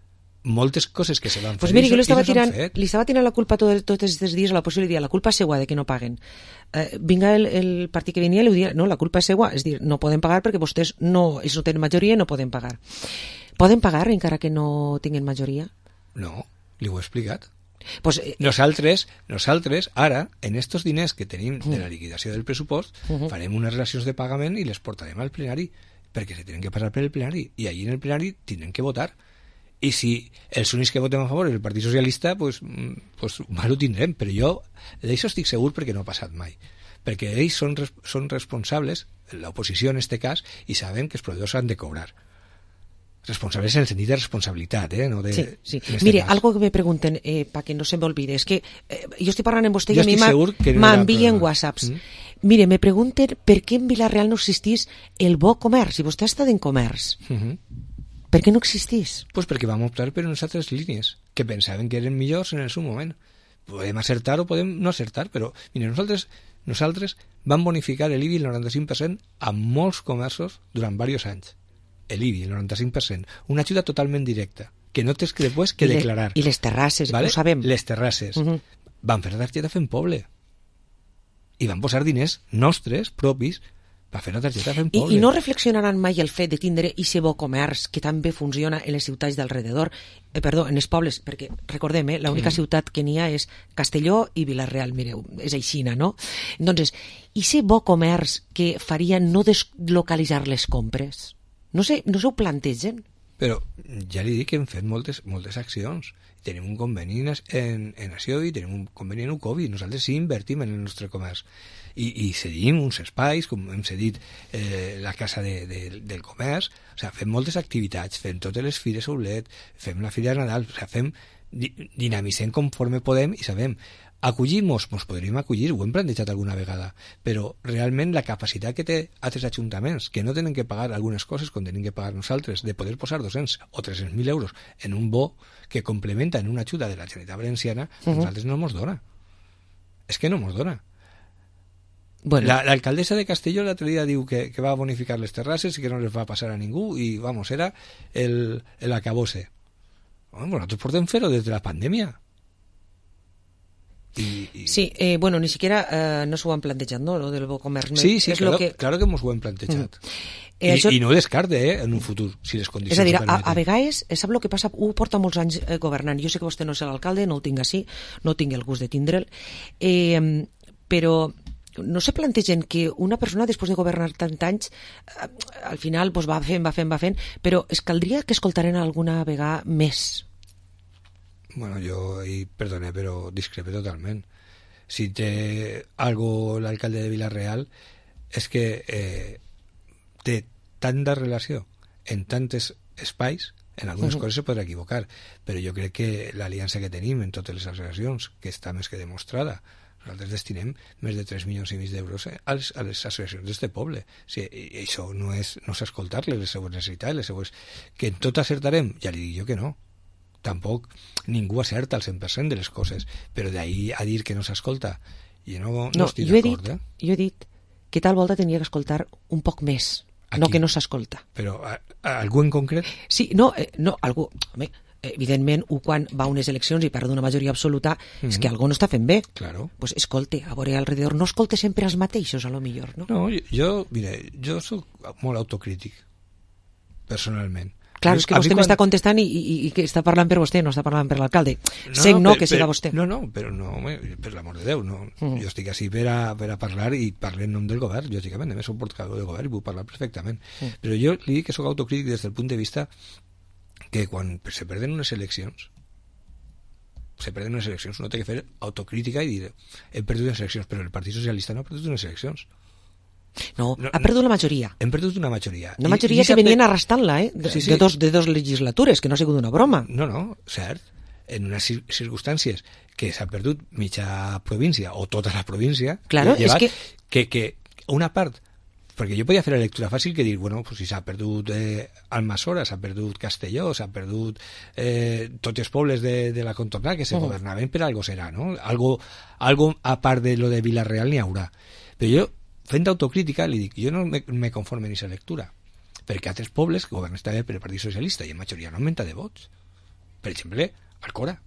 moltes coses que se van fer. Pues mira, jo li estava tirant, li estava tirant la culpa tot, tots aquests dies a la posició i li dia, la culpa és seua de que no paguen. Eh, vinga el, el partit que venia i li dia, no, la culpa és seua, és dir, no poden pagar perquè vostès no, ells no tenen majoria i no poden pagar. Poden pagar encara que no tinguin majoria? No, li ho he explicat. Pues, eh, nosaltres, nosaltres, ara, en estos diners que tenim de la liquidació del pressupost, uh -huh. farem unes relacions de pagament i les portarem al plenari, perquè se tenen que passar per el plenari, i allí en el plenari tindrem que votar. I si els únics que votem a favor és el Partit Socialista, pues, pues mal ho tindrem, però jo d'això estic segur perquè no ha passat mai. Perquè ells són, són responsables, l'oposició en este cas, i saben que els proveïdors han de cobrar. Responsables en el sentit de responsabilitat, eh? No de, sí, sí. Mire, cas. Algo que me pregunten, eh, para que no se me olvide, es que eh, jo estic parlant amb vostè i a mi m'envien whatsapps. Mm. Mire, me pregunten per què en Vila-real no existís el bo comerç, si vostè ha estat en comerç. Mm -hmm. Per què no existís? Pues perquè vam optar per unes altres línies que pensaven que eren millors en el seu moment. Podem acertar o podem no acertar, però mire, nosaltres, nosaltres vam bonificar l'I B I el noranta-cinc per cent a molts comerços durant diversos anys. L'I B I, el noranta-cinc per cent, una ajuda totalment directa, que no tens que després que I le, declarar. I les terrasses, ¿vale? Ho sabem. Les terrasses. Uh -huh. Van fer la targeta fent poble. I van posar diners nostres, propis, per fer la targeta fent poble. I, I no reflexionaran mai el fet de tindre aquest bo comerç que també funciona en les ciutats d'alrededor, eh, perdó, en els pobles, perquè recordem, eh, l'única mm. ciutat que n'hi ha és Castelló i Vila-real, mireu, és aixina, no? Entonces, aquest bo comerç que faria no deslocalitzar les compres, no sé, no s'ho plantegen. Però ja li dic que hem fet moltes, moltes accions. Tenim un conveni en, en Nació i tenim un conveni en U C O V I. Nosaltres sí invertim en el nostre comerç. I, i cedim uns espais, com hem cedit eh, la Casa de, de, del Comerç. O sigui, fem moltes activitats, fem totes les fires Oulet, fem la Fira de Nadal, o sigui, fem, dinamitzem conforme podem i sabem. Acollir-nos, ens podríem acollir, ho hem plantejat alguna vegada, però realment la capacitat que té altres ajuntaments, que no tenen que pagar algunes coses com tenim que pagar nosaltres, de poder posar dos-cents o tres-cents mil euros en un bo que complementa en una ajuda de la Generalitat Valenciana, uh -huh. nosaltres no ens dona. És que no ens dona. Bueno. L'alcaldessa la, de Castelló l'altre dia diu que, que va bonificar les terrasses i que no les va passar a ningú i, vamos, era el, el acabose. Bueno, nosaltres portem fer-ho des de la pandèmia. Y, y... Sí, eh, bueno, ni siquiera eh, no s'ho han plantejat, no?, lo del bo comerç. Sí, sí, claro, lo que... claro que ens ho hem plantejat. Mm. Eh, I, això... I no descarte, eh, en un futur, si les condicions és a dir, ho permeten. A, a vegades, sap el que passa? Ho porta molts anys eh, governant. Jo sé que vostè no és l'alcalde, no ho tinc així, no tinc el gust de tindre'l, eh, però no se plantegen que una persona, després de governar tants anys, eh, al final pues, va fent, va fent, va fent, però es caldria que escoltaren alguna vegada més. Bueno, jo, i perdone, però discrepe totalment. Si té algo l'alcalde de Vila-real és que eh, té tanta relació en tantes espais, en algunes uh -huh. coses se podrà equivocar, però jo crec que l'aliança que tenim en totes les associacions, que està més que demostrada, Nosaltres destinem més de tres milions i mig d'euros a les, a les associacions d'este poble. O sigui, això no és, no és escoltar-les, les seues necessitats, les seues... Que en tot acertarem? Ja li dic jo que no. Tampoc ningú acerta al cent per cent de les coses, però d'ahir a dir que no s'escolta, jo no, no, no estic d'acord. Eh? Jo he dit que tal volta tenia que escoltar un poc més, aquí, no que no s'escolta. Però a, a algú en concret? Sí, no, eh, no algú... Home, evidentment, un quan va a unes eleccions i perd una majoria absoluta, mm-hmm. és que algú no està fent bé. Claro. Pues escolte, a veure alrededor, no escolte sempre els mateixos, a lo millor, no? No, jo, mire, jo soc molt autocrític, personalment. Clar, és que vostè quan... m'està contestant i, i, i que està parlant per vostè, no està parlant per l'alcalde. No, Sé no, per, que siga per, vostè. No, no, però no, home, per l'amor de Déu, no. Mm. Jo estic així per a, per a parlar i parlar en nom del govern, lògicament, a més soc portaveu del govern i puc parlar perfectament. Mm. Però jo li dic que soc autocrític des del punt de vista que quan se perden unes eleccions se perden unes eleccions uno té que fer autocrítica i dir hem perdut unes eleccions, però el Partit Socialista no ha perdut unes eleccions. No, no ha perdut la majoria. Hem perdut una majoria. Una majoria I, i que venien per... arrastrant-la, eh? De, sí, sí. de, dos, de dos legislatures, que no ha sigut una broma. No, no, cert. En unes circumstàncies que s'ha perdut mitja província o tota la província, claro, llevat, és que... que... que una part... Perquè jo podia fer la lectura fàcil que dir, bueno, pues si s'ha perdut eh, Almassora, s'ha perdut Castelló, s'ha perdut eh, tots els pobles de, de la contornada que se uh-huh. governaven, per algo serà, no? Algo, algo a part de lo de Vila-real n'hi haurà. Però jo, fent autocrítica, li dic, jo no me, me conforme en aquesta lectura, perquè altres pobles que governen també per el Partit Socialista i en majoria no augmenta de vots. Per exemple, Alcora.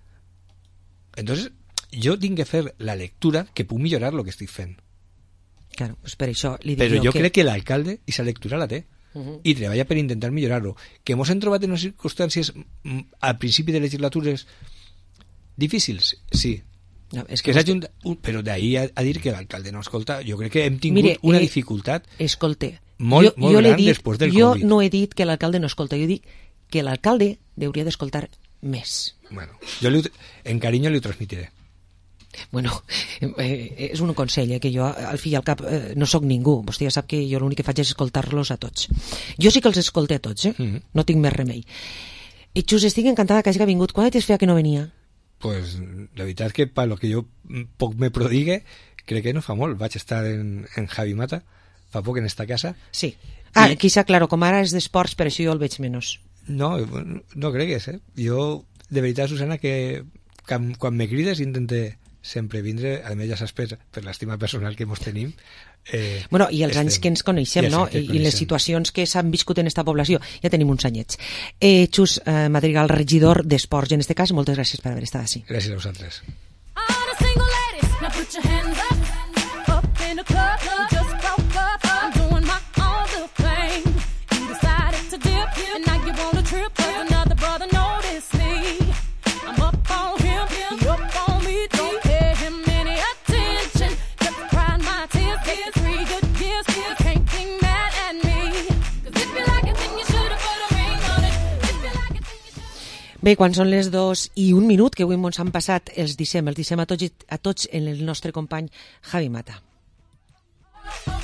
Entonces, jo tinc que fer la lectura que puc millorar el que estic fent. Claro, pues per això li dic Però jo que... crec que l'alcalde i sa lectura la té uh-huh. i treballa per intentar millorar-lo. Que mos hem trobat en unes circumstàncies al principi de legislatures difícils, sí. No, és que que vostè... un... Però d'ahir a, a dir que l'alcalde no escolta, jo crec que hem tingut Mire, una eh, dificultat escolte, molt, jo, molt jo gran dit, després del jo Covid. Jo no he dit que l'alcalde no escolta, jo dic que l'alcalde hauria d'escoltar més. Bueno, jo li, en carinyo li ho transmitiré. Bueno, eh, és un consell, eh, que jo al fi i al cap eh, no sóc ningú. Vostè ja sap que jo l'únic que faig és escoltar-los a tots. Jo sí que els escolté a tots, eh? Mm-hmm. No tinc més remei. I Xus, estic encantada que hagi vingut. Quan et feia que no venia? Pues la veritat que per lo que jo poc me prodigue, crec que no fa molt. Vaig estar en, en Javi Mata fa poc en esta casa. Sí. Ah, I... quizá, claro, com ara és d'esports, per això jo el veig menys. No, no cregues, eh? Jo, de veritat, Susana, que quan, quan me crides intente sempre vindre, a més ja saps per, per l'estima personal que mos tenim. Eh, bueno, i els estem, anys que ens coneixem, no? Que I coneixem. Les situacions que s'han viscut en esta població. Ja tenim uns anyets. Eh, Xus eh, Madrigal, regidor d'Esports, en este cas, moltes gràcies per haver estat així. Gràcies a vosaltres. Bé, quan són les dos i un minut, que avui ens han passat, els deixem, els deixem a tots, a tots en el nostre company Javi Mata.